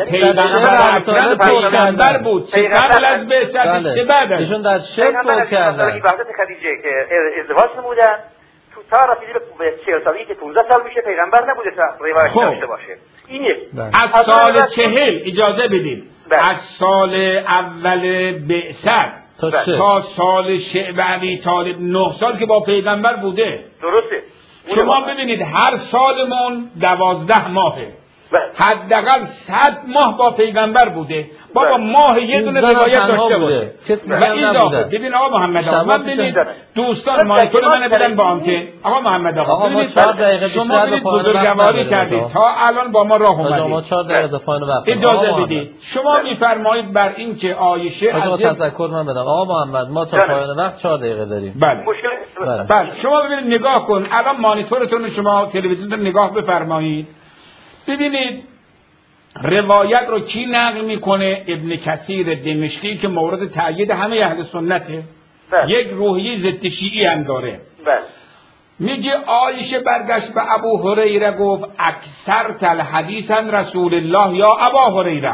پیغمبر بود، چه قبل از بعثت چه بعدش. ایشون در شرک بود کردن. حضرت خدیجه که ازدواج نمودن تو تا رسیده به 40 سالگی که 15 سال میشه پیغمبر نبوده تا روایت داشته باشه. اینه از سال 40 اجازه بدید، از سال اول بعثت تا سال شعب علی طالب 9 سال که با پیغمبر بوده. درسته. شما ببینید هر سالمون 12 ماهه، حداقل 100 ماه با پیغمبر بوده. بابا ماه یه دونه روایت داشته باشه و اضافه. ببین آقا محمد آقا، ببینید دوستان مایکل من بدن با هم که آقا محمد آقا ببینید شما ببینید بزرگواری کردید تا الان با ما راه اومدید. اجازه بدید شما میفرمایید بر این که عایشه از تذکر من بدم. آقا محمد ما تا پایان وقت 4 دقیقه داریم. بله شما ببینید نگاه کن الان مانیتورتون شما تلویزیون نگاه بفرمایید. ببینید روایت رو کی نقل میکنه؟ ابن کثیر دمشقی که مورد تأیید همه اهل سنته. یک روحیه ضد شیعی هم داره. میگه عایشه برگشت به ابو هریره گفت اکثر الحدیث عن رسول الله یا ابا هریره،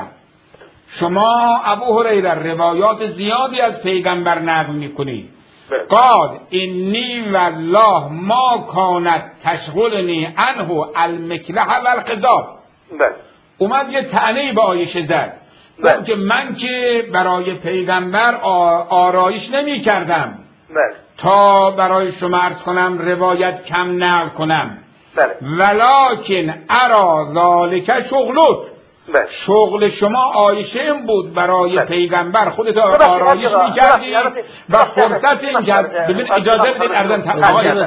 شما ابو هریره روایات زیادی از پیغمبر نقل میکنی. قال انی والله ما کانت تشغلنی عنه المکلح والقضاء. اومد یه طعنه‌ای به عایشه زد که من که برای پیغمبر آرایش نمی کردم تا برای شما عرض کنم روایت کم نقل کنم. ولکن ارا ذالک شغلک، شغل شما عایشه این بود برای پیغمبر خودت آرایش می‌کردی و فرصت این که ببین اجازه بدید ارزن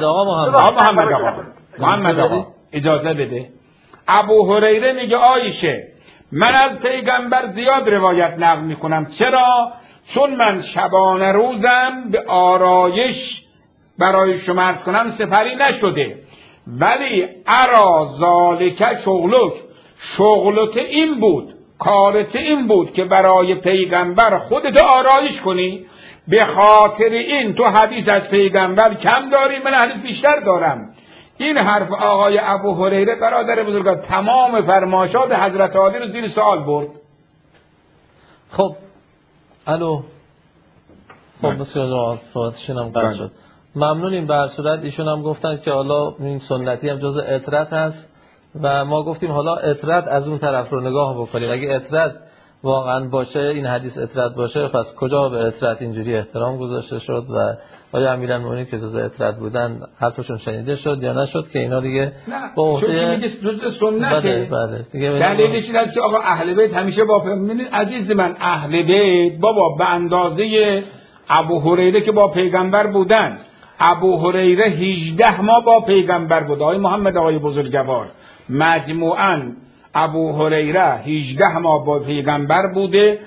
محمد آقا اجازه بده. ابو هریره میگه عایشه من از پیغمبر زیاد روایت نقل میکنم. چرا؟ چون من شبانه روزم به آرایش برای شما عرض کنم سپری نشده. ولی ارا ذالک شغلک، شغلت این بود، کارت این بود که برای پیغمبر خودت آرایش کنی. به خاطر این تو حدیث از پیغمبر کم داری، من حدیث بیشتر دارم. این حرف آقای ابو هریره برادر بزرگان تمام فرمایشات حضرت علی رو زیر سوال برد. خب الو، خب بسیار صحبتشون هم قطع شد. ممنونیم. به هر صورت ایشون هم گفتن که حالا این سنتی هم جزء اطرت هست و ما گفتیم حالا اطرت از اون طرف رو نگاه بکنیم. اگه اطرت واقعا باشه، این حدیث اطرت باشه، پس کجا به اطرت اینجوری احترام گذاشته شد و آیا امیرالمومنین که جزء اطرت بودن حرفشون شنیده شد یا نشد که اینا دیگه با عهده جزء سنته. دلیلش این است که آقا اهل بیت همیشه با پیغمبر، عزیز من اهل بیت بابا به اندازه ابو هریره که با پیغمبر بودن. ابو هریره 18 ماه با پیغمبر بود. آقای محمد آقای بزرگوار مجموعاً ابو هریره 18 ماه با پیغمبر بوده،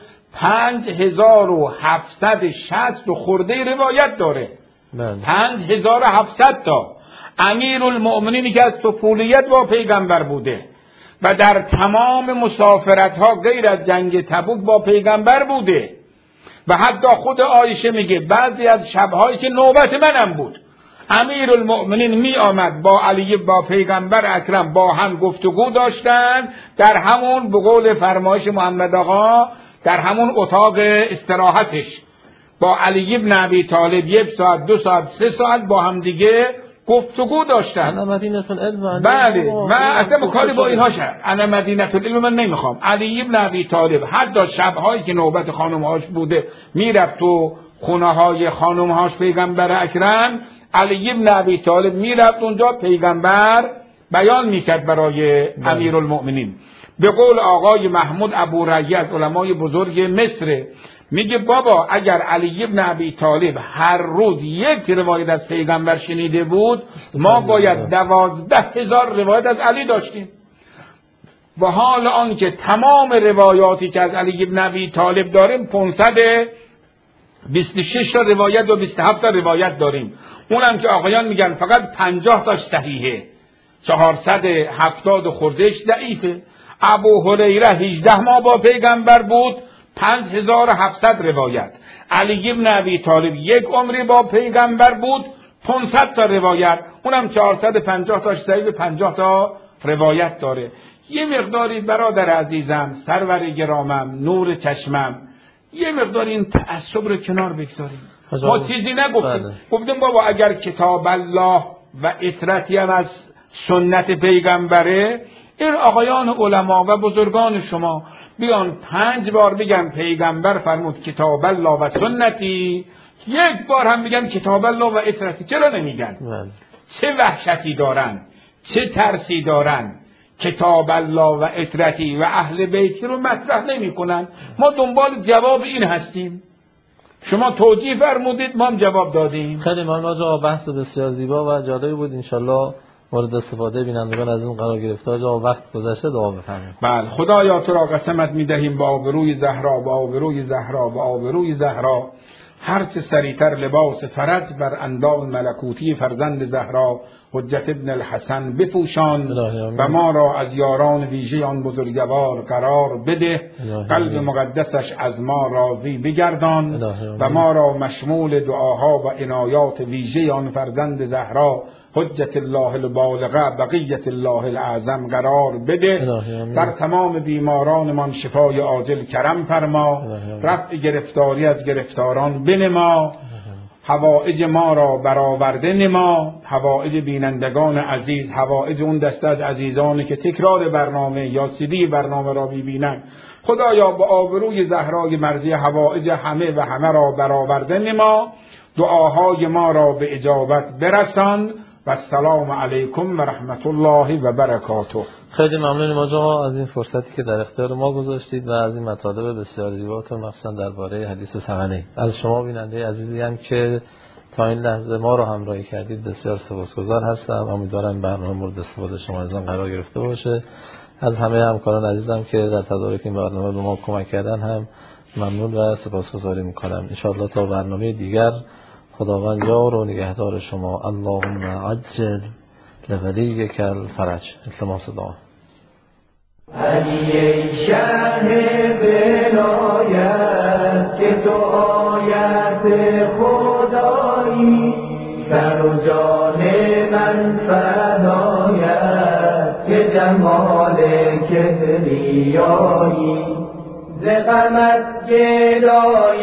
5760 خورده روایت داره. 5700 تا. امیرالمؤمنینی که از طفولیت با پیغمبر بوده و در تمام مسافرت ها غیر از جنگ تبوک با پیغمبر بوده و حتی خود عایشه میگه بعضی از شبهایی که نوبت منم بود امیرالمؤمنین می آمد با علی با پیغمبر اکرم با هم گفتگو داشتن در همون به قول فرمایش محمد آقا در همون اتاق استراحتش با علی ابن ابی طالب 1 ساعت 2 ساعت 3 ساعت با هم دیگه گفتگو داشتن. بله من اصلا کاری با اینها شد. انا مدینه العلم من نمیخوام. علی ابن ابی طالب حتی شبهایی که نوبت خانمهاش بوده میرفت تو خونه های خانمهاش پیغمبر اکرم، علی ابن ابی طالب میرفت اونجا، پیغمبر بیان میکرد برای امیرالمؤمنین. به قول آقای محمود ابو ریا از علمای بزرگ مصر میگه بابا اگر علی ابن ابی طالب هر روز یک روایت از پیغمبر شنیده بود ما باید 12,000 روایت از علی داشتیم. و حال آنکه تمام روایاتی که از علی ابن ابی طالب داریم 526 تا روایت و 27 تا روایت داریم. اونم که آقایان میگن فقط 50 تاش صحیحه، 470 خوردهش ضعیفه. ابو هریره 18 ماه با پیغمبر بود، 5700 روایت. علی ابن ابی طالب 1 عمری با پیغمبر بود، 500 تا روایت، اونم 450 تاش ضعیف، 50 تا روایت داره. یه مقداری برادر عزیزم، سرور گرامم، نور چشمم، یه مقدار این تعصب رو کنار بگذاریم. ما چیزی نگفتیم. گفتیم بابا اگر کتاب الله و اطرتی هم از سنت پیغمبره، این آقایان علما و بزرگان شما بیان 5 بار بگن پیغمبر فرمود کتاب الله و سنتی، 1 بار هم بگن کتاب الله و اطرتی. چرا نمیگن؟ چه وحشتی دارن، چه ترسی دارن؟ کتاب الله و اطرتی و اهل بیت رو مطرح نمی کنن. ما دنبال جواب این هستیم. شما توجیه فرمودید، ما هم جواب دادیم. خیلی ممنون آقا، بحث بسیار زیبا و جالبی بود. انشالله مورد استفاده بینندگان از اون قرار گرفته. آقا وقت گذشته، دعا بفرمایید. بله، خدایا تو را قسمت می‌دهیم با آبروی زهرا، با آبروی زهرا، با آبروی زهرا، هر چه سریعتر لباس فرج بر اندام ملکوتی فرزند زهرا حجت ابن الحسن بپوشان و ما را از یاران ویژه آن بزرگوار قرار بده. قلب مقدسش از ما راضی بگردان و ما را مشمول دعاها و عنایات ویژه آن فرزند زهرا حجت الله البالغه بقیت الله الاعظم قرار بده. در تمام بیمارانمان شفای عاجل کرم فرما، رفع گرفتاری از گرفتاران بنما، حوائج ما را برآورده نما، حوائج بینندگان عزیز، حوائج اون دسته از عزیزانی که تکرار برنامه یا CD برنامه را ببینند، خدایا با آبروی زهرای مرضی حوائج همه و همه را برآورده نما، دعاهای ما را به اجابت برسان. و السلام علیکم و رحمت الله و برکاته. خیلی ممنونیم آقا از این فرصتی که در اختیار ما گذاشتید و از این مطالب بسیار زیباتون، مخصوصا درباره حدیث ثقلین. از شما بیننده عزیزی هم که تا این لحظه ما رو همراهی کردید بسیار سپاسگزار هستم. امیدوارم برنامه مورد استفاده شما از آن قرار گرفته باشه. از همه همکاران عزیزم که در تدارک این برنامه به ما کمک کردن هم ممنون و سپاسگزاری میکنم. ان شاءالله تا برنامه دیگر خداوند یار و نگهدار شما. اللهم عجل لولیک الفرج. التماس دعا. علی شهر ولایت که تو آیت خدایی، سر و جان من فدا که جمال کبریایی ز غمت گدای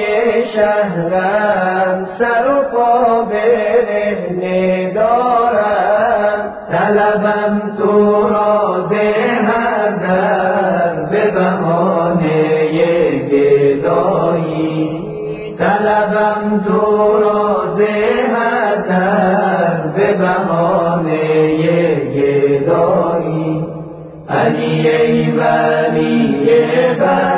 شهرم سر و پا برهنه دارم طلبم تو را ز هر در به بهانه گدایی طلبم تو را ز هر در به بهانه گدایی علی ای ولی